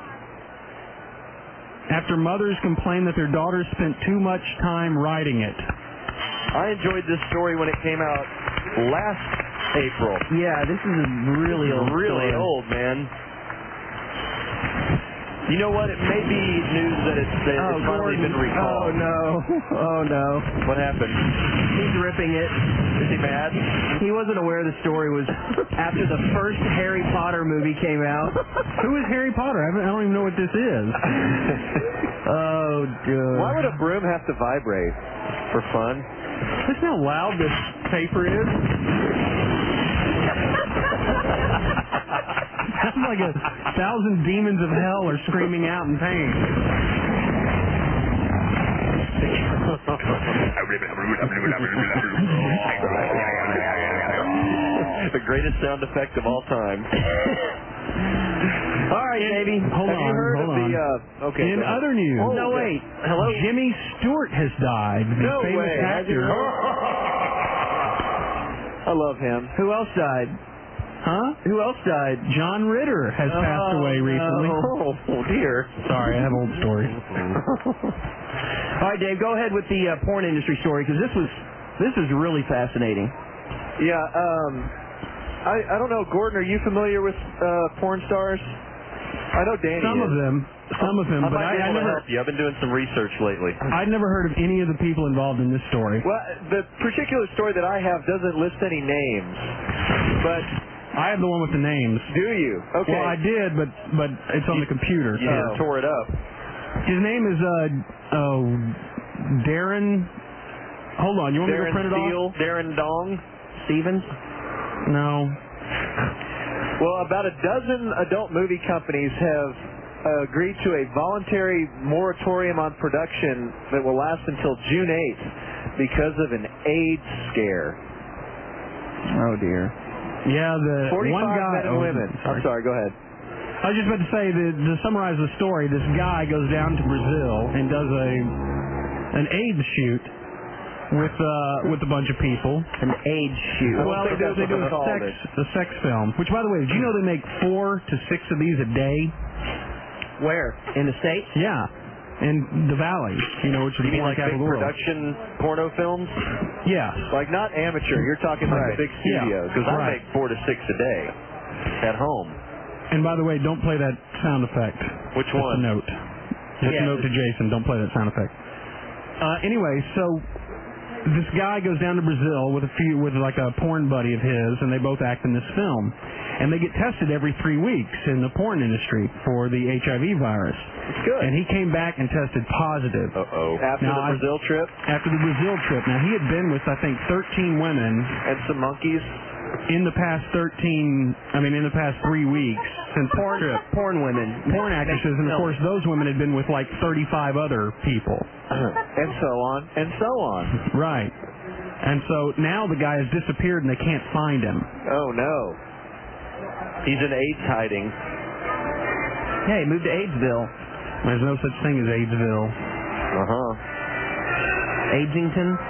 after mothers complained that their daughters spent too much time riding it. I enjoyed this story when it came out last April. Yeah, this is a really old Really story. old, man. You know what? It may be news that it's, that Oh, it's finally Gordon. been recalled. Oh, no. Oh, no. What happened? He's ripping it. Is he mad? He wasn't aware the story was after the first Harry Potter movie came out. Who is Harry Potter? I, haven't, I don't even know what this is. Oh, dude. Why would a broom have to vibrate? For fun? Listen how loud this paper is. Sounds like a thousand demons of hell are screaming out in pain. The greatest sound effect of all time. All right, baby. Hold Have on, you heard hold of on. the, uh, okay, In go ahead. other news, Oh, no, wait. Hello? Jimmy Stewart has died. The No famous way. actor. I love him. Who else died? Huh? Who else died? John Ritter has passed Oh, away recently. no. Oh, dear. Sorry, I have old stories. All right, Dave, go ahead with the uh, porn industry story because this was this is really fascinating. Yeah, um, I, I don't know, Gordon, are you familiar with uh, porn stars? I know Danny Some is. of them, some of them, I but might be I, I able to never, help you. I've been doing some research lately. I'd never heard of any of the people involved in this story. Well, the particular story that I have doesn't list any names, but I have the one with the names. do you? Okay. Well, I did, but but it's on the computer. You so. just tore it up. His name is uh oh Darren. Hold on, you want Darren me to print it Steele, off? Darren Dong, Stevens? No. Well, about a dozen adult movie companies have uh, agreed to a voluntary moratorium on production that will last until June eighth because of an AIDS scare. Oh, dear. Yeah, the forty-five one guy. men and oh, women. sorry. I'm sorry, go ahead. I was just about to say that to summarize the story, this guy goes down to Brazil and does a an AIDS shoot with uh with a bunch of people. An AIDS shoot. Well, they do, they do a sex a sex film. Which, by the way, did you know they make four to six of these a day? Where? In the States? Yeah, in the Valley. You know, which is You the mean porn like big capital of the world. production porno films? Yeah. Like not amateur, you're talking like Right. the big Yeah. studios. Because I Right. make four to six a day at home. And by the way, don't play that sound effect. Which Just one? a note. Just Yeah, a note to Jason. Don't play that sound effect. Uh, anyway, so this guy goes down to Brazil with a few, with like a porn buddy of his, and they both act in this film. And they get tested every three weeks in the porn industry for the H I V virus. It's good. And he came back and tested positive. Uh-oh. After Now, the I- Brazil trip After the Brazil trip. Now, he had been with, I think, thirteen women and some monkeys. in the past thirteen, I mean, in the past three weeks since the Porn, trip. porn women. Porn actresses, and of course those women had been with like thirty-five other people. and so on, and so on. Right. And so now the guy has disappeared and they can't find him. Oh, no. He's in AIDS hiding. Hey, move to AIDSville. There's no such thing as AIDSville. Uh-huh. Aidington?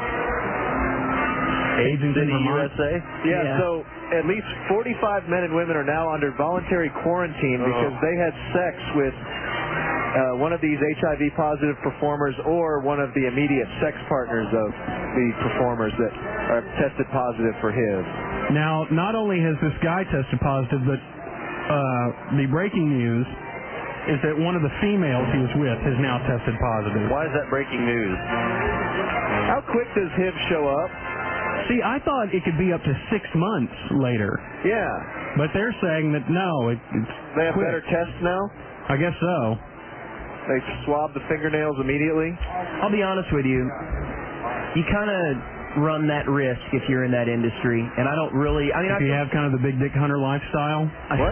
AIDS City, City, U Vermont. S A? Yeah, Yeah. so at least forty-five men and women are now under voluntary quarantine because Oh. they had sex with uh, one of these H I V positive performers or one of the immediate sex partners of the performers that are tested positive for H I V. Now, not only has this guy tested positive, but uh, the breaking news is that one of the females he was with has now tested positive. Why is that breaking news? How quick does H I V show up? See, I thought it could be up to six months later, Yeah. but they're saying that no, it, it's They have quick. better tests now? I guess so. They swab the fingernails immediately? I'll be honest with you. You kind of run that risk if you're in that industry, and I don't really. I mean, If I you have kind of the big dick hunter lifestyle. What?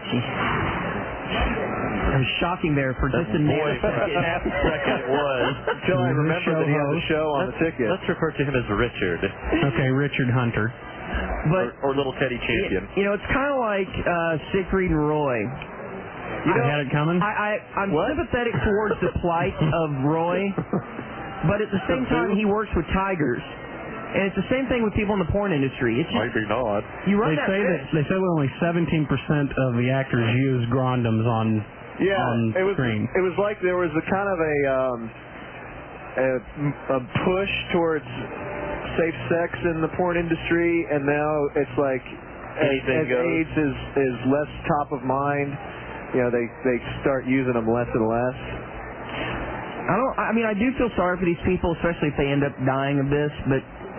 It was shocking there for just a Boy, nanosecond. for a half a second it was. Until I He's a remember show that he has a host. show on the Let's, ticket. let's refer to him as Richard. Okay, Richard Hunter. But or, or Little Teddy Champion. you know, it's kind of like uh, Siegfried and Roy. You know, had it coming? I, I, I'm sympathetic towards the plight of Roy, but at the same time, he works with tigers. And it's the same thing with people in the porn industry. It's just, Maybe not. you run They that say risk. that they say that only seventeen percent of the actors use Grondams on Yeah, on it was screen. it was like there was a kind of a um, a, a push towards safe sex in the porn industry, and now it's like as, Anything as goes. AIDS is is less top of mind. You know, they they start using them less and less. I don't. I mean, I do feel sorry for these people, especially if they end up dying of this. But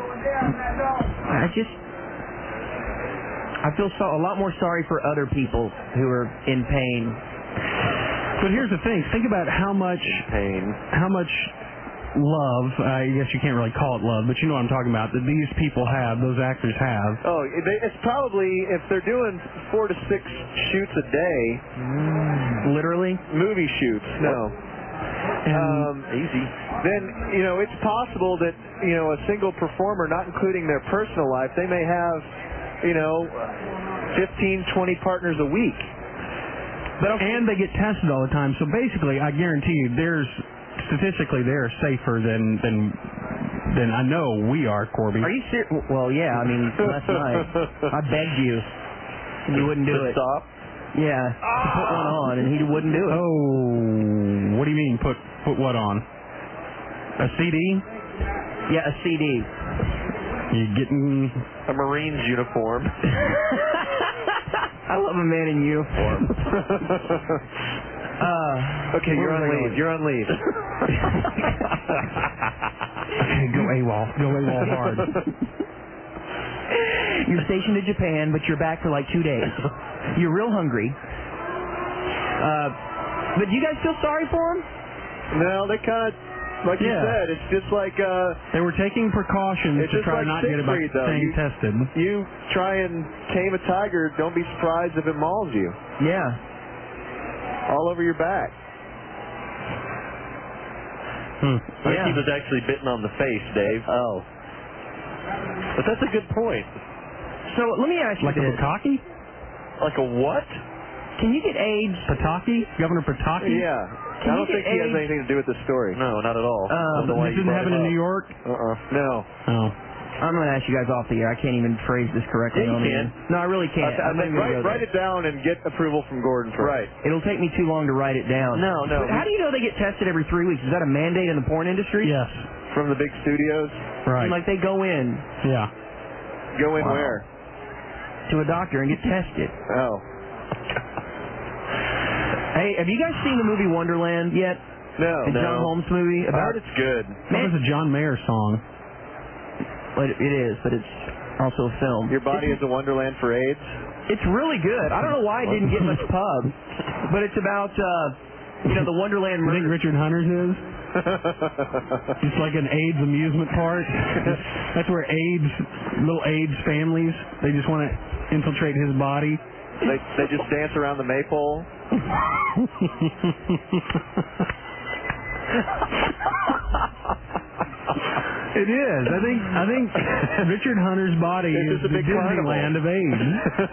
I just, I feel so, a lot more sorry for other people who are in pain. But here's the thing: think about how much pain, how much love. I guess you can't really call it love, but you know what I'm talking about. That these people have, those actors have. Oh, they, it's probably if they're doing four to six shoots a day. Literally, movie shoots. No. um, easy. Then you know it's possible that you know a single performer, not including their personal life, they may have you know fifteen, twenty partners a week. But and they get tested all the time. So basically, I guarantee you, there's statistically they're safer than than than I know we are, Corby. Are you serious? Well, yeah. I mean, last night I begged you, and you wouldn't do To it. stop? Yeah, to put one on, and he wouldn't do it. Oh, what do you mean? Put put what on? A C D? Yeah, a C D. You getting a Marine's uniform? I love a man in uniform. uh, okay, you're on leave. You're on leave. Okay, go AWOL. Go AWOL hard. You're stationed in Japan, but you're back for like two days. You're real hungry. Uh, but do you guys feel sorry for him? No, they kind of, like you Yeah. said, it's just like uh, They were taking precautions it's to just try like not to get about Siegfried, though. staying You- tested. you try and tame a tiger, don't be surprised if it mauls you. Yeah. All over your back. Hmm. I think he was actually bitten on the face, Dave. Oh. But that's a good point. So let me ask you Like a this. Pataki? Like a what? Can you get AIDS? Pataki? Governor Pataki? Yeah. Can I you don't think get he has AIDS? anything to do with the story. No, not at all. Um, I don't know why This you didn't brought happen it in up. New York? Uh-uh. No. Oh. I'm going to ask you guys off the air. I can't even phrase this correctly. Yeah, you on the can. air. No, I really can't. I, I, I'm not even write, gonna go write there. it down and get approval from Gordon first. Right. It'll take me too long to write it down. No, no. But how do you know they get tested every three weeks? Is that a mandate in the porn industry? Yes. From the big studios? Right. Like they go in Yeah. Go in Wow. where? to a doctor and get tested. Oh. Hey, have you guys seen the movie Wonderland yet? No. The John no. Holmes movie? I About heard it's good. That was a John Mayer song. Well, it is, but it's also a film. Your body is a wonderland for AIDS? It's really good. I don't know why it didn't get much pub, but it's about uh, you know the Wonderland You think murder. Richard Hunter's is? It's like an AIDS amusement park. That's where AIDS, little AIDS families, they just want to infiltrate his body. They they just dance around the maypole. It is. I think I think Richard Hunter's body It's is just a the big carnival. Disneyland of AIDS.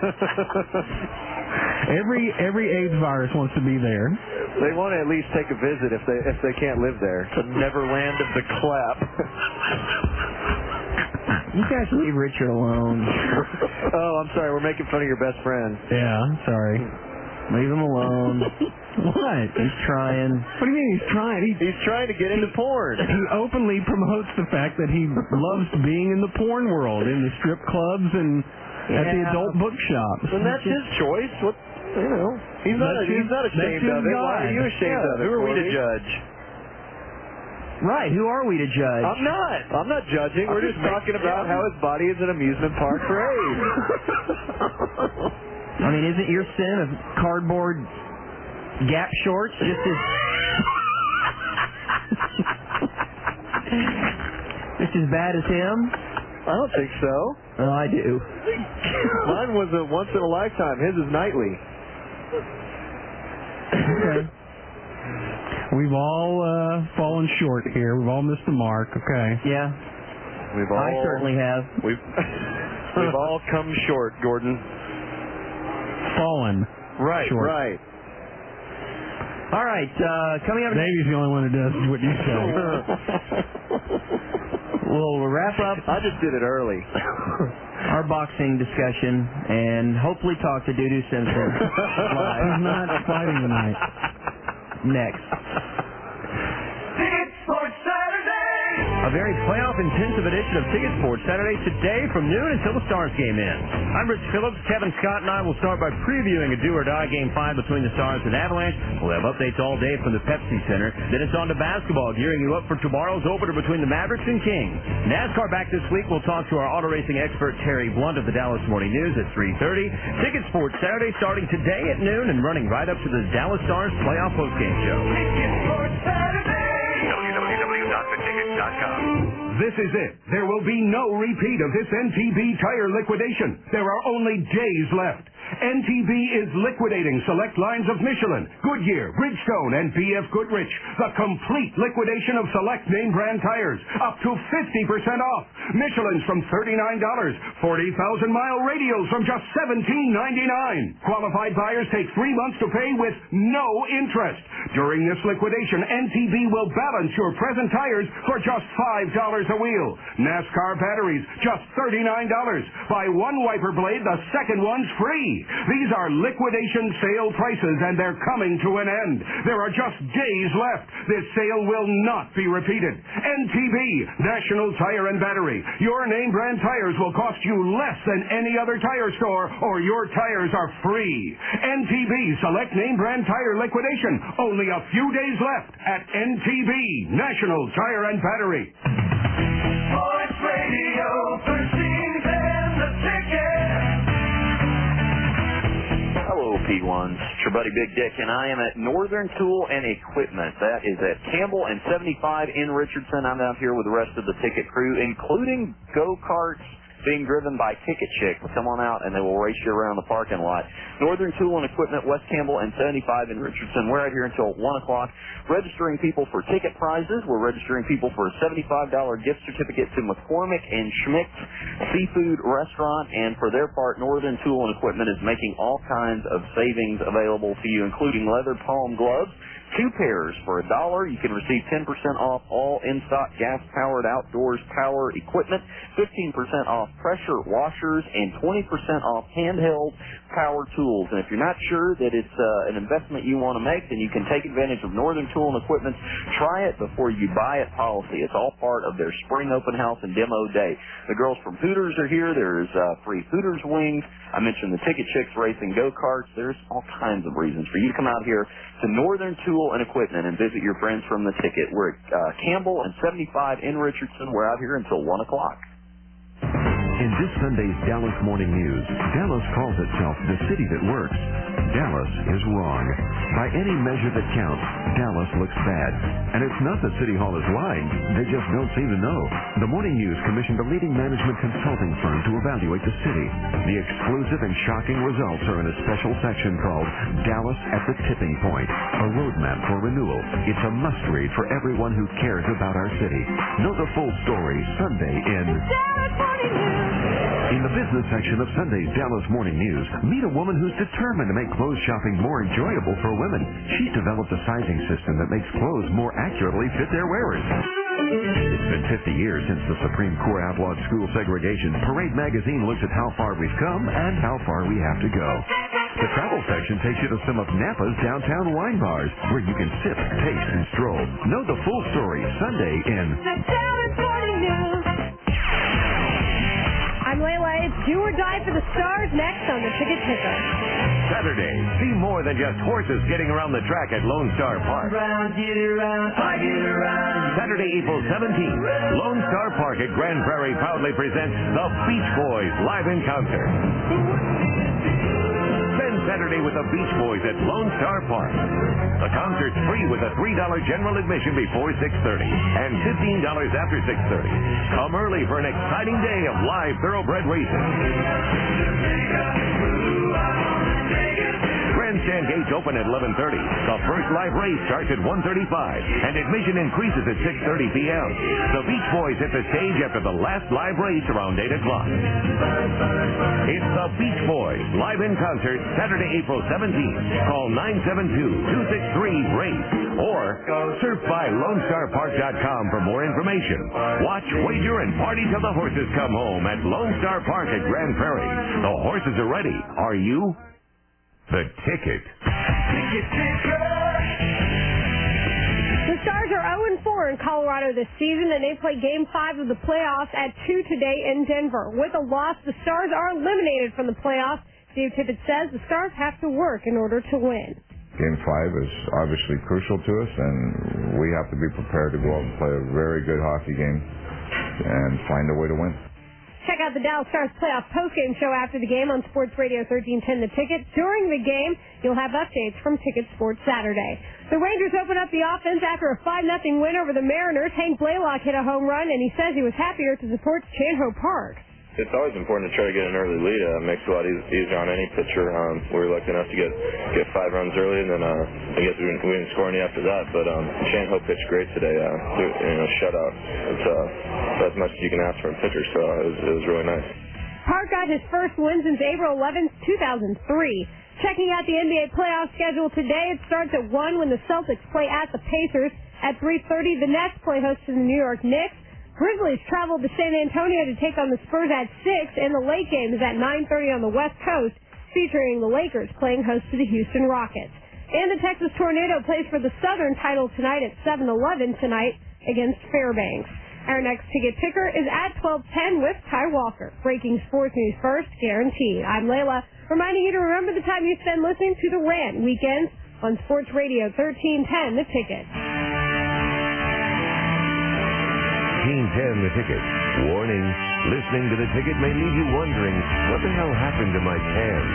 every every AIDS virus wants to be there. They want to at least take a visit if they if they can't live there. The Neverland of the clap. You guys leave Richard alone. Oh, I'm sorry. We're making fun of your best friend. Yeah, sorry. Leave him alone. What? He's trying. What do you mean he's trying? He, He's trying to get into porn. he openly promotes the fact that he loves being in the porn world, in the strip clubs and at the Yeah. adult bookshops. And that's his choice. What you know? He's not. That's He's his- not ashamed that's of his it. Why are God. you ashamed Yeah, of it? Who are we to Corey? judge? Right, who are we to judge? I'm not. I'm not judging. I'm We're just just talking making- about how his body is an amusement park for AIDS. I mean, isn't your sin of cardboard Gap shorts just as just as bad as him? I don't think so. Oh, I do. Mine was a once in a lifetime. His is nightly. Okay. We've all uh, fallen short here. We've all missed the mark. Okay. Yeah. We've all. I certainly have. We've we've all come short, Gordon. Fallen. Right. Short. Right. All right, uh, coming up. Davey's the only one who does what you say. We'll wrap up. I just did it early. Our boxing discussion and hopefully talk to Dudu Simpson live. He's not fighting tonight. Next. A very playoff-intensive edition of Ticket Sports Saturday today from noon until the Stars game ends. I'm Rich Phillips. Kevin Scott and I will start by previewing a do-or-die Game five between the Stars and Avalanche. We'll have updates all day from the Pepsi Center. Then it's on to basketball, gearing you up for tomorrow's opener between the Mavericks and Kings. NASCAR back this week. We'll talk to our auto racing expert Terry Blunt of the Dallas Morning News at three thirty. Ticket Sports Saturday starting today at noon and running right up to the Dallas Stars playoff postgame show. w w w dot the ticket dot com. This is it. There will be no repeat of this N T B tire liquidation. There are only days left. N T B is liquidating select lines of Michelin, Goodyear, Bridgestone, and B F Goodrich. The complete liquidation of select name brand tires, up to fifty percent off. Michelin's from thirty-nine dollars, forty thousand mile radials from just seventeen ninety-nine. Qualified buyers take three months to pay with no interest. During this liquidation, N T B will balance your present tires for just five dollars a wheel. NASCAR batteries, just thirty-nine dollars. Buy one wiper blade, the second one's free. These are liquidation sale prices, and they're coming to an end. There are just days left. This sale will not be repeated. N T B, National Tire and Battery. Your name brand tires will cost you less than any other tire store, or your tires are free. N T B, Select Name Brand Tire Liquidation. Only a few days left at N T B, National Tire and Battery. Sports Radio precedes and the ticket. Hello, P ones. It's your buddy Big Dick, and I am at Northern Tool and Equipment. That is at Campbell and seventy-five in Richardson. I'm out here with the rest of the ticket crew, including go-karts being driven by Ticket Chick. Come on out, and they will race you around the parking lot. Northern Tool and Equipment, West Campbell and seventy-five in Richardson. We're out here until one o'clock, registering people for ticket prizes. We're registering people for a seventy-five dollars gift certificate to McCormick and Schmick's Seafood Restaurant, and for their part, Northern Tool and Equipment is making all kinds of savings available to you, including leather palm gloves. Two pairs for a dollar. You can receive ten percent off all in-stock gas-powered outdoors power equipment, fifteen percent off pressure washers, and twenty percent off handheld power tools. And if you're not sure that it's uh, an investment you want to make, then you can take advantage of Northern Tool and Equipment's Try It Before You Buy It policy. It's all part of their spring open house and demo day. The girls from Hooters are here. There's uh, free Hooters wings. I mentioned the Ticket Chicks racing go-karts. There's all kinds of reasons for you to come out here to Northern Tool and Equipment and visit your friends from the Ticket. We're at uh, Campbell and seventy-five in Richardson. We're out here until one o'clock. In this Sunday's Dallas Morning News, Dallas calls itself the city that works. Dallas is wrong. By any measure that counts, Dallas looks bad. And it's not that City Hall is lying. They just don't seem to know. The Morning News commissioned a leading management consulting firm to evaluate the city. The exclusive and shocking results are in a special section called Dallas at the Tipping Point, a roadmap for renewal. It's a must-read for everyone who cares about our city. Know the full story Sunday in Dallas Morning News. In the business section of Sunday's Dallas Morning News, meet a woman who's determined to make clothes shopping more enjoyable for women. She's developed a sizing system that makes clothes more accurately fit their wearers. It's been fifty years since the Supreme Court outlawed school segregation. Parade magazine looks at how far we've come and how far we have to go. The travel section takes you to some of Napa's downtown wine bars, where you can sip, taste, and stroll. Know the full story Sunday in The Dallas Morning News. I'm Layla. It's do or die for the Stars next on the Ticket Ticker. Saturday, see more than just horses getting around the track at Lone Star Park. Round, get around, I get around. Saturday, April seventeenth, Lone Star Park at Grand Prairie proudly presents the Beach Boys live in concert. Spend Saturday with the Beach Boys at Lone Star Park. The concert's free with a three dollars general admission before six thirty and fifteen dollars after six thirty. Come early for an exciting day of live thoroughbred racing. Grandstand gates open at eleven thirty. The first live race starts at one thirty-five, and admission increases at six thirty p.m. The Beach Boys hit the stage after the last live race around eight o'clock. It's the Beach Boys live in concert Saturday, April seventeenth. Call nine seven two, two six three, RACE or surf by Lone Star Park dot com for more information. Watch, wager, and party till the horses come home at Lone Star Park at Grand Prairie. The horses are ready. Are you? The Ticket. Ticket Ticker. The Stars are oh and four in Colorado this season, and they play Game five of the playoffs at two today in Denver. With a loss, the Stars are eliminated from the playoffs. Steve Tippett says the Stars have to work in order to win. Game five is obviously crucial to us, and we have to be prepared to go out and play a very good hockey game and find a way to win. Check out the Dallas Stars playoff postgame show after the game on Sports Radio thirteen ten The Ticket. During the game, you'll have updates from Ticket Sports Saturday. The Rangers open up the offense after a five nothing win over the Mariners. Hank Blaylock hit a home run, and he says he was happier to support Chan Ho Park. it's always important to try to get an early lead. Uh, it makes it a lot eas- easier on any pitcher. Um, we were lucky enough to get get five runs early, and then uh, I guess we didn't, we didn't score any after that. But um, Shane Hope pitched great today. Uh, through, you know, shutout. It's uh, as much as you can ask from a pitcher, so it was, it was really nice. Park got his first win since April eleventh, two thousand three. Checking out the N B A playoff schedule today, it starts at one when the Celtics play at the Pacers. At three thirty, the Nets play host to the New York Knicks. Grizzlies travel to San Antonio to take on the Spurs at six, and the late game is at nine thirty on the West Coast, featuring the Lakers playing host to the Houston Rockets. And the Texas Tornado plays for the Southern title tonight at seven eleven tonight against Fairbanks. Our next ticket ticker is at twelve ten with Ty Walker. Breaking sports news first, guaranteed. I'm Layla, reminding you to remember the time you spend listening to The Rant weekends on Sports Radio thirteen ten, The Ticket. thirteen ten The Ticket. Warning, listening to The Ticket may leave you wondering, what the hell happened to my tan?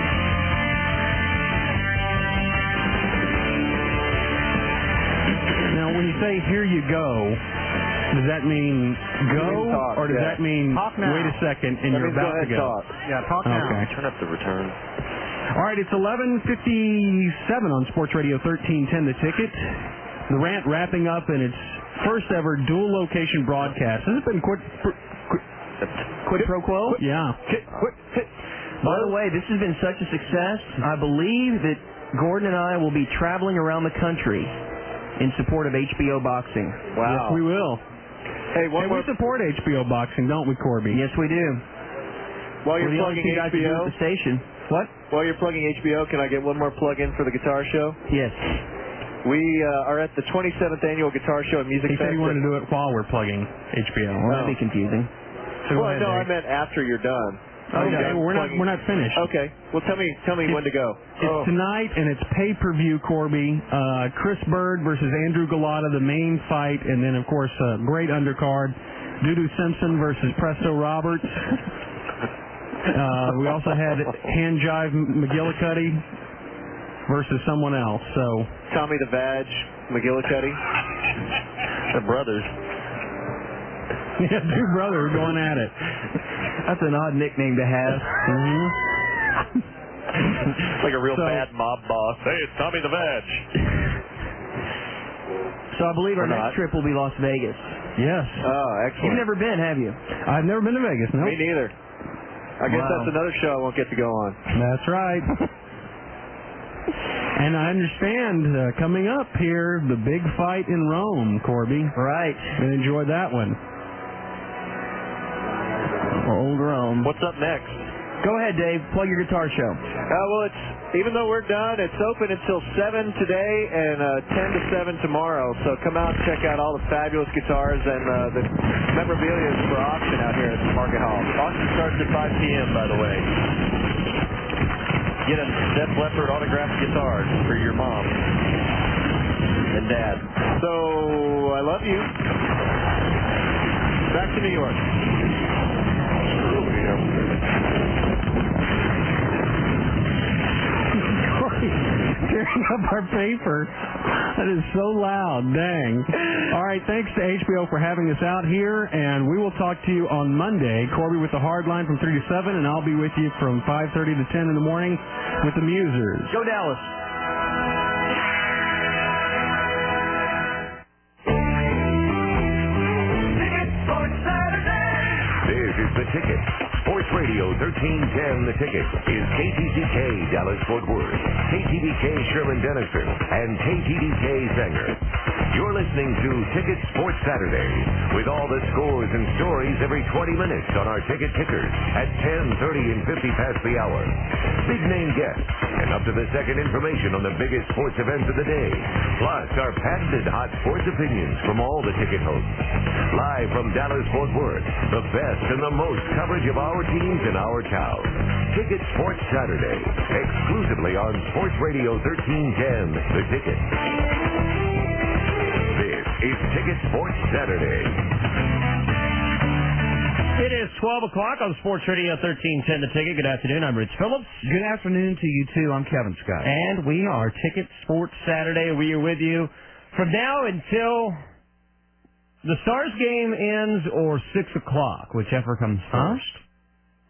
Now, when you say here you go, does that mean go, talk, or does yeah. that mean Talk now. wait a second and That you're means go about ahead to go? talk. Yeah, talk now. Okay. Turn up the return. All right, it's eleven fifty-seven on Sports Radio thirteen ten, The Ticket. The Rant wrapping up in its first ever dual location broadcast. Has it been quid, quid, Quid pro quo? Yeah. By the way, this has been such a success. I believe that Gordon and I will be traveling around the country in support of H B O Boxing. Yes, we will. Hey, one hey, more... we support H B O Boxing, don't we, Corby? Yes, we do. While you're We're the only plugging two guys H B who do it O... at the station. What? While you're plugging H B O, can I get one more plug-in for the guitar show? Yes. We uh, are at the twenty-seventh Annual Guitar Show and Music He said Fest. he wanted to do it while we're plugging H B O. Well, that'd be confusing. So go well, ahead, no, I Dave. meant after you're done. Okay, well, we're not we're not finished. Okay, well tell me tell me It's- when to go. It's Oh. tonight, and it's pay-per-view, Corby. Uh, Chris Bird versus Andrew Galata, the main fight, and then, of course, uh, great undercard, Dudu Simpson versus Presto Roberts. Uh, we also had Hand Jive McGillicuddy versus someone else. So Tommy the Vag, McGillicuddy, the brothers. yeah, two brothers going at it. That's an odd nickname to have. Mm-hmm. like a real So- bad mob boss. Hey, it's Tommy the Vag. So I believe our Or not. next trip will be Las Vegas. Yes. Oh, excellent. You've never been, have you? I've never been to Vegas. No. Me neither. I guess Wow. that's another show I won't get to go on. That's right. And I understand uh, coming up here, the big fight in Rome, Corby. Right. And enjoy that one. Old Rome. What's up next? Go ahead, Dave. Plug your guitar show. Uh, well, it's even though we're done, it's open until seven today and uh, ten to seven tomorrow. So come out and check out all the fabulous guitars and uh, the memorabilia is for auction out here at the Market Hall. Auction starts at five p.m., by the way. Get a Def Leppard autographed guitars for your mom and dad. So I love you. Back to New York. Tearing up our paper. That is so loud. Dang. All right, thanks to H B O for having us out here, and we will talk to you on Monday. Corby with the hard line from three to seven, and I'll be with you from five thirty to ten in the morning with the Musers. Go Dallas. This is The Ticket. Sports Radio thirteen ten The Ticket is K T D K Dallas Fort Worth, K T D K Sherman Denison, and K T D K Sanger. You're listening to Ticket Sports Saturdays with all the scores and stories every twenty minutes on our ticket tickers at ten, thirty, and fifty past the hour. Big name guests and up to the second information on the biggest sports events of the day. Plus our patented hot sports opinions from all the ticket hosts. Live from Dallas Fort Worth, the best and the most coverage of our teams in our town. Ticket Sports Saturday, exclusively on Sports Radio thirteen ten, The Ticket. This is Ticket Sports Saturday. It is twelve o'clock on Sports Radio thirteen ten The Ticket. Good afternoon. I'm Rich Phillips. Good afternoon to you, too. I'm Kevin Scott. And we are Ticket Sports Saturday. We are with you from now until the Stars game ends or six o'clock, whichever comes first.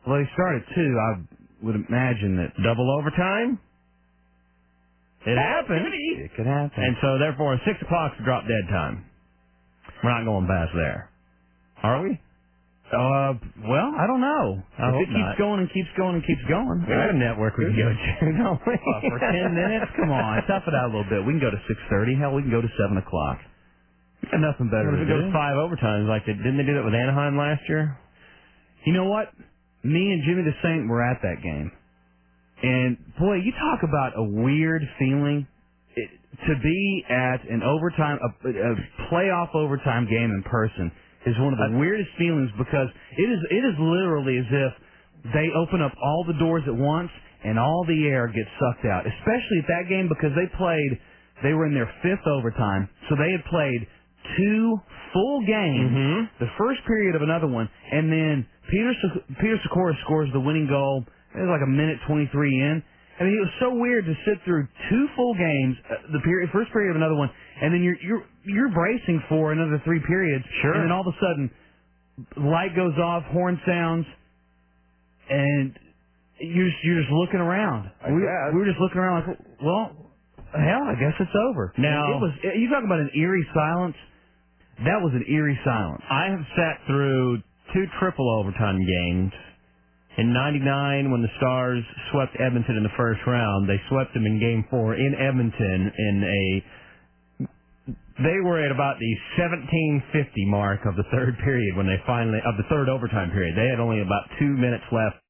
Well, they started two. I would imagine that double overtime. It happened. It could happen. And so, therefore, six o'clock's drop dead time. We're not going past there, are we? Uh, well, I don't know. I if hope it keeps not. going and keeps going and keeps going. We got a network we can go to, don't we? Well, for ten minutes? Come on, tough it out a little bit. We can go to six thirty. Hell, we can go to seven o'clock. We got nothing better What if to it do. goes five overtimes? Like they, didn't they do that with Anaheim last year? You know what? Me and Jimmy the Saint were at that game. And, boy, you talk about a weird feeling. It, to be at an overtime, a, a playoff overtime game in person is one of the weirdest feelings because it is it is literally as if they open up all the doors at once and all the air gets sucked out, especially at that game because they played, they were in their fifth overtime, so they had played two full games, mm-hmm. the first period of another one, and then Peter Peter Sikora scores the winning goal. It was like a minute twenty-three in. I mean, it was so weird to sit through two full games, uh, the period, first period of another one, and then you're you're you're bracing for another three periods. Sure. And then all of a sudden, light goes off, horn sounds, and you're just, you're just looking around. I we, guess. we were just looking around like, well, hell, I guess it's over. Now- it was. You talk about an eerie silence. That was an eerie silence. I have sat through two triple overtime games. In ninety-nine, when the Stars swept Edmonton in the first round, they swept them in Game Four in Edmonton in a. They were at about the seventeen fifty mark of the third period when they finally of the third overtime period. They had only about two minutes left